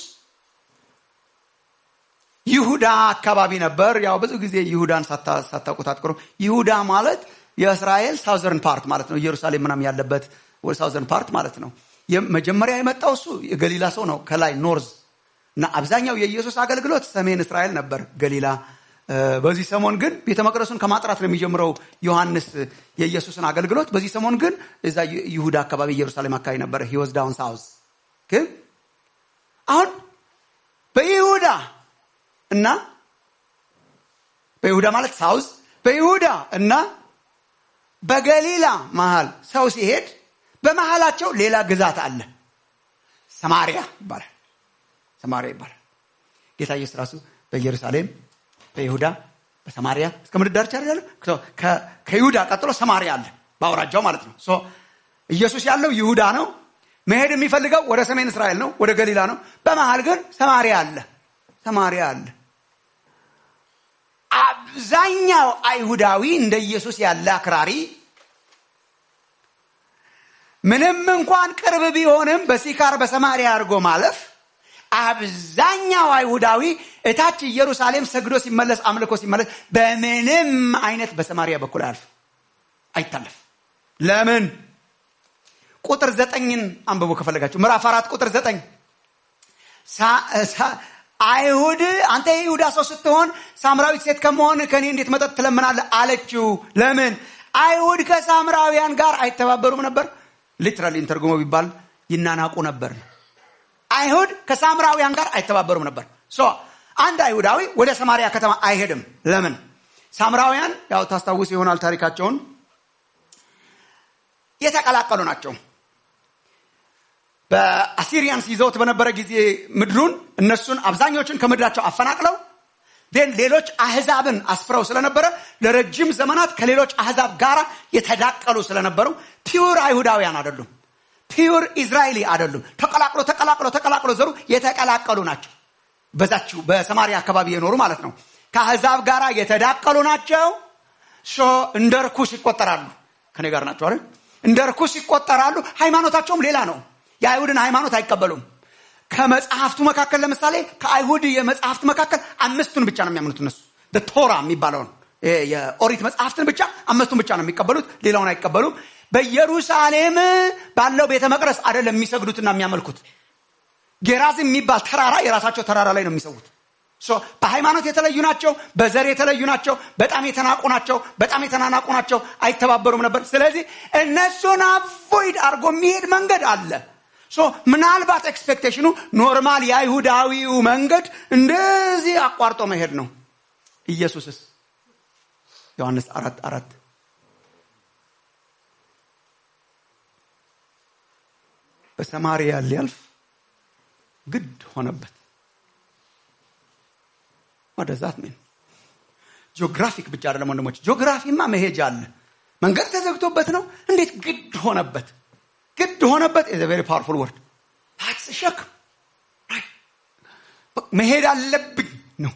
ይሁዳ አካባቢ ነበር። ያው ብዙ ጊዜ ይሁዳን ሳታውቁት አትቀሩ። ይሁዳ ማለት የእስራኤል ሳውዘርን ፓርት ማለት ነው። ኢየሩሳሌም ምናምን ያለበት ወደ ሳውዘርን ፓርት ማለት ነው። መጀመሪያ የመጣው እሱ የገሊላ ሰው ነው ከላይ ኖርዝ እና አብዛኛው የኢየሱስ አገልግሎት ሰሜን እስራኤል ነበር ገሊላ። በዚህ ሰሞን ግን ቤተ መቅደሱን ከማጥራት ነው የሚጀምረው ዮሐንስ የኢየሱስን አገልግሎት። በዚህ ሰሞን ግን እዛ ይሁዳ አካባቢ ኢየሩሳሌም አካባቢ ነበር። he was down south ግን አሁን በይሁዳ እና በይሁዳ ማለት ሳውዝ በይሁዳ እና በገሊላ መሃል ሰው ሲሄድ በመሃላቸው ሌላ ግዛት አለ። ሰማሪያ ይባላል። ሰማሪያ ይባላል። ጌታ ኢየሱስ ራሱ በኢየሩሳሌም በይሁዳ በሰማሪያ እስከ ምድር ዳርቻ ያለው ከይሁዳ ቀጥሎ ሰማሪያ አለ ባውራጃው ማለት ነው። ኢየሱስ ያለው ይሁዳ ነው። መሄድ የሚፈልገው ወደ ሰሜን እስራኤል ነው፣ ወደ ገሊላ ነው። በመሃል ግን ሰማሪያ አለ። ሰማሪያ አለ። አብዛኛው አይሁዳዊ እንደ ኢየሱስ ያለ አክራሪ ምንም እንኳን ቅርብ ቢሆንም በሲካር በሰማሪያ አድርጎ ማለፍ አብዛኛው አይሁዳዊ እታች ኢየሩሳሌም ሰግዶ ሲመለስ አምልኮ ሲመለስ በምንም አይነት በሰማሪያ በኩል አልፍ አይታለፍ። ለምን? ቁጥር 9ን አንብቦ ከፈለጋችሁ ምዕራፍ 4 ቁጥር 9 አይሁድ አንተ የይሁዳ ሰው ስትሆን ሳምራዊት ሴት ከመሆን ከኔ እንዴት መጠጥ ትለምናለህ አለችው። ለምን? አይሁድ ከሳምራውያን ጋር አይተባበሩም ነበር። ሊትራሊ ተርጉሞ ቢባል ይናናቁ ነበር። አይሁድ ከሳምራውያን ጋር አይተባበሩም ነበር። አንድ አይሁዳዊ ወደ ሰማሪያ ከተማ አይሄድም። ለምን? ሳምራውያን ያው ታስታውስ ይሆናል ታሪካቸውን የተቀላቀሉ ናቸው። በአሲሪያንስ ይዘውት በነበረ ጊዜ ምድሩን እነሱን አብዛኞቹን ከምድራቸው አፈናቅለው ሌሎች አህዛብን አስፍረው ስለነበረ ለረጅም ዘመናት ከሌሎች አህዛብ ጋር የተዳቀሉ ስለነበሩ ፒውር አይሁዳውያን አይደሉም። ፒውር እስራኤሊ አይደሉም። ተቀላቅሎ ዘሩ የተቀላቀሉ ናቸው። በዛችሁ በሰማሪያ አካባቢ የኖሩ ማለት ነው። ከአህዛብ ጋር የተዳቀሉ ናቸው። እንደ ርኩስ ይቆጠራሉ። ከኔ ጋር ናቸው አይደል? እንደ ርኩስ ይቆጠራሉ። ሃይማኖታቸውም ሌላ ነው። የአይሁድን ሃይማኖት አይቀበሉም። ከመጽሐፍቱ መካከል ለምሳሌ ከአይሁድ የመጽሐፍት መካከል 5ቱን ብቻ ነው የሚያምኑት እነሱ። ቶራ የሚባለውን የኦሪት መጽሐፍትን ብቻ 5ቱን ብቻ ነው የሚቀበሉት። ሌላውን አይቀበሉም። በኢየሩሳሌም ባለው ቤተ መቅደስ አይደለም የሚሰግዱትና የሚያመልኩት። ጌራዝም የሚባል ተራራ የራሳቸው ተራራ ላይ ነው የሚሰውት። በሃይማኖት የተለዩ ናቸው። በዘር የተለዩ ናቸው። በጣም የተናቁ ናቸው። በጣም የተናናቁ ናቸው። አይተባበሩም ነበር። ስለዚህ እነሱን አቮይድ አድርጎ የሚሄድ መንገድ አለ። ምናልባት ኤክስፔክቴሽኑ ኖርማል የአይሁዳዊው መንገድ እንደዚህ አቋርጦ መሄድ ነው። ኢየሱስስ ዮሐንስ 4:4 በሰማሪያ ሊያልፍ ግድ ሆነበት። ወደዛት ምን ጂኦግራፊክ ብቻ አይደለም ወንድሞች፣ ጂኦግራፊማ መሄጃ አለ። መንገድ ተዘግቶበት ነው። እንዴት ግድ ሆነበት? ግድ ሆነበት is a very powerful word. that's a shock. right? መሄድ አለብኝ ነው።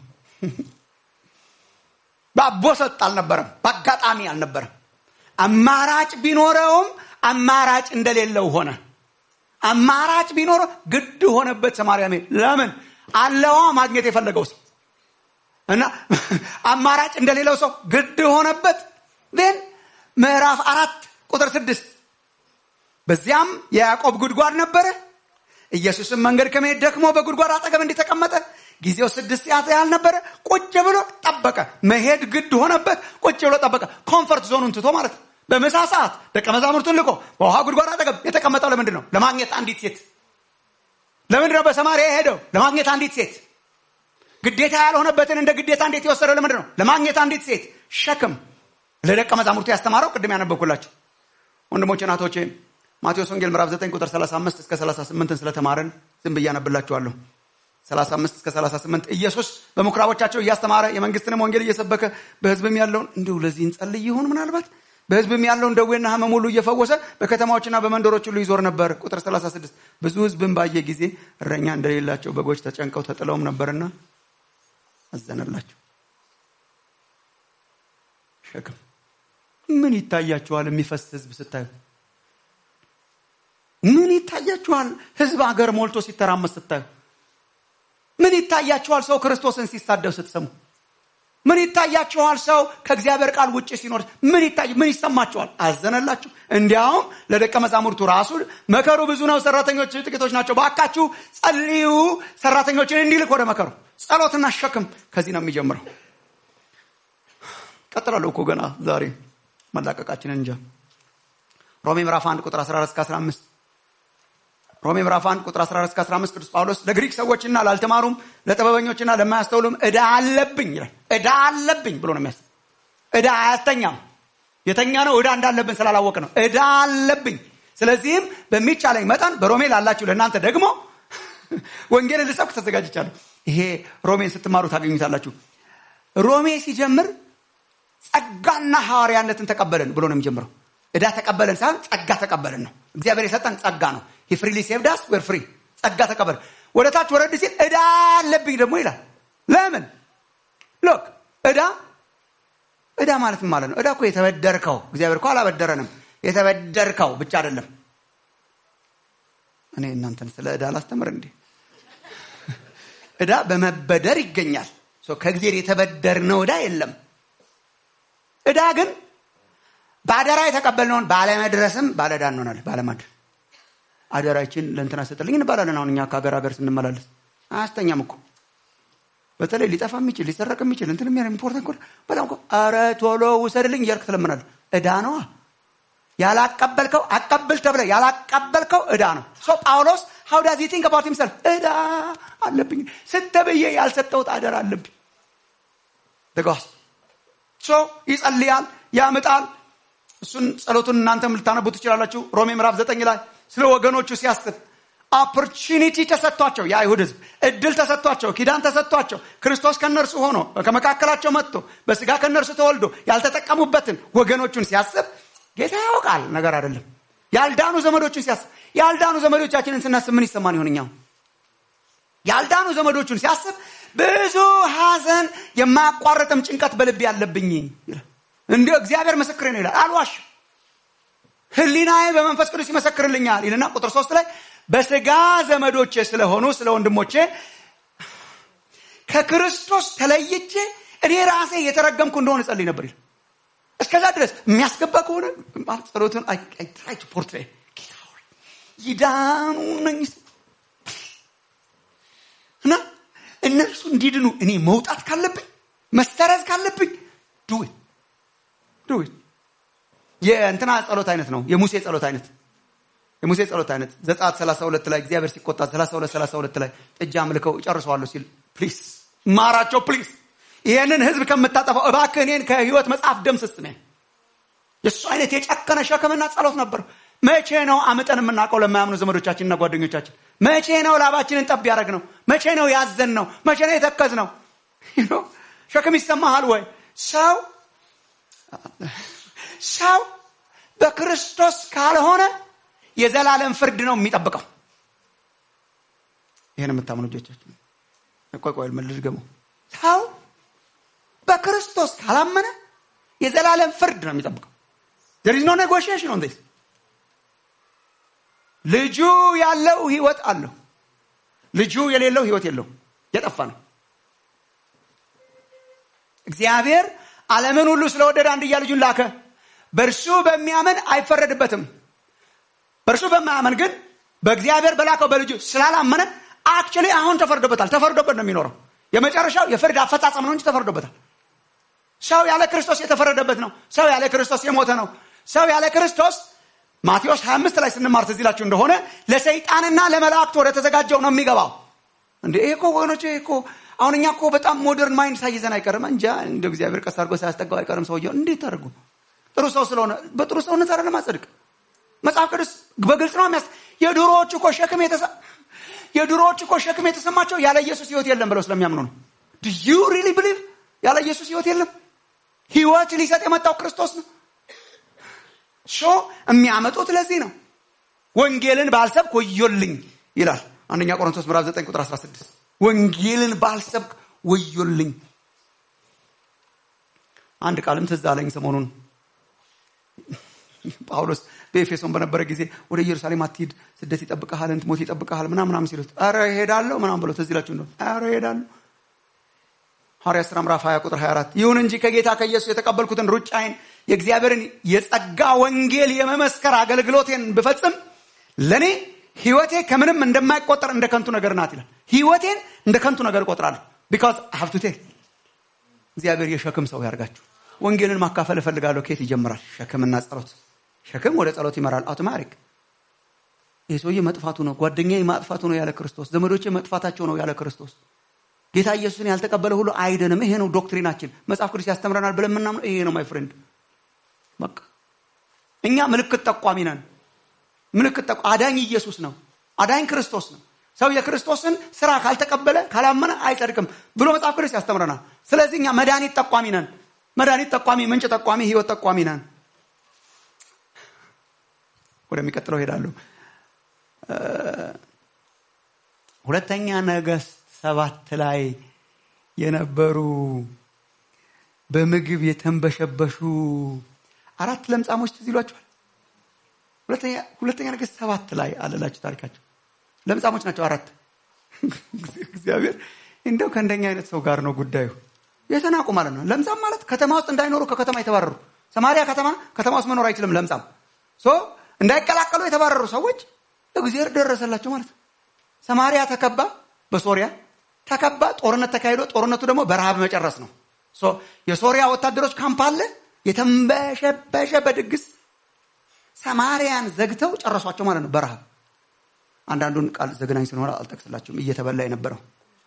ባቦሰጥ አልነበረም፣ በአጋጣሚ አልነበረም። አማራጭ ቢኖረውም አማራጭ እንደሌለው ሆነ። አማራጭ ቢኖረው ግድ ሆነበት ሰማሪያ መሄድ። ለምን? አለዋ ማግኘት የፈለገው ሰው እና አማራጭ እንደሌለው ሰው ግድ ሆነበት። then ምዕራፍ 4 ቁጥር 6 በዚያም የያዕቆብ ጉድጓድ ነበረ። ኢየሱስም መንገድ ከመሄድ ደክሞ በጉድጓድ አጠገብ እንዲተቀመጠ ጊዜው 6 ሰዓት ያህል ነበረ። ቁጭ ብሎ ጠበቀ። መሄድ ግድ ሆነበት። ቁጭ ብሎ ጠበቀ። ኮምፈርት ዞኑን ትቶ ማለት ነው። በምሳ ሰዓት ደቀ መዛሙርቱን ልኮ በውሃ ጉድጓድ አጠገብ የተቀመጠው ለምንድን ነው? ለማግኘት አንዲት ሴት። ለምንድን ነው በሰማሪያ ሄደው? ለማግኘት አንዲት ሴት። ግዴታ ያልሆነበትን እንደ ግዴታ እንዴት ይወሰደው? ለምንድን ነው? ለማግኘት አንዲት ሴት። ሸክም ለደቀ መዛሙርቱ ያስተማረው ቅድም ያነበብኩላችሁ ወንድሞቼ እናቶቼ ማቴዎስ ወንጌል ምዕራፍ 9 ቁጥር 35 እስከ 38 ስለተማረን ዝም ብዬ አነብላችኋለሁ። 35 እስከ 38 ኢየሱስ በምኩራቦቻቸው እያስተማረ የመንግስትንም ወንጌል እየሰበከ በህዝብም ያለውን እንደው ለዚህ እንጸልይ ይሁን ምናልባት በህዝብም ያለውን ደዌና ህመም ሁሉ እየፈወሰ በከተማዎችና በመንደሮች ሁሉ ይዞር ነበር። ቁጥር 36 ብዙ ህዝብም ባየ ጊዜ እረኛ እንደሌላቸው በጎች ተጨንቀው ተጥለውም ነበርና አዘነላቸው። ሸክም ምን ይታያችኋል? የሚፈስ ህዝብ ስታዩ ምን ይታያችኋል? ህዝብ አገር ሞልቶ ሲተራመስ ስታዩ ምን ይታያችኋል? ሰው ክርስቶስን ሲሳደብ ስትሰሙ ምን ይታያችኋል? ሰው ከእግዚአብሔር ቃል ውጪ ሲኖር ምን ይሰማችኋል? አዘነላችሁ። እንዲያውም ለደቀ መዛሙርቱ ራሱ መከሩ ብዙ ነው፣ ሰራተኞች ጥቂቶች ናቸው፣ ባካችሁ ጸልዩ ሰራተኞችን እንዲልክ ወደ መከሩ። ጸሎትና ሸክም ከዚህ ነው የሚጀምረው። ቀጥላለሁ እኮ ገና ዛሬ መላቀቃችንን እንጃ። ሮሜ ምዕራፍ 1 ቁጥር 14 እስከ 15 ሮሜ ምዕራፍ 1 ቁጥር 14 እስከ 15 ቅዱስ ጳውሎስ ለግሪክ ሰዎችና ላልተማሩም ለጥበበኞችና ለማያስተውሉም ዕዳ አለብኝ ይላል። ዕዳ አለብኝ ብሎ ነው የሚያስ ዕዳ አያተኛም። የተኛ ነው ዕዳ እንዳለብን ስላላወቅ ነው። ዕዳ አለብኝ። ስለዚህም በሚቻለኝ መጠን በሮሜ ላላችሁ ለእናንተ ደግሞ ወንጌልን ልሰብክ ተዘጋጅቻለሁ። ይሄ ሮሜን ስትማሩ ታገኙታላችሁ። ሮሜ ሲጀምር ጸጋና ሐዋርያነትን ተቀበልን ብሎ ነው የሚጀምረው። ዕዳ ተቀበልን ሳይሆን ጸጋ ተቀበልን ነው። እግዚአብሔር የሰጠን ጸጋ ነው። he freely saved us, we're free። ጸጋ ተቀበልን። ወደ ታች ወረድ ሲል ዕዳ አለብኝ ደግሞ ይላል። ለምን? ሎክ ዕዳ ማለት ምን ማለት ነው? ዕዳ እኮ የተበደርከው፣ እግዚአብሔር እኮ አላበደረንም። የተበደርከው ብቻ አይደለም። እኔ እናንተን ስለ ዕዳ ላስተምር እንዴ? ዕዳ በመበደር ይገኛል። ከእግዚአብሔር የተበደርነው ዕዳ የለም። ዕዳ ግን ባደራ የተቀበልነውን ባለመድረስም ባለዕዳ እንሆናለን። ባለማድረስ አደራችን ለእንትና ሰጥልኝ እንባላለን። አሁን እኛ ከሀገር ስንመላለስ አያስተኛም እኮ በተለይ ሊጠፋ የሚችል ሊሰረቅ የሚችል እንትን የሚያር ኢምፖርታንት ኮር በጣም እኮ ኧረ ቶሎ ውሰድልኝ እያልክ ትለምናለህ። ዕዳ ነዋ። ያላቀበልከው አቀብል ተብለ ያላቀበልከው ዕዳ ነው። ጳውሎስ how does he think about himself? ዕዳ አለብኝ ስተብዬ ያልሰጠሁት አደራ አለብኝ። ደጋስ ይጸልያል፣ ያምጣል። እሱን ጸሎቱን እናንተም ልታነቡ ትችላላችሁ። ሮሜ ምዕራፍ 9 ላይ ስለ ወገኖቹ ሲያስብ ኦፖርቹኒቲ ተሰጥቷቸው የአይሁድ ህዝብ እድል ተሰጥቷቸው ኪዳን ተሰጥቷቸው ክርስቶስ ከነርሱ ሆኖ ከመካከላቸው መጥቶ በስጋ ከነርሱ ተወልዶ ያልተጠቀሙበትን ወገኖቹን ሲያስብ ጌታ ያውቃል። ነገር አይደለም። ያልዳኑ ዘመዶቹን ሲያስብ ያልዳኑ ዘመዶቻችንን ስናስብ ምን ይሰማን ይሆንኛው? ያልዳኑ ዘመዶቹን ሲያስብ ብዙ ሐዘን የማያቋርጥም ጭንቀት በልብ ያለብኝ ይላል። እንደ እግዚአብሔር ምስክሬ ነው ይላል። አልዋሽ ህሊናዬ በመንፈስ ቅዱስ ይመሰክርልኛል ይልና ቁጥር 3 ላይ በስጋ ዘመዶቼ ስለሆኑ ስለ ወንድሞቼ ከክርስቶስ ተለይቼ እኔ ራሴ የተረገምኩ እንደሆነ ጸልይ ነበር ይላል። እስከዛ ድረስ የሚያስገባ ከሆነ ማለት ጸሎቱን አይ ትራይ ቱ ፖርትሬት ይዳኑ ነኝ እና እነርሱ እንዲድኑ እኔ መውጣት ካለብኝ መስተረዝ ካለብኝ ዱይ የእንትና ጸሎት አይነት ነው። የሙሴ ጸሎት አይነት ዘጸአት 32 ላይ እግዚአብሔር ሲቆጣ 32 ላይ ጥጃ አምልከው ጨርሰዋለሁ ሲል ፕሊዝ ማራቸው ፕሊዝ ይሄንን ህዝብ ከምታጠፋው እባክህ እኔን ከህይወት መጽሐፍ ደምስስ ነው። የሱ አይነት የጨከነ ሸክምና ጸሎት ነበር። መቼ ነው አመጠን የምናውቀው ለማያምኑ ዘመዶቻችንና ጓደኞቻችን? መቼ ነው ላባችንን ጠብ ያደረግ ነው? መቼ ነው ያዘን ነው? መቼ ነው የተከዝ ነው? ሸክም ይሰማሃል ወይ? ሰው በክርስቶስ ካልሆነ የዘላለም ፍርድ ነው የሚጠብቀው። ይሄን የምታምኑ ልጆቻችን ቆይ መልስ ገሙ። ሰው በክርስቶስ ካላመነ የዘላለም ፍርድ ነው የሚጠብቀው። there is no negotiation on this። ልጁ ያለው ህይወት አለው፣ ልጁ የሌለው ህይወት የለው፣ የጠፋ ነው። እግዚአብሔር ዓለምን ሁሉ ስለወደደ አንድያ ልጁን ላከ። በእርሱ በሚያምን አይፈረድበትም። በእርሱ በማያምን ግን በእግዚአብሔር በላከው በልጁ ስላላመነ አክቹሊ አሁን ተፈርዶበታል። ተፈርዶበት ነው የሚኖረው። የመጨረሻው የፍርድ አፈጻጸም ነው እንጂ ተፈርዶበታል። ሰው ያለ ክርስቶስ የተፈረደበት ነው። ሰው ያለ ክርስቶስ የሞተ ነው። ሰው ያለ ክርስቶስ ማቴዎስ 25 ላይ ስንማር ትዝ ይላችሁ እንደሆነ ለሰይጣንና ለመላእክት ወደ ተዘጋጀው ነው የሚገባው። እንዴ እኮ ወገኖቼ እኮ አሁን እኛ እኮ በጣም ሞደርን ማይንድ ሳይዘን አይቀርም እንጂ እንደ እግዚአብሔር ቀስ አድርጎ ሳያስጠጋው አይቀርም። ሰውየው እንዴት ታደርጉ? ጥሩ ሰው ስለሆነ በጥሩ ሰውነት አይደለም ማጽድቅ። መጽሐፍ ቅዱስ በግልጽ ነው የሚያስ የድሮዎቹ እኮ ሸክም የድሮዎች እኮ ሸክም የተሰማቸው ያለ ኢየሱስ ህይወት የለም ብለው ስለሚያምኑ ነው። do you really believe ያለ ኢየሱስ ህይወት የለም? ህይወት ሊሰጥ የመጣው ክርስቶስ ነው። የሚያመጡት ለዚህ ነው። ወንጌልን ባልሰብክ ወዮልኝ ይላል አንደኛ ቆሮንቶስ ምዕራፍ 9 ቁጥር 16 ወንጌልን ባልሰብክ ወዮልኝ። አንድ ቃልም ትዝ አለኝ ሰሞኑን ጳውሎስ በኤፌሶን በነበረ ጊዜ ወደ ኢየሩሳሌም አትሂድ፣ ስደት ይጠብቅሃል፣ ሞት ይጠብቅሃል ምናምን ሲሉት አረ እሄዳለሁ ምናምን ብሎ ትዝ ይላችሁ ነው። አረ እሄዳለሁ። ሐዋርያት ሥራ ምዕራፍ 20 ቁጥር 24 ይሁን እንጂ ከጌታ ከኢየሱስ የተቀበልኩትን ሩጫዬን የእግዚአብሔርን የጸጋ ወንጌል የመመስከር አገልግሎቴን ብፈጽም ለኔ ህይወቴ ከምንም እንደማይቆጠር እንደ ከንቱ ነገር ናት ይላል። ህይወቴን እንደ ከንቱ ነገር እቆጥራለሁ because I have to tell እግዚአብሔር የሸክም ሰው ያርጋችሁ። ወንጌልን ማካፈል እፈልጋለሁ። ከየት ይጀምራል? ሸክምና ጸሎት። ሸክም ወደ ጸሎት ይመራል አውቶማቲክ። የሰውዬ መጥፋቱ ነው፣ ጓደኛዬ ማጥፋቱ ነው ያለ ክርስቶስ፣ ዘመዶቼ መጥፋታቸው ነው ያለ ክርስቶስ። ጌታ ኢየሱስን ያልተቀበለ ሁሉ አይደንም። ይሄ ነው ዶክትሪናችን። መጽሐፍ ቅዱስ ያስተምረናል ብለን ምናምን ይሄ ነው ማይ ፍሬንድ። በቃ እኛ ምልክት ጠቋሚ ነን። ምልክት አዳኝ ኢየሱስ ነው። አዳኝ ክርስቶስ ነው። ሰው የክርስቶስን ስራ ካልተቀበለ ካላመነ አይጸድቅም ብሎ መጽሐፍ ቅዱስ ያስተምረናል። ስለዚህ እኛ መድኃኒት ጠቋሚ ነን። መድኃኒት ጠቋሚ፣ ምንጭ ጠቋሚ፣ ህይወት ጠቋሚ ነን። ወደሚቀጥለው ሄዳለሁ። ሁለተኛ ነገሥት 7 ላይ የነበሩ በምግብ የተንበሸበሹ 4 ለምጻሞች ትዝ ይሏቸዋል። ሁለተኛ ነገሥት 7 ላይ አለላችሁ ታሪካቸው። ለምጻሞች ናቸው 4። እግዚአብሔር እንደው ከእንደኛ አይነት ሰው ጋር ነው ጉዳዩ። የተናቁ ማለት ነው። ለምጻም ማለት ከተማ ውስጥ እንዳይኖሩ ከከተማ የተባረሩ። ሰማሪያ ከተማ ውስጥ መኖር አይችልም ለምጻም። እንዳይቀላቀሉ የተባረሩ ሰዎች እግዚአብሔር ደረሰላቸው ማለት ነው። ሰማሪያ ተከባ፣ በሶሪያ ተከባ፣ ጦርነት ተካሂዶ ጦርነቱ ደግሞ በረሃብ መጨረስ ነው። የሶሪያ ወታደሮች ካምፕ አለ፣ የተንበሸበሸ በድግስ ሰማሪያን ዘግተው ጨረሷቸው ማለት ነው በረሃብ። አንዳንዱን ቃል ዘግናኝ ስለሆነ አልጠቅስላችሁም። እየተበላ የነበረው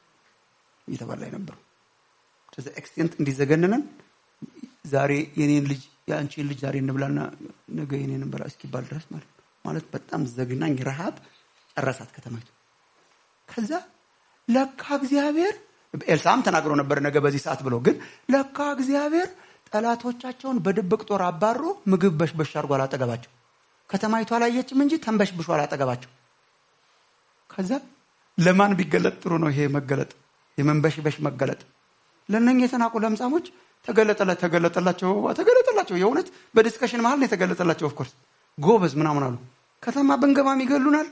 to the extent እንዲዘገነነን ዛሬ የኔን ልጅ ያንቺን ልጅ ዛሬ እንብላና ነገ የኔን እንበላ እስኪባል ድረስ ማለት በጣም ዘግናኝ ረሃብ ጨረሳት ከተማይቱ። ከዛ ለካ እግዚአብሔር ኤልሳም ተናግሮ ነበር ነገ በዚህ ሰዓት ብሎ፣ ግን ለካ እግዚአብሔር ጠላቶቻቸውን በድብቅ ጦር አባሮ ምግብ በሽበሽ አድርጎ አላጠገባቸው። ከተማይቱ አላየችም እንጂ ተንበሽብሾ አላጠገባቸው። ከዛ ለማን ቢገለጥ ጥሩ ነው ይሄ መገለጥ፣ የመንበሽበሽ መገለጥ? ለነኛ የተናቁ ለምጻሞች ተገለጠላቸው። የእውነት በዲስከሽን መሃል ነው የተገለጠላቸው። ኦፍ ኮርስ ጎበዝ ምናምን አሉ። ከተማ ብንገባም ይገሉናል፣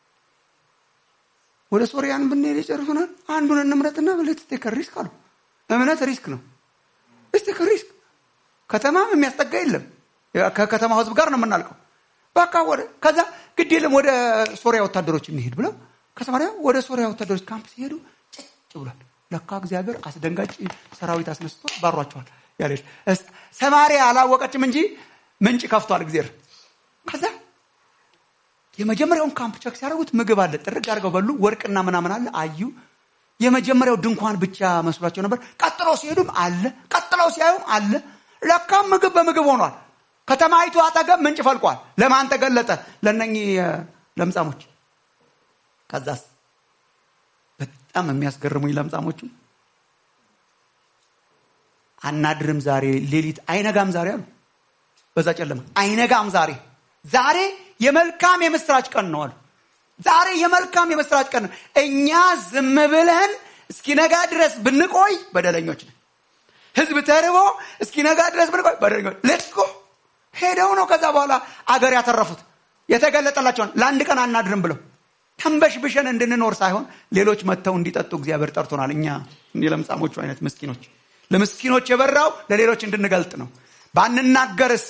ወደ ሶሪያን ብንሄድ ይጨርሱናል። አንዱን እንምረጥና let's take a risk አሉ። እምነት ሪስክ ነው። let's take a risk። ከተማም የሚያስጠጋ የለም። ከከተማው ህዝብ ጋር ነው የምናልቀው። በቃ ከዛ ግድ የለም ወደ ሶሪያ ወታደሮች እንሄድ ብለው ከሰማሪያ ወደ ሶሪያ ወታደሮች ካምፕ ሲሄዱ ጭጭ ብሏል። ለካ እግዚአብሔር አስደንጋጭ ሰራዊት አስነስቶ ባሯቸዋል ያለች ሰማሪያ አላወቀችም እንጂ ምንጭ ከፍቷል እግዚአብሔር። ከዛ የመጀመሪያውን ካምፕ ቸክ ሲያደርጉት ምግብ አለ፣ ጥርግ አድርገው በሉ። ወርቅና ምናምን አለ አዩ። የመጀመሪያው ድንኳን ብቻ መስሏቸው ነበር። ቀጥሎ ሲሄዱም አለ፣ ቀጥለው ሲያዩም አለ። ለካ ምግብ በምግብ ሆኗል። ከተማይቱ አጠገብ ምንጭ ፈልቋል። ለማን ተገለጠ? ለነኚህ ለምጻሞች። ከዛስ በጣም የሚያስገርሙኝ ለምጻሞቹ አናድርም ዛሬ ሌሊት አይነጋም ዛሬ አሉ። በዛ ጨለማ አይነጋም ዛሬ የመልካም የምስራች ቀን ነው አሉ። ዛሬ የመልካም የምስራች ቀን ነው። እኛ ዝም ብለን እስኪነጋ ድረስ ብንቆይ በደለኞች ነን። ህዝብ ተርቦ እስኪነጋ ድረስ ብንቆይ በደለኞች። ሌትስ ጎ ሄደው ነው ከዛ በኋላ አገር ያተረፉት። የተገለጠላቸውን ለአንድ ቀን አናድርም ብለው ተንበሽብሸን እንድንኖር ሳይሆን ሌሎች መተው እንዲጠጡ እግዚአብሔር ጠርቶናል። እኛ ለምጻሞቹ አይነት ምስኪኖች፣ ለምስኪኖች የበራው ለሌሎች እንድንገልጥ ነው። ባንናገርስ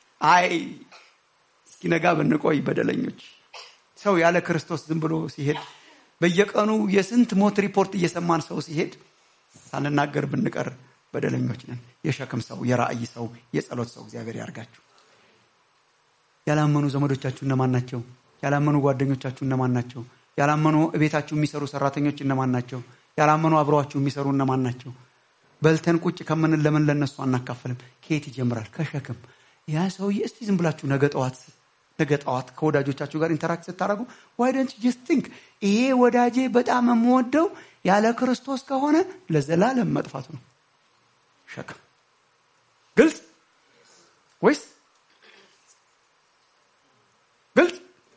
እስኪነጋ ብንቆይ በደለኞች። ሰው ያለ ክርስቶስ ዝም ብሎ ሲሄድ በየቀኑ የስንት ሞት ሪፖርት እየሰማን ሰው ሲሄድ ሳንናገር ብንቀር በደለኞች ነን። የሸክም ሰው፣ የራእይ ሰው፣ የጸሎት ሰው እግዚአብሔር ያርጋችሁ። ያላመኑ ዘመዶቻችሁ እነማን ናቸው? ያላመኑ ጓደኞቻችሁ እነማን ናቸው? ያላመኑ ቤታችሁ የሚሰሩ ሰራተኞች እነማን ናቸው? ያላመኑ አብረዋችሁ የሚሰሩ እነማን ናቸው? በልተን ቁጭ ከምን ለምን ለነሱ አናካፈልም? ከየት ይጀምራል? ከሸክም። ያ ሰውዬ እስቲ ዝም ብላችሁ ነገ ጠዋት ነገ ጠዋት ከወዳጆቻችሁ ጋር ኢንተራክት ስታደርጉ why don't you just think ይሄ ወዳጄ በጣም የምወደው ያለ ክርስቶስ ከሆነ ለዘላለም መጥፋቱ ነው። ሸክም ግልጽ ወይስ ግልጽ?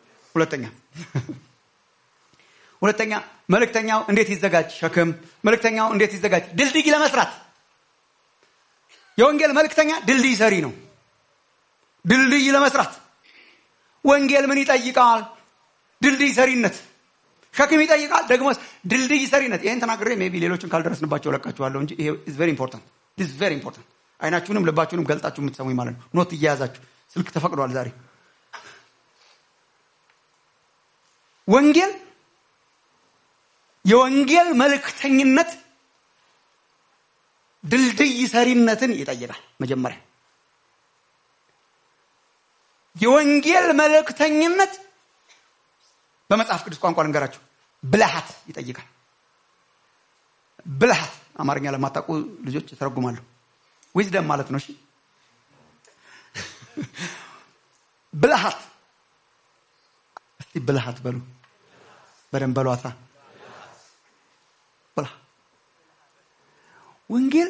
ሁለተኛ መልእክተኛው እንዴት ይዘጋጅ? ሸክም መልእክተኛው እንዴት ይዘጋጅ? ድልድይ ለመስራት። የወንጌል መልእክተኛ ድልድይ ሰሪ ነው። ድልድይ ለመስራት ወንጌል ምን ይጠይቃል? ድልድይ ሰሪነት። ሸክም ይጠይቃል፣ ደግሞ ድልድይ ሰሪነት። ይሄን ተናግሬ ሜቢ ሌሎችን ካልደረስንባቸው ለቃችኋለሁ እንጂ ይሄ is very important. this is very important. አይናችሁንም ልባችሁንም ገልጣችሁ የምትሰሙኝ ማለት ነው። ኖት እያያዛችሁ ስልክ ተፈቅዷል ዛሬ። ወንጌል የወንጌል መልእክተኝነት ድልድይ ሰሪነትን ይጠይቃል። መጀመሪያ የወንጌል መልእክተኝነት በመጽሐፍ ቅዱስ ቋንቋ ልንገራችሁ ብልሃት ይጠይቃል። ብልሃት አማርኛ ለማታውቁ ልጆች ተረጉማለሁ። ዊዝደም ማለት ነው። እሺ ብልሃት እስቲ ብልሃት በሉ በደንብ በሏታ። ብልሃት ወንጌል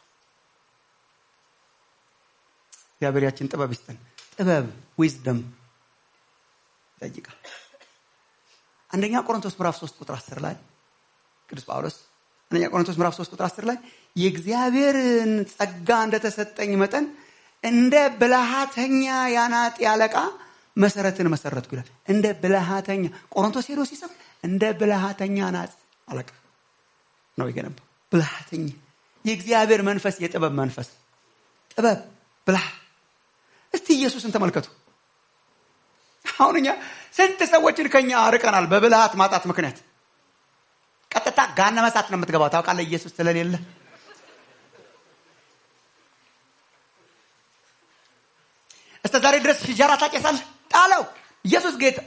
ያበሪያችን ጥበብ ይስጠን። ጥበብ ዊዝደም ይጠይቃል። አንደኛ ቆሮንቶስ ምዕራፍ 3 ቁጥር 10 ላይ ቅዱስ ጳውሎስ አንደኛ ቆሮንቶስ ምዕራፍ 3 ቁጥር 10 ላይ የእግዚአብሔርን ጸጋ እንደተሰጠኝ መጠን እንደ ብልሃተኛ ያናጢ አለቃ መሰረትን መሰረትኩ ይላል። እንደ ብልሃተኛ ቆሮንቶስ ሄዶ ሲሰም እንደ ብልሃተኛ ናጽ አለቃ ነው የገነባው። ብልሃተኛ የእግዚአብሔር መንፈስ የጥበብ መንፈስ ጥበብ ብልሃት። እስቲ ኢየሱስን ተመልከቱ። አሁንኛ ስንት ሰዎችን ከኛ አርቀናል በብልሃት ማጣት ምክንያት። ቀጥታ ጋነ መሳት ነው የምትገባው ታውቃለህ ኢየሱስ ስለሌለ። እስከ ዛሬ ድረስ ሲጃራ ታጨሳለህ ጣለው ኢየሱስ ጌታ።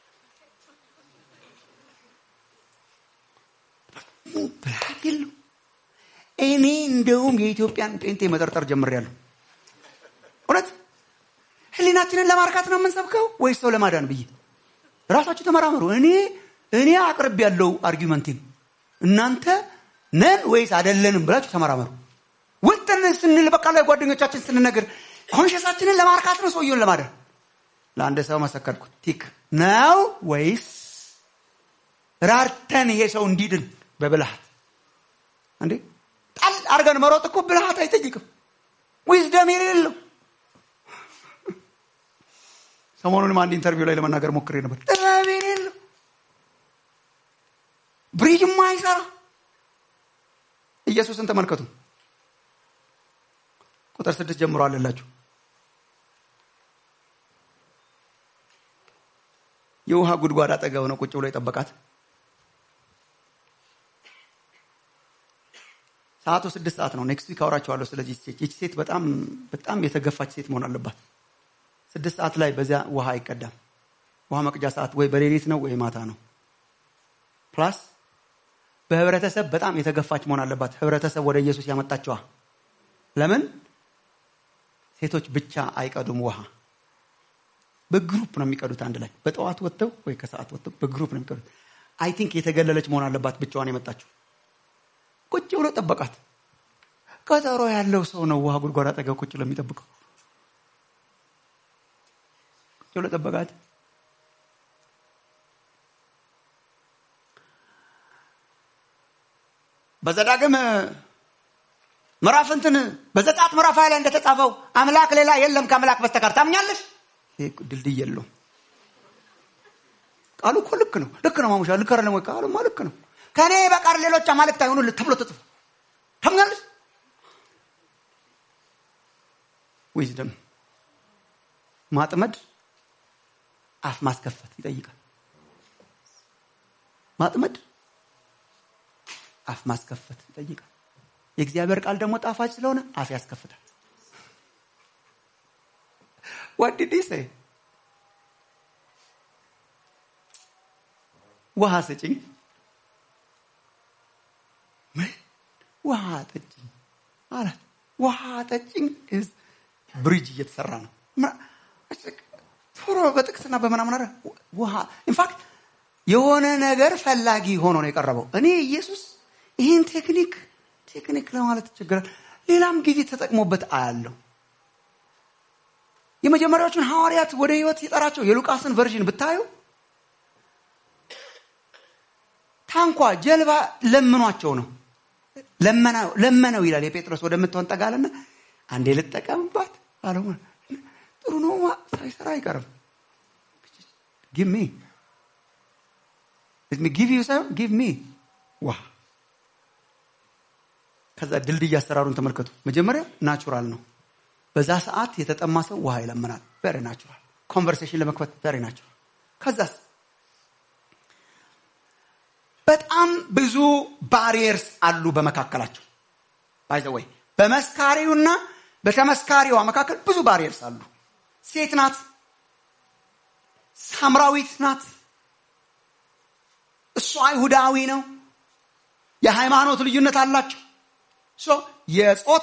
ብልሃት የለው። እኔ እንደውም የኢትዮጵያን ጴንጤ መጠርጠር ጀምሬያለሁ። እውነት ህሊናችንን ለማርካት ነው የምንሰብከው ወይስ ሰው ለማዳን ብዬ? ራሳችሁ ተመራመሩ። እኔ አቅርብ ያለው አርጊመንቲን እናንተ ነን ወይስ አይደለንም ብላችሁ ተመራመሩ። ወጥተን ስንል በቃ ላይ ጓደኞቻችን ስንነግር ኮንሽንሳችንን ለማርካት ነው ሰውየውን ለማዳን። ለአንድ ሰው መሰከርኩት። ቲክ ነው ወይስ ራርተን ይሄ ሰው እንዲድን በብልሃት? እንዴ ጣል አርገን መሮጥ እኮ ብልሃት አይጠይቅም። ዊዝደም የሌለው ሰሞኑን አንድ ኢንተርቪው ላይ ለመናገር ሞክሬ ነበር። ጥበብ የሌለው ብሪጅ ማይሰራ ኢየሱስን ተመልከቱ። ቁጥር 6 ጀምሮ አለላችሁ። የውሃ ጉድጓድ አጠገብ ነው ቁጭ ብሎ የጠበቃት። ሰዓቱ 6 ሰዓት ነው። ኔክስት ዊክ አወራችኋለሁ ስለዚህ እቺ ሴት በጣም የተገፋች ሴት መሆን አለባት። 6 ሰዓት ላይ በዚያ ውሃ አይቀዳም። ውሃ መቅጃ ሰዓት ወይ በሌሊት ነው ወይ ማታ ነው። ፕላስ በህብረተሰብ በጣም የተገፋች መሆን አለባት። ህብረተሰብ ወደ ኢየሱስ ያመጣቸዋ። ለምን ሴቶች ብቻ አይቀዱም ውሃ? በግሩፕ ነው የሚቀዱት አንድ ላይ። በጠዋት ወጥተው ወይ ከሰዓት ወጥተው በግሩፕ ነው የሚቀዱት። አይ ቲንክ የተገለለች መሆን አለባት ብቻዋን የመጣችው። ቁጭ ብሎ ጠበቃት። ቀጠሮ ያለው ሰው ነው ውሃ ጉድጓድ አጠገብ ቁጭ ብሎ የሚጠብቀው። ቁጭ ብሎ ጠበቃት። በዘዳግም በዘጸአት ምዕራፍ ላይ እንደተጻፈው አምላክ ሌላ የለም ከአምላክ በስተቀር ታምኛለሽ? ይሄ ድልድይ የለውም። ቃሉ እኮ ልክ ነው ማሙሻ ልክ አይደለም ወይ? ቃሉማ ልክ ነው። ከኔ በቀር ሌሎች አማልክት አይሆኑልህ ተብሎ ተጽፎ ታምኛለሽ? ዊዝደም ማጥመድ አፍ ማስከፈት ይጠይቃል። ማጥመድ አፍ ማስከፈት ይጠይቃል። የእግዚአብሔር ቃል ደግሞ ጣፋጭ ስለሆነ አፍ ያስከፍታል። what did he say? ውሃ ስጭኝ። ውሃ ጠጭኝ አላት። ውሃ ጠጭኝ ብሪጅ እየተሰራ ነው። ቶሎ በጥቅስና በመናምን አረ ውሃ ኢንፋክት የሆነ ነገር ፈላጊ ሆኖ ነው የቀረበው። እኔ ኢየሱስ ይሄን ቴክኒክ ለማለት ይችላል ሌላም ጊዜ ተጠቅሞበት አያለው። የመጀመሪያዎቹን ሐዋርያት ወደ ህይወት ይጠራቸው የሉቃስን ቨርዥን ብታዩ ታንኳ ጀልባ ለምኗቸው ነው ለመነው ይላል። የጴጥሮስ ወደምትሆን ጠጋለና አንዴ ልጠቀምባት አለው። ጥሩ ነው ሳይሰራ አይቀርም። give me let me give you some give me ዋ ከዛ ድልድይ አሰራሩን ተመልከቱ። መጀመሪያ ናቹራል ነው። በዛ ሰዓት የተጠማ ሰው ውሃ ይለምናል። very natural conversation ለመክፈት very natural። ከዛስ በጣም ብዙ ባሪየርስ አሉ በመካከላቸው። by the way በመስካሪውና በተመስካሪው መካከል ብዙ ባሪየርስ አሉ። ሴት ናት፣ ሳምራዊት ናት፣ እሱ አይሁዳዊ ነው። የሃይማኖት ልዩነት አላቸው። የጾታ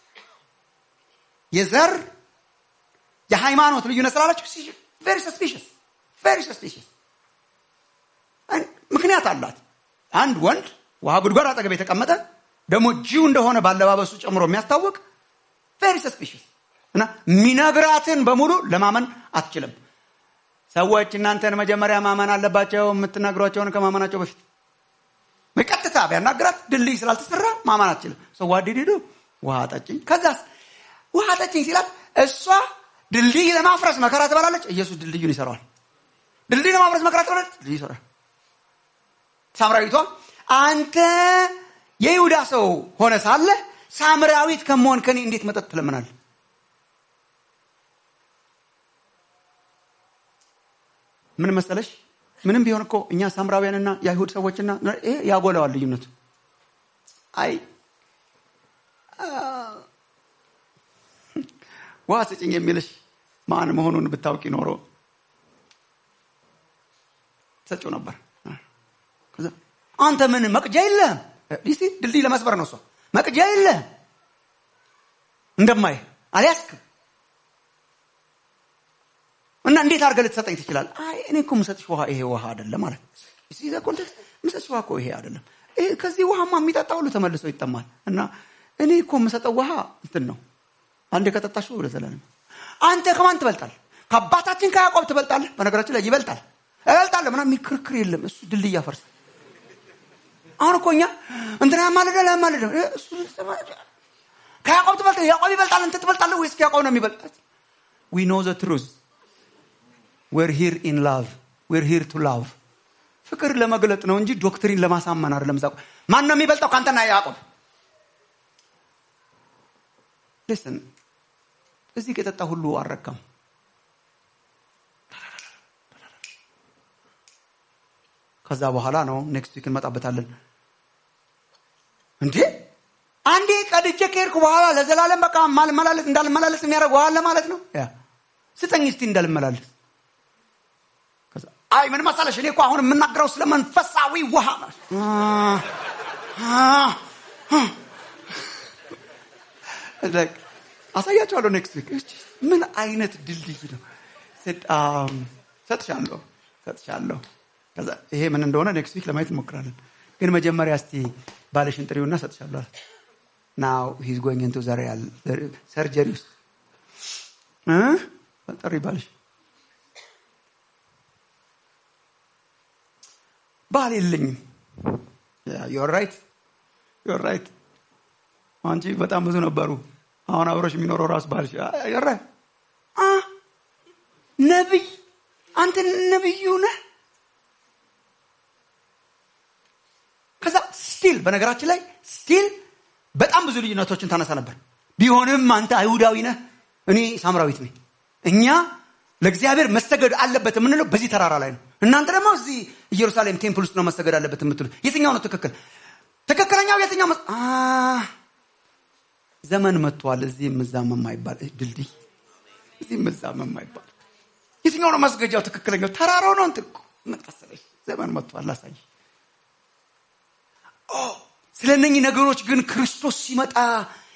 የዘር የሃይማኖት ልዩነት ስላላቸው very suspicious ምክንያት አላት። አንድ ወንድ ውሃ ጉድጓድ አጠገብ የተቀመጠ ደግሞ ጂው እንደሆነ ባለባበሱ ጨምሮ የሚያስታውቅ very suspicious እና ሚነግራትን በሙሉ ለማመን አትችልም። ሰዎች እናንተን መጀመሪያ ማመን አለባቸው የምትነግሯቸውን ከማመናቸው በፊት። በቀጥታ ቢያናግራት ድልድይ ስላልተሰራ ማመን አትችልም። ሰው ዋዲዲዱ ውሃ ጠጭኝ። ከዛስ ውሃ ጠጭኝ ሲላት እሷ ድልድይ ለማፍረስ መከራ ትበላለች። ኢየሱስ ድልድዩን ይሰራዋል። ድልድይ ለማፍረስ መከራ ትበላለች፣ ድልድይ ይሰራል። ሳምራዊቷ አንተ የይሁዳ ሰው ሆነ ሳለ ሳምራዊት ከመሆን ከኔ እንዴት መጠጥ ትለምናለህ? ምን መሰለሽ ምንም ቢሆን እኮ እኛ ሳምራውያንና የአይሁድ ሰዎችና ይሄ ያጎላዋል ልዩነቱ። አይ ውሃ ስጭኝ የሚልሽ ማን መሆኑን ብታውቂ ኖሮ ሰጪው ነበር። ከዛ አንተ ምን መቅጃ የለህም? ዲሲ ድልድይ ለመስበር ነው እሷ መቅጃ የለህም እንደማይ አልያዝክም እና እንዴት አድርገህ ልትሰጠኝ ትችላለህ? አይ እኔ እኮ የምሰጥሽ ውሃ ይሄ ውሃ አይደለም ማለት እዚህ ዘ ኮንቴክስት የምሰጥሽ ውሃ እኮ ይሄ አይደለም። ከዚህ ውሃማ የሚጠጣው ሁሉ ተመልሶ ይጠማል። እና እኔ እኮ የምሰጠው ውሃ እንትን ነው አንዴ ከጠጣሽው ወደ ዘላለም። አንተ ከማን ትበልጣለህ? ከአባታችን ከያዕቆብ ትበልጣለህ። በነገራችን ላይ ይበልጣል እበልጣለሁ ምናምን የሚክርክር የለም። እሱ ድልድይ ያፈርሳል። አሁን እኮ እኛ እንትና ለማለደ እሱ ከያዕቆብ ትበልጣለህ፣ ያዕቆብ ይበልጣል፣ አንተ ትበልጣለህ ወይስ ያዕቆብ ነው የሚበልጣት? we know the truth. we're here in love. we're here to love. ፍቅር ለመግለጥ ነው እንጂ ዶክትሪን ለማሳመን አይደለም። ዛቁ ማን ነው የሚበልጠው ካንተና ያዕቆብ? listen እዚህ ከጠጣ ሁሉ አረካም። ከዛ በኋላ ነው ኔክስት ዊክ እንመጣበታለን። እንዴ አንዴ ቀድጄ ከሄድኩ በኋላ ለዘላለም በቃ ማልመላለስ እንዳልመላለስ የሚያደርግ ውሃ አለ ማለት ነው። ያ ስጠኝ እስቲ እንዳልመላለስ። ከዛ አይ ምን መሰለሽ እኔ እኮ አሁን የምናገረው ስለ መንፈሳዊ ውሃ ነው። like አሳያቸዋለሁ ኔክስት ዊክ ምን አይነት ድልድይ ነው። ሰጥቻለሁ ከዛ ይሄ ምን እንደሆነ ኔክስት ዊክ ለማየት እንሞክራለን። ግን መጀመሪያ እስቲ ባለሽን ጥሪውና ሰጥቻለሁ። now he's going into the real surgery ጥሪ ባለሽ ባል የለኝም። you're right አንቺ በጣም ብዙ ነበሩ። አሁን አብሮሽ የሚኖረው ራስ ባልሽ you're right ነብይ አንተ ነብዩ ነህ። ከዛ ስቲል በነገራችን ላይ ስቲል በጣም ብዙ ልዩነቶችን ታነሳ ነበር። ቢሆንም አንተ አይሁዳዊ ነህ፣ እኔ ሳምራዊት ነኝ። እኛ ለእግዚአብሔር መሰገድ አለበት የምንለው በዚህ ተራራ ላይ ነው። እናንተ ደግሞ እዚህ ኢየሩሳሌም ቴምፕል ውስጥ ነው መሰገድ አለበት የምትሉት። የትኛው ነው ትክክል? ትክክለኛው የትኛው? ዘመን መጥቷል። እዚህ ምዛም የማይባል ድልድይ፣ እዚህ ምዛም የማይባል የትኛው ነው መስገጃው? ትክክለኛው ተራራው ነው። እንትን መጣሰለሽ ዘመን መጥቷል። አሳይ ስለነኚህ ነገሮች ግን ክርስቶስ ሲመጣ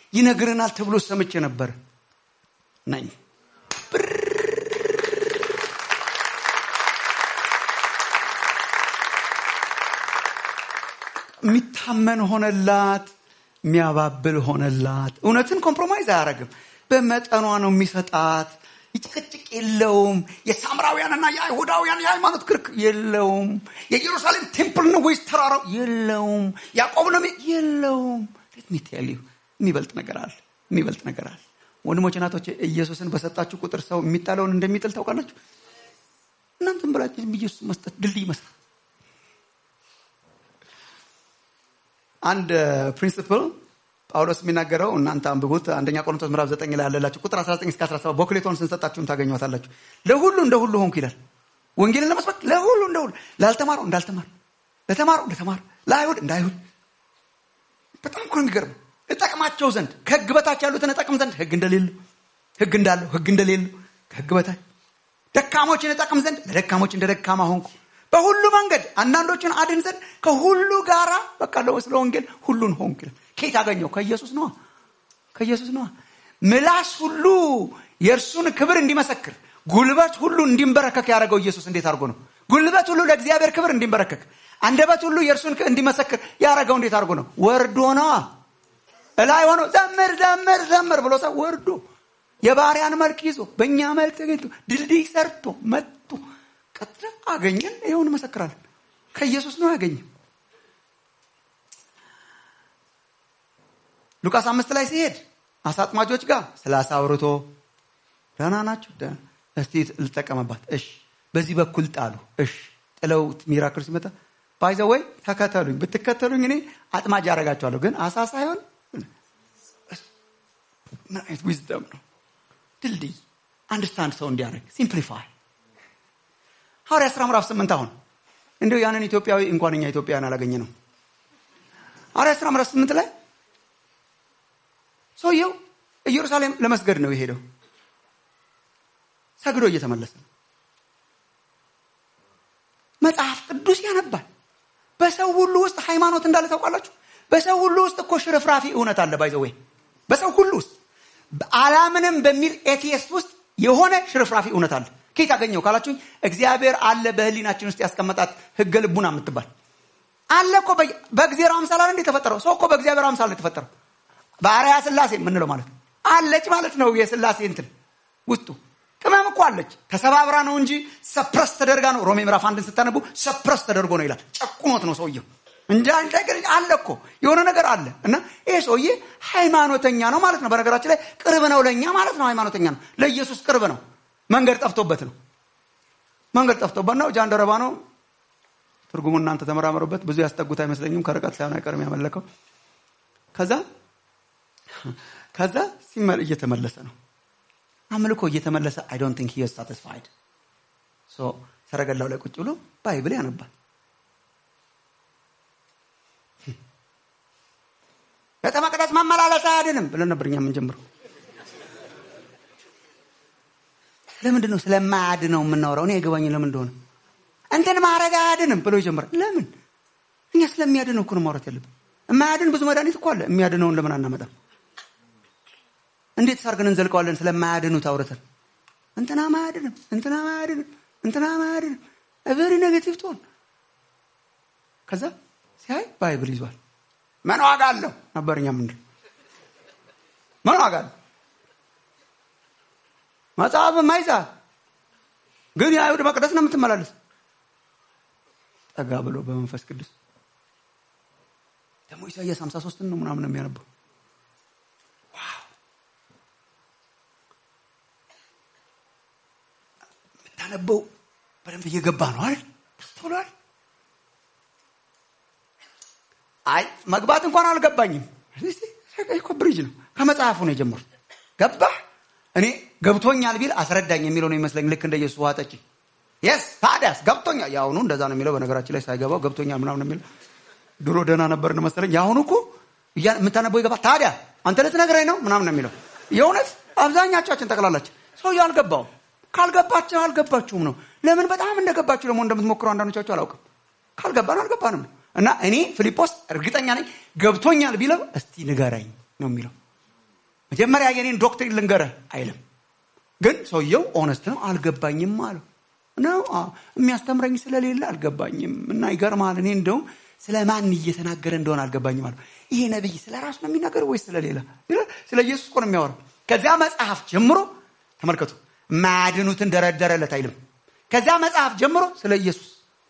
ይነግረናል ተብሎ ሰምቼ ነበር። ነኝ የሚታመን ሆነላት፣ የሚያባብል ሆነላት። እውነትን ኮምፕሮማይዝ አያደርግም። በመጠኗ ነው የሚሰጣት። ይጭቅጭቅ የለውም። የሳምራውያንና የአይሁዳውያን የሃይማኖት ክርክር የለውም። የኢየሩሳሌም ቴምፕል ነው ወይስ ተራራው የለውም። ያዕቆብ ነው የለውም። የሚበልጥ ነገር አለ። የሚበልጥ ነገር አለ። ወንድሞች እናቶች፣ ኢየሱስን በሰጣችሁ ቁጥር ሰው የሚጣለውን እንደሚጥል ታውቃላችሁ። እናንተም ብላችሁ ኢየሱስ መስጠት ድልድይ መስጠት። አንድ ፕሪንሲፕል ጳውሎስ የሚናገረው እናንተ አንብቡት። አንደኛ ቆሮንቶስ ምዕራፍ 9 ላይ ያለላችሁ ቁጥር 19 እስከ 17 ቦክሌቶን ስንሰጣችሁም ታገኙታላችሁ። ለሁሉ እንደሁሉ ሆንኩ ይላል። ወንጌልን ለመስበክ ለሁሉ እንደሁሉ፣ ላልተማረው እንዳልተማረ፣ ለተማረው እንደተማረ፣ ለአይሁድ እንዳይሁድ። በጣም እኮ የሚገርም እጠቅማቸው ዘንድ ከሕግ በታች ያሉትን እጠቅም ዘንድ ሕግ እንደሌለው፣ ሕግ እንዳለው፣ ሕግ እንደሌለው ከሕግ በታች ደካሞችን እጠቅም ዘንድ ለደካሞች እንደ ደካማ ሆንኩ። በሁሉ መንገድ አንዳንዶችን አድን ዘንድ ከሁሉ ጋራ በቃ ስለ ወንጌል ሁሉን ሆንኩ ይላል። ከየት አገኘው? ከኢየሱስ ነው። ከኢየሱስ ነው። ምላስ ሁሉ የእርሱን ክብር እንዲመሰክር፣ ጉልበት ሁሉ እንዲንበረከክ ያደረገው ኢየሱስ እንዴት አድርጎ ነው? ጉልበት ሁሉ ለእግዚአብሔር ክብር እንዲንበረከክ፣ አንደበት ሁሉ የእርሱን እንዲመሰክር ያደረገው እንዴት አድርጎ ነው? ወርዶ ነው። እላይ ሆኖ ዘምር ዘምር ዘምር ብሎ ሰው ወርዶ የባሪያን መልክ ይዞ በእኛ መልክ ተገኝቶ ድልድይ ሰርቶ መጥቶ ቀጥታ አገኘን። ይሁን መሰክራለን። ከኢየሱስ ነው ያገኘው። ሉቃስ 5 ላይ ሲሄድ አሳ አጥማጆች ጋር ስለ አሳ አውርቶ ደህና ናችሁ? እስቲ ልጠቀምባት። እሺ በዚህ በኩል ጣሉ። እሺ ጥለው ሚራክል ሲመጣ ባይ ዘ ወይ ተከተሉኝ፣ ብትከተሉኝ እኔ አጥማጅ ያደርጋቸዋለሁ። ግን አሳ ሳይሆን ምን አይነት ዊዝደም ነው! ድልድይ አንደርስታንድ ሰው እንዲያደርግ ሲምፕሊፋይ። ሐዋርያት ሥራ ምዕራፍ 8 አሁን እንደው ያንን ኢትዮጵያዊ እንኳን እኛ ኢትዮጵያውያን አላገኘ ነው። ሐዋርያት ሥራ ምዕራፍ 8 ላይ ሰውየው ኢየሩሳሌም ለመስገድ ነው የሄደው። ሰግዶ እየተመለሰ ነው። መጽሐፍ ቅዱስ ያነባል። በሰው ሁሉ ውስጥ ሃይማኖት እንዳለ ታውቃላችሁ። በሰው ሁሉ ውስጥ እኮ ሽርፍራፊ እውነት አለ። ባይዘው ወይ በሰው ሁሉ ውስጥ አላምንም በሚል ኤቲስት ውስጥ የሆነ ሽርፍራፊ እውነት አለ። ከየት አገኘው ካላችሁ እግዚአብሔር አለ በህሊናችን ውስጥ ያስቀመጣት ህገ ልቡና የምትባል አለ እኮ። በእግዚአብሔር አምሳል አይደል የተፈጠረው ሰው እኮ በእግዚአብሔር አምሳል ነው የተፈጠረው። በአርአያ ሥላሴ የምንለው ማለት አለች ማለት ነው። የሥላሴ እንትን ውስጡ ቅመም እኮ አለች። ተሰባብራ ነው እንጂ ሰፕረስ ተደርጋ ነው። ሮሜ ምዕራፍ 1 ስታነቡ ሰፕረስ ተደርጎ ነው ይላል። ጨቁኖት ነው ሰውየው እንጂ አንደገር አለ እኮ የሆነ ነገር አለ። እና ይሄ ሰውዬ ሃይማኖተኛ ነው ማለት ነው። በነገራችን ላይ ቅርብ ነው ለኛ ማለት ነው። ሃይማኖተኛ ነው፣ ለኢየሱስ ቅርብ ነው። መንገድ ጠፍቶበት ነው። መንገድ ጠፍቶበት ነው። ጃንደረባ ነው። ትርጉሙ እናንተ ተመራመሩበት። ብዙ ያስጠጉት አይመስለኝም። ከርቀት ሳይሆን አይቀርም ያመለከው። ከዛ እየተመለሰ ነው። አምልኮ እየተመለሰ I don't think he is satisfied. so ሰረገላው ላይ ቁጭ ብሎ ባይብል ያነባል። በተመቅደስ ማመላለስ አያድንም ብለን ነበር እኛ ምን ጀምረው። ለምንድን ነው ስለማያድነው የምናወራው? እኔ አይገባኝ ለምን እንደሆነ። እንትን ማረጋ አያድንም ብሎ ይጀምራል። ለምን? እኛ ስለሚያድነው እኮ ነው ማውራት ያለብን። የማያድን ብዙ መድኃኒት እኮ አለ። የሚያድነውን ለምን አናመጣም? እንዴት ሳርገን እንዘልቀዋለን? ስለማያድኑት አውርተን እንትና ማያድንም እንትና ማያድንም እንትና ማያድንም እብሪ ኔጌቲቭ ቶን። ከዛ ሲያይ ባይብል ይዟል። ምን ዋጋ አለው ነበርኛ ምንድን ምን ዋጋ አለው? መጽሐፍ ማይዛ ግን የአይሁድ መቅደስ ነው የምትመላለስ። ጠጋ ብሎ በመንፈስ ቅዱስ ደግሞ ኢሳይያስ 53 ነው ምናምን የሚያነበው። ዋው ምታነበው በደንብ እየገባ ነው አይደል? ተስተውሏል። አይ መግባት እንኳን አልገባኝም። እኮ ብሪጅ ነው ከመጽሐፉ ነው የጀመሩት። ገባ እኔ ገብቶኛል ቢል አስረዳኝ የሚለው ነው ይመስለኝ። ልክ እንደ ኢየሱስ ውሃ ጠጪ yes ታዲያስ ገብቶኛል። ያውኑ እንደዛ ነው የሚለው። በነገራችን ላይ ሳይገባው ገብቶኛል ምናምን የሚለው ድሮ ደህና ነበር ነው መሰለኝ። ያውኑ እኮ የምታነበው ይገባ። ታዲያ አንተ ልትነግረኝ ነው ምናምን ነው የሚለው። የእውነት አብዛኛቻችን ጠቅላላችን ሰው ያልገባው ካልገባችሁ አልገባችሁም ነው። ለምን በጣም እንደገባችሁ ደግሞ እንደምትሞክሩ አንዳንዶቻችሁ አላውቅም። ካልገባን አልገባንም። እና እኔ ፊልጶስ እርግጠኛ ነኝ ገብቶኛል ቢለው እስቲ ንገረኝ ነው የሚለው። መጀመሪያ የኔን ዶክትሪን ልንገርህ አይልም። ግን ሰውየው ኦነስት ነው። አልገባኝም አለው ነው የሚያስተምረኝ ስለሌለ አልገባኝም። እና ይገርማል። እኔ እንደው ስለማን እየተናገረ እንደሆነ አልገባኝም አለ። ይሄ ነብይ ስለራሱ ነው የሚናገረው ወይስ ስለሌላ? ስለ ኢየሱስ እኮ ነው የሚያወራው። ከዛ መጽሐፍ ጀምሮ ተመልከቱ፣ ማድኑትን ደረደረለት አይልም። ከዛ መጽሐፍ ጀምሮ ስለ ኢየሱስ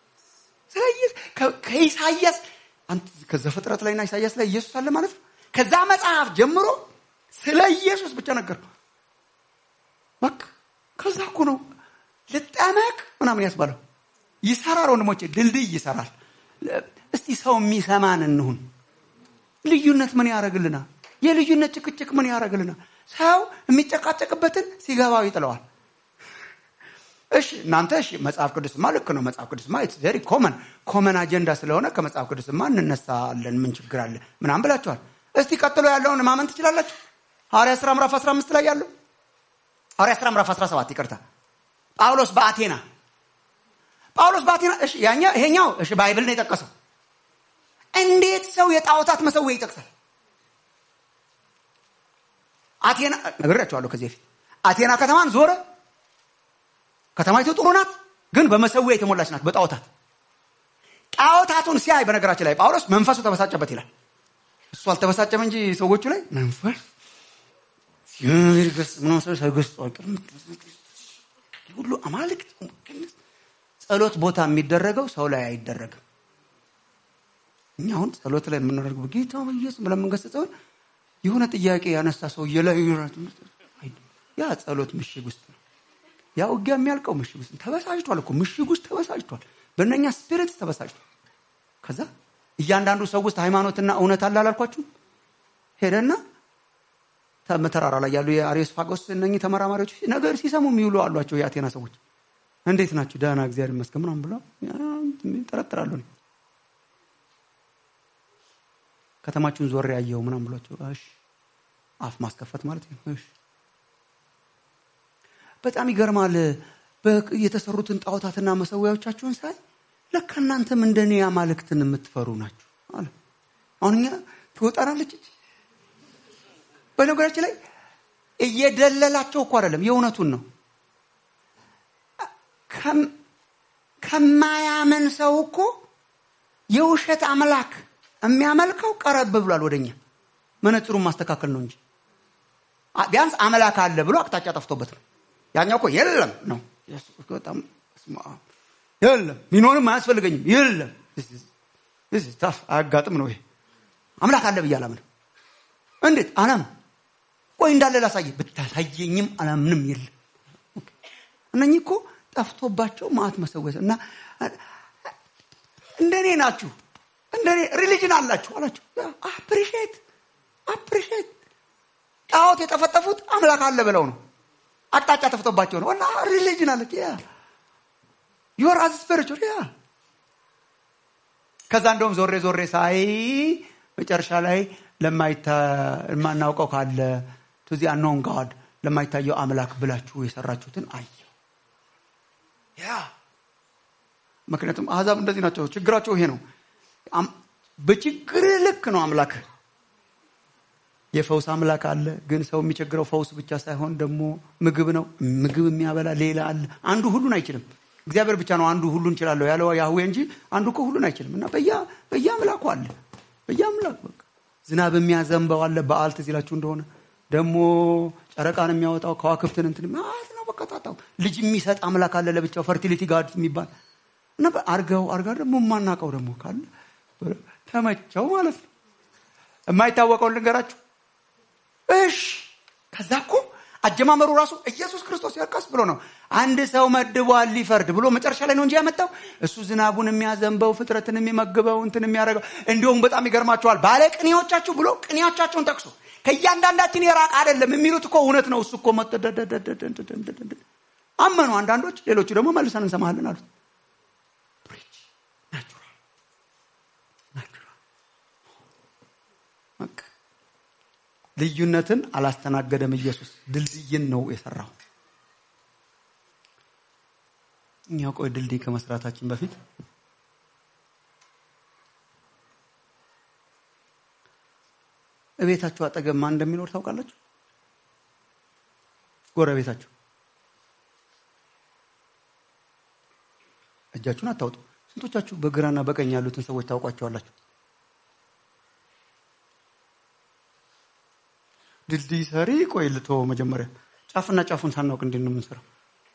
ከኢሳይያስ አንተ ከዘፍጥረት ላይና ኢሳይያስ ላይ ኢየሱስ አለ ማለት ነው። ከዛ መጽሐፍ ጀምሮ ስለ ኢየሱስ ብቻ ነገር በቃ ከዛ እኮ ነው ልጠመቅ ምናምን ያስባለው። ይሰራል ወንድሞቼ፣ ድልድይ ይሰራል። እስቲ ሰው የሚሰማን እንሁን። ልዩነት ምን ያደርግልናል? የልዩነት ጭቅጭቅ ምን ያደርግልናል? ሰው የሚጨቃጨቅበትን ሲገባው ይጥለዋል። እሺ እናንተ እሺ መጽሐፍ ቅዱስማ ልክ ነው። መጽሐፍ ቅዱስማ ኢትስ ቬሪ ኮመን አጀንዳ ስለሆነ ከመጽሐፍ ቅዱስማ እንነሳለን ምን ችግር አለ ምናምን ብላችኋል። እስቲ ቀጥሎ ያለውን ማመን ትችላላችሁ? ሐዋርያት ሥራ ምዕራፍ 15 ላይ ያለው ሐዋርያት ሥራ ምዕራፍ 17 ይቅርታ፣ ጳውሎስ በአቴና እሺ ይሄኛው እሺ ባይብል ነው የጠቀሰው። እንዴት ሰው የጣዖታት መሰዊያ ይጠቅሳል? አቴና ነግሬያችኋለሁ ከዚህ በፊት። አቴና ከተማን ዞረ። ከተማይቱ ጥሩ ናት፣ ግን በመሰዊያ የተሞላች ናት፣ በጣዖታት። ጣዖታቱን ሲያይ በነገራችን ላይ ጳውሎስ መንፈሱ ተበሳጨበት ይላል። እሱ አልተበሳጨም እንጂ ሰዎቹ ላይ መንፈስ ሲርገስ ምንሰው ሰግስ ሁሉ አማልክት ጸሎት ቦታ የሚደረገው ሰው ላይ አይደረግም። እኛ አሁን ጸሎት ላይ የምናደርገው ጌታ ኢየሱስ ብለን የምንገስጸው የሆነ ጥያቄ ያነሳ ሰው የላይ ያ ጸሎት ምሽግ ውስጥ ነው። ያ ውጊያ የሚያልቀው ምሽግ ውስጥ ተበሳጭቷል እኮ ምሽግ ውስጥ ተበሳጭቷል። በእነኛ ስፒሪት ተበሳጭቷል። ከዛ እያንዳንዱ ሰው ውስጥ ሃይማኖትና እውነት አለ አላልኳችሁ? ሄደና ተራራ ላይ ያሉ የአሪዮስፋጎስ እነኚህ ተመራማሪዎች ነገር ሲሰሙ የሚውሉ አሏቸው። የአቴና ሰዎች እንዴት ናችሁ? ደህና እግዚአብሔር ይመስገን ምናምን ብለው ይጠረጥራሉ። ከተማችሁን ዞር ያየው ምናምን ብሏቸው እሺ አፍ ማስከፈት ማለት ነው። እሺ በጣም ይገርማል። የተሰሩትን ጣዖታትና መሰዊያዎቻችሁን ሳይ ለካ እናንተም እንደኔ አማልክትን የምትፈሩ ናችሁ አለ። አሁንኛ ትወጣናለች። በነገራችን ላይ እየደለላቸው እኮ አይደለም፣ የእውነቱን ነው። ከማያምን ሰው እኮ የውሸት አምላክ የሚያመልከው ቀረብ ብሏል ወደኛ። መነጽሩን ማስተካከል ነው እንጂ ቢያንስ አምላክ አለ ብሎ አቅጣጫ ጠፍቶበት ነው። ያኛው እኮ የለም ነው ኢየሱስ በጣም የለም ሚኖርም አያስፈልገኝም የለም እዚህ ታፍ አጋጥም ነው። ይሄ አምላክ አለ ብዬ አላምንም። እንዴት አላም ቆይ እንዳለ ላሳይ ብታሳየኝም አላምንም የለም። እነኚህ እኮ ጠፍቶባቸው ማአት መሰወስ እና እንደኔ ናችሁ፣ እንደኔ ሪሊጅን አላችሁ አላችሁ። አፕሪሺየት ጣዖት የጠፈጠፉት አምላክ አለ ብለው ነው። አቅጣጫ ጠፍቶባቸው ነው። እና ሪሊጅን አለ ያ ዩር አዝ ስፒሪቹዋል ያ። ከዛ እንደውም ዞሬ ሳይ መጨረሻ ላይ ለማናውቀው ካለ to the unknown God ለማይታየው አምላክ ብላችሁ የሰራችሁትን አየሁ። ያ ምክንያቱም አሕዛብ እንደዚህ ናቸው። ችግራቸው ይሄ ነው። በችግር ልክ ነው አምላክ። የፈውስ አምላክ አለ፣ ግን ሰው የሚቸግረው ፈውስ ብቻ ሳይሆን ደግሞ ምግብ ነው። ምግብ የሚያበላ ሌላ አለ። አንዱ ሁሉን አይችልም። እግዚአብሔር ብቻ ነው አንዱ ሁሉን ይችላል ያለው ያህዌ እንጂ አንዱ እኮ ሁሉን አይችልም። እና በየአምላኩ አለ። በየአምላኩ በቃ ዝናብ የሚያዘንበው አለ። በዓል ትዝ ይላችሁ እንደሆነ ደግሞ ጨረቃን የሚያወጣው ከዋክብትን እንትን ማለት ነው። በቃ ታጣው ልጅ የሚሰጥ አምላክ አለ ለብቻው ፈርቲሊቲ ጋድ የሚባል እና አርጋው ደግሞ ማናቀው ደግሞ ካለ ተመቸው ማለት ነው። የማይታወቀው ልንገራችሁ። እሺ ከዛ እኮ አጀማመሩ ራሱ ኢየሱስ ክርስቶስ ያርቃስ ብሎ ነው። አንድ ሰው መድቧል ሊፈርድ ብሎ መጨረሻ ላይ ነው እንጂ ያመጣው እሱ ዝናቡን የሚያዘንበው ፍጥረትን የሚመግበው እንትን የሚያደርገው። እንደውም በጣም ይገርማቸዋል። ባለቅኔዎቻችሁ ብሎ ቅኔዎቻቸውን ጠቅሶ ከእያንዳንዳችን የራቅ አይደለም የሚሉት እኮ እውነት ነው። እሱ እኮ አመኑ አንዳንዶች፣ ሌሎቹ ደግሞ መልሰን እንሰማለን አሉት። ልዩነትን አላስተናገደም ኢየሱስ። ድልድይን ነው የሰራው። እኛ ቆይ ድልድይ ከመስራታችን በፊት እቤታችሁ አጠገብ ማን እንደሚኖር ታውቃላችሁ? ጎረቤታችሁ። እጃችሁን አታውጡ። ስንቶቻችሁ በግራና በቀኝ ያሉትን ሰዎች ታውቋቸዋላችሁ? ድልድይ ሰሪ ቆይ ልተው መጀመሪያ ጫፍና ጫፉን ሳናውቅ እንዴት ነው የምንሰራው?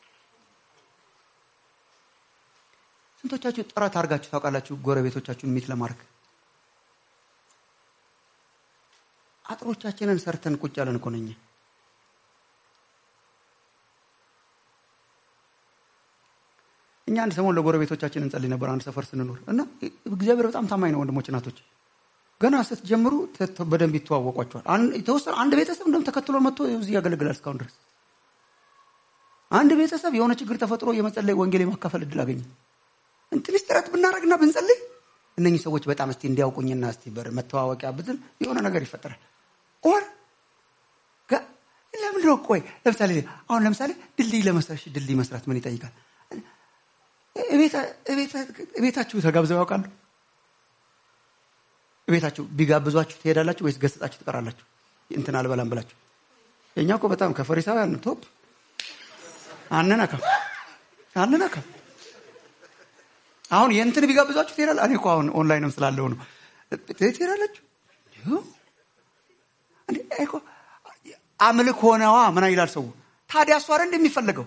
ስንቶቻችሁ ጥረት አድርጋችሁ ታውቃላችሁ ጎረቤቶቻችሁን ሚት ለማድረግ? አጥሮቻችንን ሰርተን ቁጭ ያለን እኮ ነኝ። እኛ አንድ ሰሞን ለጎረቤቶቻችን እንጸልይ ነበር አንድ ሰፈር ስንኖር እና እግዚአብሔር በጣም ታማኝ ነው ወንድሞች እናቶች። ገና ስትጀምሩ በደንብ ይተዋወቋቸዋል። የተወሰነ አንድ ቤተሰብ እንደውም ተከትሎን መጥቶ እዚህ ያገለግላል እስካሁን ድረስ። አንድ ቤተሰብ የሆነ ችግር ተፈጥሮ የመጸለይ ወንጌል የማካፈል እድል አገኘ። ትንሽ ጥረት ብናደርግና ብንጸልይ እነኚህ ሰዎች በጣም እስቲ እንዲያውቁኝና እስቲ መተዋወቂያ ብትል የሆነ ነገር ይፈጠራል። ኦር ለምን ነው ቆይ ለምሳሌ ድልድይ መስራት ምን ይጠይቃል? ቤታችሁ ተጋብዘው ያውቃሉ? ቤታችሁ ቢጋብዟችሁ ትሄዳላችሁ ወይስ ገስጻችሁ ትቀራላችሁ? እንትን አልበላም ብላችሁ? የኛው እኮ በጣም ከፈሪሳውያን ቶፕ አንነካም። አሁን የእንትን ቢጋብዟችሁ ትሄዳላችሁ? እኔ እኮ አሁን ኦንላይንም ስላለው ነው። ትሄዳላችሁ? እንዴ እኮ አምልክ ሆነዋ ምን ይላል ሰው? ታዲያ እሱ አይደል እንደሚፈልገው?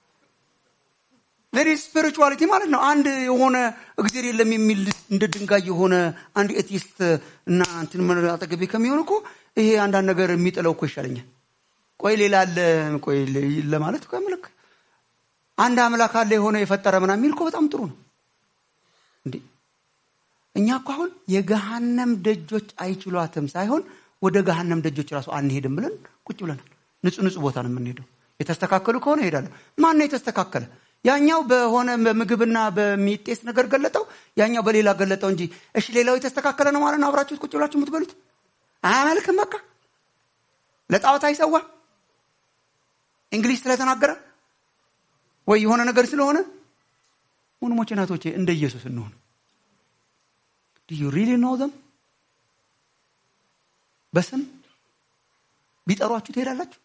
ለዲ ስፒሪቹዋሊቲ ማለት ነው። አንድ የሆነ እግዚአብሔር የለም የሚል እንደ ድንጋይ የሆነ አንድ ኤቲስት እና እንትን ምን አጠገቤ ከሚሆን እኮ ይሄ አንዳንድ ነገር የሚጥለው እኮ ይሻለኛል። ቆይ ሌላ አለ ቆይ ለማለት እኮ አምልክ አንድ አምላክ አለ የሆነ የፈጠረ ምናምን የሚል እኮ በጣም ጥሩ ነው። እንዴ እኛ እኮ አሁን የገሃነም ደጆች አይችሏትም ሳይሆን ወደ ገሃነም ደጆች ራሱ አንሄድም ብለን ቁጭ ብለናል። ንጹህ ቦታ ነው የምንሄደው። የተስተካከሉ ከሆነ ሄዳለሁ። ማን ነው የተስተካከለ? ያኛው በሆነ በምግብና በሚጤስ ነገር ገለጠው፣ ያኛው በሌላ ገለጠው እንጂ እሺ ሌላው የተስተካከለ ነው ማለት ነው። አብራችሁት ቁጭ ብላችሁ የምትበሉት አያመልክም። በቃ ለጣዖት አይሰዋ እንግሊዝ ስለተናገረ ወይ የሆነ ነገር ስለሆነ ወንድሞቼ እናቶቼ እንደ ኢየሱስ እንሆን። do you really know them? በስም ቢጠሯችሁ ትሄዳላችሁ?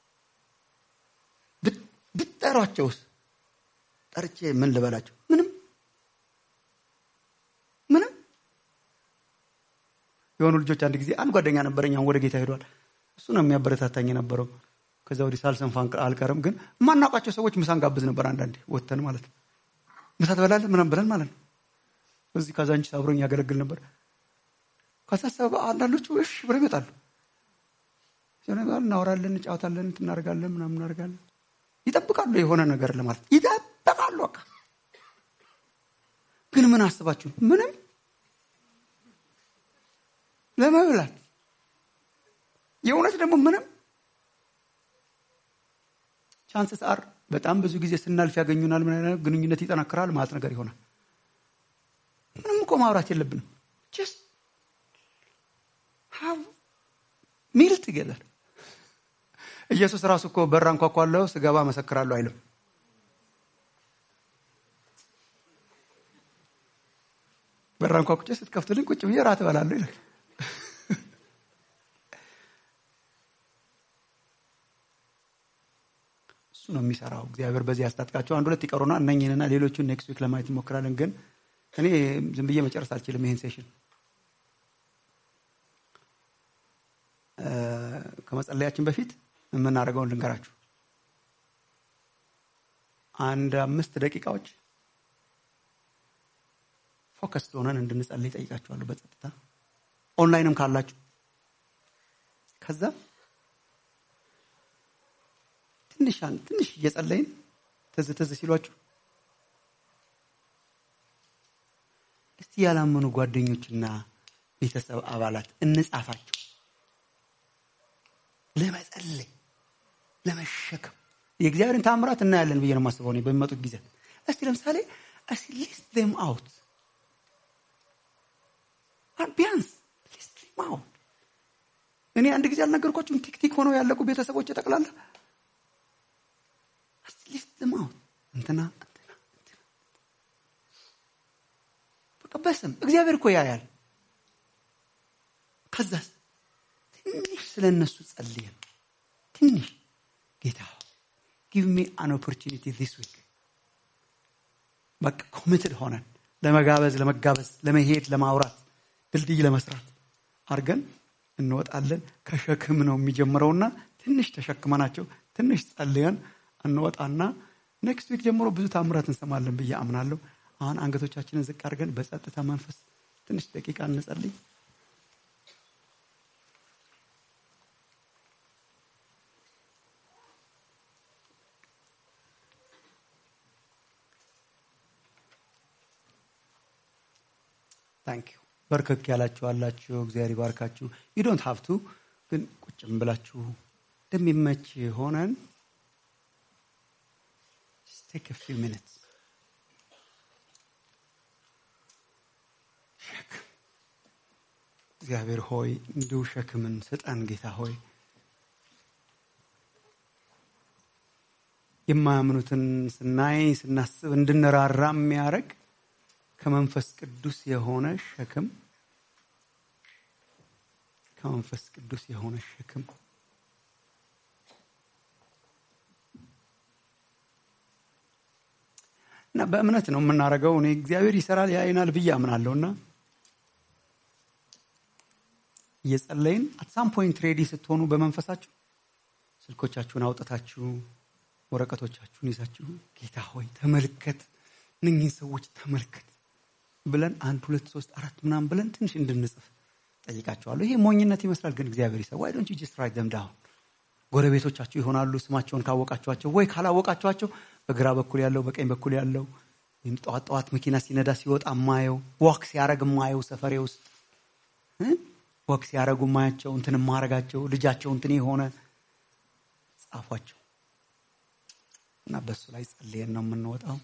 ብትጠሯቸውስ ጠርቼ ምን ልበላችሁ? ምንም የሆኑ ልጆች አንድ ጊዜ አንድ ጓደኛ ነበረኝ አሁን ወደ ጌታ ሄዷል። እሱ ነው የሚያበረታታኝ የነበረው። ከዛ ወዲህ ሳልሰንፋን አልቀርም። ግን ማናውቃቸው ሰዎች ምሳን ጋብዝ ነበር አንዳንዴ ወተን ማለት ነው። ምሳ ትበላለህ ምናምን ብለን ማለት ነው። እዚህ ካዛንቺስ አብሮኝ ያገለግል ነበር። ከሳሰበ አንዳንዶቹ እሺ ብለው ይመጣሉ። ስለዚህ እናወራለን፣ እንጫወታለን፣ እናደርጋለን ምናምን እናደርጋለን። ይጠብቃሉ የሆነ ነገር ለማለት ይጠብቃሉ። በቃ ግን ምን አስባችሁ? ምንም ለመብላት የእውነት ደግሞ ምንም ቻንስስ አር በጣም ብዙ ጊዜ ስናልፍ ያገኙናል። ምን አይነት ግንኙነት ይጠናከራል ማለት ነገር ይሆናል። ምንም እኮ ማውራት የለብንም። just have meal together። ኢየሱስ ራሱ እኮ በር አንኳኳለሁ ስገባ መሰክራለሁ አይልም። በር አንኳኩቼ ስትከፍቱልኝ ቁጭ ብዬ ራት እበላለሁ ይላል። እሱ ነው የሚሰራው እግዚአብሔር። በዚህ ያስታጥቃቸው። አንድ ሁለት ይቀሩና እነኝህንና ሌሎቹን ኔክስት ዊክ ለማየት እንሞክራለን። ግን እኔ ዝም ብዬ መጨረስ አልችልም ይሄን ሴሽን። ከመጸለያችን በፊት የምናደርገውን ልንገራችሁ። አንድ 5 ደቂቃዎች ፎከስ ሆነን እንድንጸልይ ጠይቃችኋለሁ በጸጥታ ኦንላይንም ካላችሁ። ከዛ ትንሽ እየጸለይን ትዝ ሲሏችሁ እስቲ ያላመኑ ጓደኞችና ቤተሰብ አባላት እንጻፋቸው ለመጸለይ ለመሸከም የእግዚአብሔርን ታምራት እናያለን ብዬ ነው የማስበው ነው በሚመጡት ጊዜ። እስቲ ለምሳሌ list them out ቢያንስ list them out። እኔ አንድ ጊዜ አልነገርኳችሁም? ቲክቲክ ሆነው ያለቁ ቤተሰቦች ተጠቅላላ list them out እንትና በቃ በስም እግዚአብሔር እኮ ያያል። ከዛስ ትንሽ ስለነሱ ጸልየን ትንሽ ጌታ give me an opportunity this week በቃ ኮሚትድ ሆነን ለመጋበዝ ለመሄድ ለማውራት ድልድይ ለመስራት አርገን እንወጣለን። ከሸክም ነው የሚጀምረውና ትንሽ ተሸክመናቸው ትንሽ ጸልየን እንወጣና ኔክስት ዊክ ጀምሮ ብዙ ታምራት እንሰማለን ብዬ አምናለሁ። አሁን አንገቶቻችንን ዝቅ አድርገን በጸጥታ መንፈስ ትንሽ ደቂቃ እንጸልይ። ታንክ ዩ። በርከክ ያላችሁ አላችሁ፣ እግዚአብሔር ይባርካችሁ። you don't have to ግን ቁጭም ብላችሁ እንደሚመች ሆነን just take a few minutes. እግዚአብሔር ሆይ እንዲሁ ሸክምን ስጠን ጌታ ሆይ። የማያምኑትን ስናስብ እንድንራራ የሚያደርግ ከመንፈስ ቅዱስ የሆነ ሸክም እና በእምነት ነው የምናደርገው። እኔ እግዚአብሔር ይሰራል ያይናል ብዬ አምናለሁና እየጸለይን at some point ready ስትሆኑ በመንፈሳችሁ ስልኮቻችሁን አውጥታችሁ ወረቀቶቻችሁን ይዛችሁ ጌታ ሆይ ተመልከት፣ እነኝህን ሰዎች ተመልከት ብለን 1 2 3 4 ምናምን ብለን ትንሽ እንድንጽፍ ጠይቃቸዋለሁ። ይሄ ሞኝነት ይመስላል፣ ግን እግዚአብሔር ይሰው why don't you just write them down? ጎረቤቶቻችሁ ይሆናሉ ስማቸውን ካወቃችኋቸው ወይ ካላወቃችኋቸው በግራ በኩል ያለው በቀኝ በኩል ያለው ወይም ጧት መኪና ሲነዳ ሲወጣ ማየው ወክ ሲያረግ ማየው ሰፈሬ ውስጥ ወክ ሲያረጉ ማያቸው እንትን ማረጋቸው ልጃቸው እንትን የሆነ ጻፏቸው እና በሱ ላይ ጸልየን ነው የምንወጣው።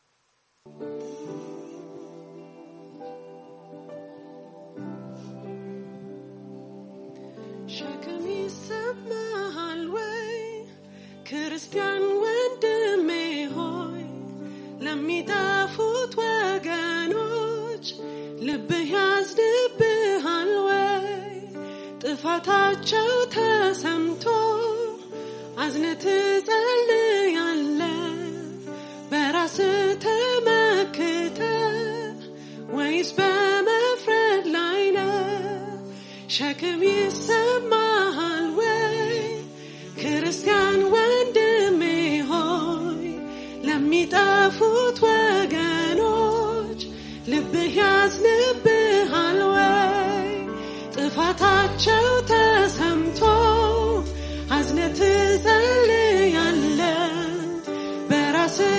ሸክም ይሰማሃል ወይ ክርስቲያን ወንድሜ ሆይ? ለሚጠፉት ወገኖች ልብህ ያዝንብሃል ወይ? ጥፋታቸው ተሰምቶ አዝነህ ትጸልያለህ? በራስህ ተመክተህ ወይስ በመፍረድ ላይ ነህ? ሸክም ይሰማሃል ወይ ክርስቲያን ወንድሜ ሆይ? ለሚጠፉት ወገኖች ልብህ ያዝንብሃል ወይ? ጥፋታቸው ተሰምቶ አዝነህ ትጸልያለህ? በራስህ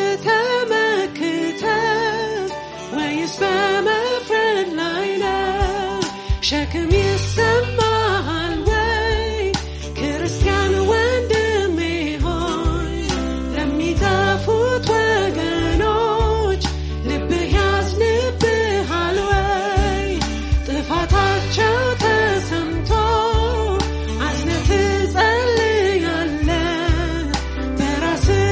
ተመክተህ ወይስ በመፍረድ ላይ ነህ? ሸክም ይሰማሃል ወይ ክርስቲያን ወንድሜ ሆይ? ለሚጠፉት ወገኖች ልብህ ያዝንብሃል ወይ? ጥፋታቸው ተሰምቶ አዝነህ ትጸልያለህ? በራስህ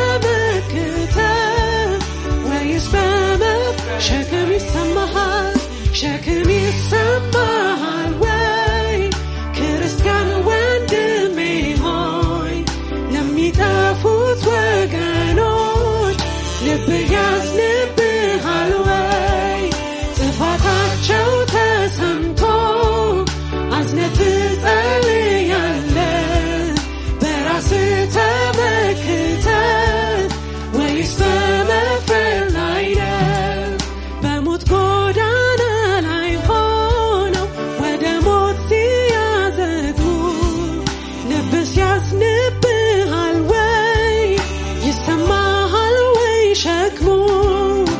ተመክተህ ወይስ በመፍረድ? ሸክም ይሰማሃል ሸክም ይሰማሃል ወይ ክርስቲያን ወንድሜ ሆይ? ለሚጠፉት ወገኖች ልብህ ያዝንብሃል ወይ? ጥፋታቸው ተሰምቶ አዝነህ ትጸልያለህ? በራስህ ተመክተህ ወይስ በመፍረድ ላይ ነህ? በሞት ጎዳና ላይ ሆነው ወደ ሞት ሲያዘጉ ልብህ ያዝንብሃል ወይ? ይሰማሃል ወይ ሸክሙ?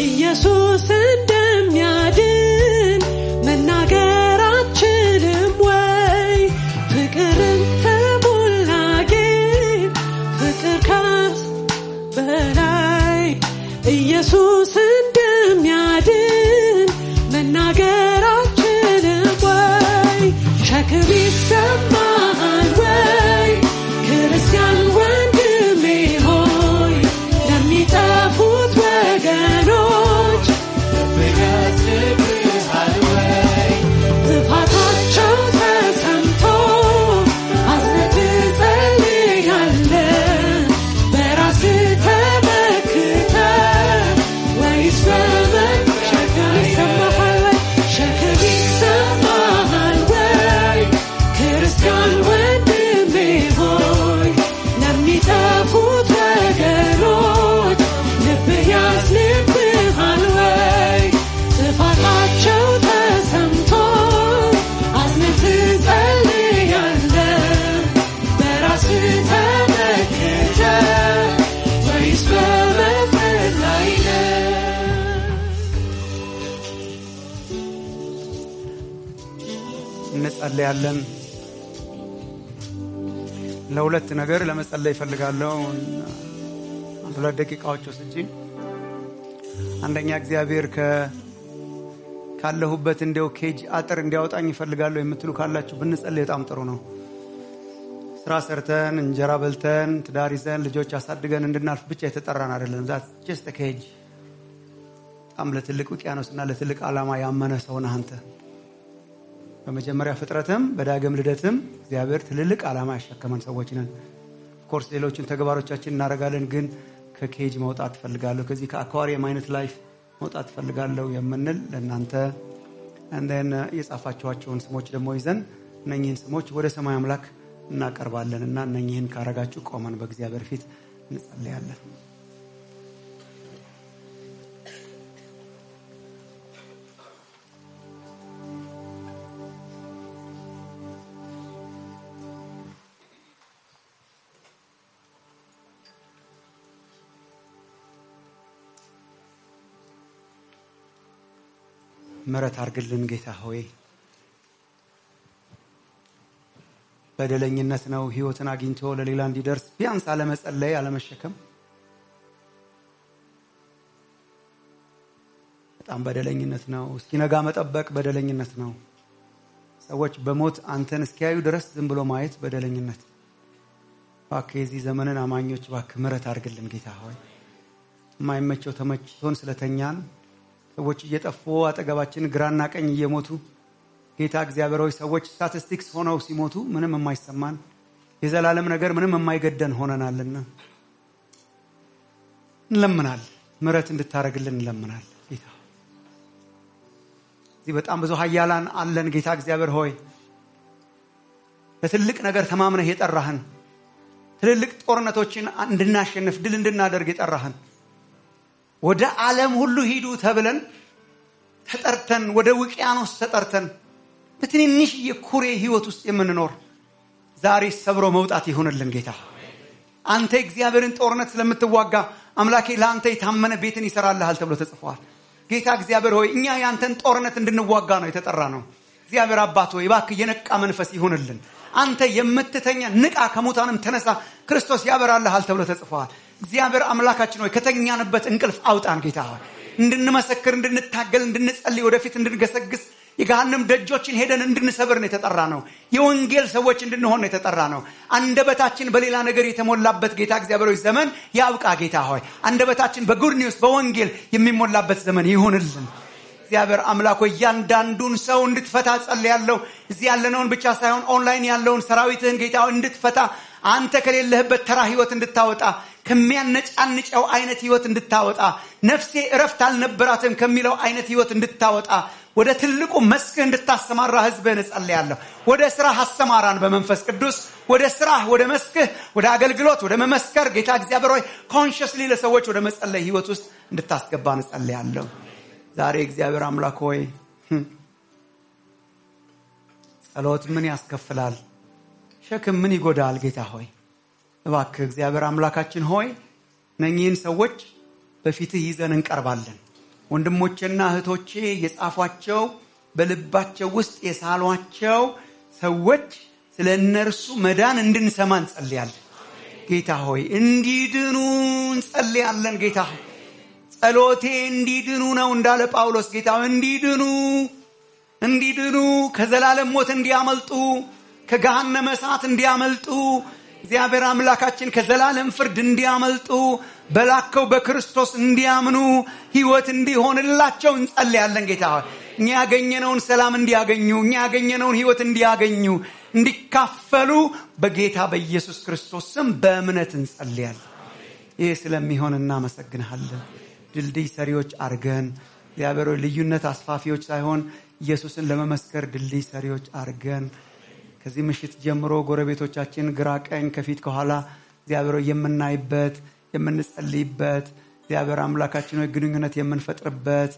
ኢየሱስ እንደሚያድን መናገር አልችልም ወይ? ፍቅርን ተሞላ ግን ፍቅር ካስ በላይ ኢየሱስ እንደሚያድን መናገር አልችልም ወይ? ሸክም ይሰማሃል ወይ? ክርስቲያን ወንድሜ ሆይ ለሚጠፉት ወገኖች ያስብሃል ወይ? ጥፋታቸው ተሰምቶ አዝነህ ትጸልያለህ በራስህ ተመክተህ ወይስ ሸክም ይሰማሃል ወይ? ሸክም ይሰማሃል ወይ? ክርስቲያን ወንድሜ ሆይ ለሚጠፉት ወገኖች ልብህ ያዝንብሃል ወይ? ጥፋታቸው ተሰምቶ አዝነህ ትጸልያለህ በራስህ ተመክተህ ወይስ በመፍረድ ላይ ነህ? እንጸልያለን። ለሁለት ነገር ለመጸለይ እፈልጋለሁ። ሁለት ደቂቃዎች ወስጄ አንደኛ እግዚአብሔር ካለሁበት እንደው ኬጅ አጥር እንዲያወጣኝ እፈልጋለሁ የምትሉ ካላችሁ ብንጸልይ በጣም ጥሩ ነው። ስራ ሰርተን እንጀራ በልተን ትዳር ይዘን ልጆች አሳድገን እንድናልፍ ብቻ የተጠራን አይደለም። that's just a cage። በጣም ለትልቅ ውቅያኖስና ለትልቅ ዓላማ ያመነ ሰው ነህ አንተ። በመጀመሪያ ፍጥረትም በዳግም ልደትም እግዚአብሔር ትልልቅ ዓላማ ያሸከመን ሰዎች ነን። ኮርስ ሌሎችን ተግባሮቻችን እናደርጋለን፣ ግን ከኬጅ መውጣት እፈልጋለሁ፣ ከዚህ ከአኳሪየም አይነት ላይፍ መውጣት እፈልጋለሁ የምንል ለእናንተ እንደን የጻፋችኋቸውን ስሞች ደግሞ ይዘን እነኚህን ስሞች ወደ ሰማይ አምላክ እናቀርባለን እና እነኚህን ካረጋችሁ ቆመን በእግዚአብሔር ፊት እንጸልያለን። ምሕረት አድርግልን ጌታ ሆይ። በደለኝነት ነው ህይወትን አግኝቶ ለሌላ እንዲደርስ ቢያንስ አለመጸለይ አለመሸከም በጣም በደለኝነት ነው። እስኪነጋ መጠበቅ በደለኝነት ነው። ሰዎች በሞት አንተን እስኪያዩ ድረስ ዝም ብሎ ማየት በደለኝነት። እባክህ የዚህ ዘመንን አማኞች እባክህ ምሕረት አድርግልን ጌታ ሆይ። የማይመቸው ተመችቶን ስለተኛን ሰዎች እየጠፉ አጠገባችን ግራና ቀኝ እየሞቱ ጌታ እግዚአብሔር ሆይ ሰዎች ስታቲስቲክስ ሆነው ሲሞቱ ምንም የማይሰማን የዘላለም ነገር ምንም የማይገደን ሆነናልና እንለምናል። ምሕረት እንድታረግልን እንለምናል ጌታ። እዚህ በጣም ብዙ ኃያላን አለን ጌታ እግዚአብሔር ሆይ። ለትልቅ ነገር ተማምነህ የጠራህን ትልልቅ ጦርነቶችን እንድናሸንፍ ድል እንድናደርግ የጠራህን ወደ ዓለም ሁሉ ሂዱ ተብለን ተጠርተን ወደ ውቅያኖስ ተጠርተን በትንንሽ የኩሬ ህይወት ውስጥ የምንኖር ዛሬ ሰብሮ መውጣት ይሁንልን ጌታ። አንተ እግዚአብሔርን ጦርነት ስለምትዋጋ አምላኬ ለአንተ የታመነ ቤትን ይሰራልሃል ተብሎ ተጽፏል። ጌታ እግዚአብሔር ሆይ እኛ ያንተን ጦርነት እንድንዋጋ ነው የተጠራ ነው። እግዚአብሔር አባት ሆይ እባክህ የነቃ መንፈስ ይሁንልን። አንተ የምትተኛ ንቃ፣ ከሙታንም ተነሳ፣ ክርስቶስ ያበራልሃል ተብሎ ተጽፏል። እግዚአብሔር አምላካችን ሆይ ከተኛንበት እንቅልፍ አውጣን ጌታ ሆይ። እንድንመሰክር፣ እንድንታገል፣ እንድንጸልይ፣ ወደፊት እንድንገሰግስ የገሃነም ደጆችን ሄደን እንድንሰብር ነው የተጠራ ነው። የወንጌል ሰዎች እንድንሆን ነው የተጠራ ነው። አንደበታችን በሌላ ነገር የተሞላበት ጌታ እግዚአብሔር ሆይ ዘመን ያብቃ ጌታ ሆይ። አንደበታችን በጉድ ኒውስ በወንጌል የሚሞላበት ዘመን ይሁንልን። እግዚአብሔር አምላክ ሆይ እያንዳንዱን ሰው እንድትፈታ ጸልያለሁ። እዚህ ያለነውን ብቻ ሳይሆን ኦንላይን ያለውን ሰራዊትህን ጌታ እንድትፈታ፣ አንተ ከሌለህበት ተራ ህይወት እንድታወጣ፣ ከሚያነጫንጨው አይነት ህይወት እንድታወጣ፣ ነፍሴ እረፍት አልነበራትም ከሚለው አይነት ህይወት እንድታወጣ፣ ወደ ትልቁ መስክህ እንድታሰማራ ህዝብህን ጸልያለሁ። ወደ ስራህ አሰማራን በመንፈስ ቅዱስ። ወደ ስራህ፣ ወደ መስክህ፣ ወደ አገልግሎት፣ ወደ መመስከር ጌታ እግዚአብሔር ሆይ ኮንሽስሊ ለሰዎች ወደ መጸለይ ህይወት ውስጥ እንድታስገባን ጸልያለሁ። ዛሬ እግዚአብሔር አምላክ ሆይ ጸሎት ምን ያስከፍላል? ሸክም ምን ይጎዳል? ጌታ ሆይ እባክህ እግዚአብሔር አምላካችን ሆይ እነኚህን ሰዎች በፊትህ ይዘን እንቀርባለን። ወንድሞቼና እህቶቼ የጻፏቸው በልባቸው ውስጥ የሳሏቸው ሰዎች ስለነርሱ መዳን እንድንሰማ እንጸልያለን። ጌታ ሆይ እንዲድኑ እንጸልያለን። ጌታ ሆይ ጸሎቴ እንዲድኑ ነው እንዳለ ጳውሎስ። ጌታ ሆይ እንዲድኑ ከዘላለም ሞት እንዲያመልጡ ከገሃነመ እሳት እንዲያመልጡ እግዚአብሔር አምላካችን ከዘላለም ፍርድ እንዲያመልጡ በላከው በክርስቶስ እንዲያምኑ ሕይወት እንዲሆንላቸው እንጸልያለን። ጌታ ሆይ እኛ ያገኘነውን ሰላም እንዲያገኙ እኛ ያገኘነውን ሕይወት እንዲያገኙ እንዲካፈሉ በጌታ በኢየሱስ ክርስቶስ ስም በእምነት እንጸልያለን። ይህ ስለሚሆን እናመሰግንሃለን። ድልድይ ሰሪዎች አርገን እግዚአብሔር ልዩነት አስፋፊዎች ሳይሆን ኢየሱስን ለመመስከር ድልድይ ሰሪዎች አርገን ከዚህ ምሽት ጀምሮ ጎረቤቶቻችን ግራ ቀኝ ከፊት ከኋላ እግዚአብሔር የምናይበት የምንጸልይበት እግዚአብሔር አምላካችን ሆይ ግንኙነት የምንፈጥርበት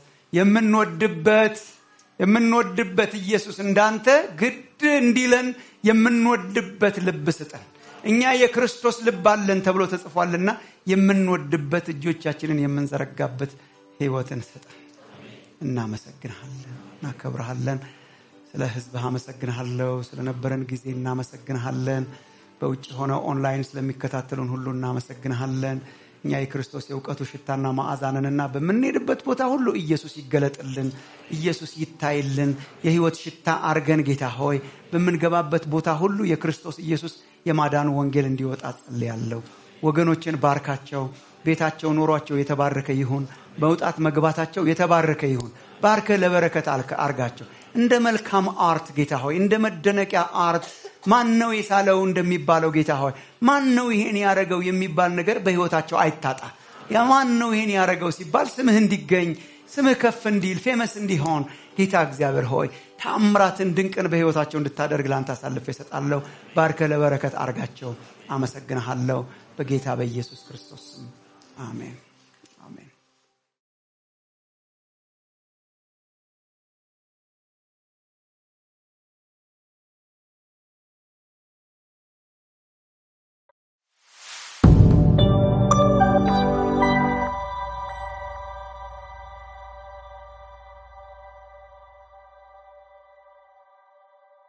የምንወድበት ኢየሱስ እንዳንተ ግድ እንዲለን የምንወድበት ልብ ስጠን። እኛ የክርስቶስ ልብ አለን ተብሎ ተጽፏልና የምንወድበት እጆቻችንን የምንዘረጋበት ሕይወትን ስጠን። እናመሰግንሃለን፣ እናከብርሃለን። ስለ ሕዝብህ አመሰግንሃለሁ። ስለነበረን ጊዜ እናመሰግንሃለን። በውጭ ሆነ ኦንላይን ስለሚከታተሉን ሁሉ እናመሰግንሃለን። እኛ የክርስቶስ የእውቀቱ ሽታና ማዕዛንንና በምንሄድበት ቦታ ሁሉ ኢየሱስ ይገለጥልን፣ ኢየሱስ ይታይልን። የሕይወት ሽታ አርገን ጌታ ሆይ በምንገባበት ቦታ ሁሉ የክርስቶስ ኢየሱስ የማዳኑ ወንጌል እንዲወጣ ጸልያለሁ። ወገኖችን ባርካቸው። ቤታቸው ኑሯቸው የተባረከ ይሁን። መውጣት መግባታቸው የተባረከ ይሁን። ባርከ ለበረከት አርጋቸው። እንደ መልካም አርት ጌታ ሆይ እንደ መደነቂያ አርት ማን ነው የሳለው እንደሚባለው ጌታ ሆይ ማን ነው ይሄን ያረገው የሚባል ነገር በህይወታቸው አይታጣ። ያ ማን ነው ይሄን ያረገው ሲባል ስምህ እንዲገኝ ስምህ ከፍ እንዲል ፌመስ እንዲሆን ጌታ እግዚአብሔር ሆይ ተአምራትን ድንቅን በህይወታቸው እንድታደርግ ላንተ አሳልፌ እሰጣለሁ። ባርከ ለበረከት አርጋቸው። አመሰግንሃለሁ በጌታ በኢየሱስ ክርስቶስ ስም አሜን።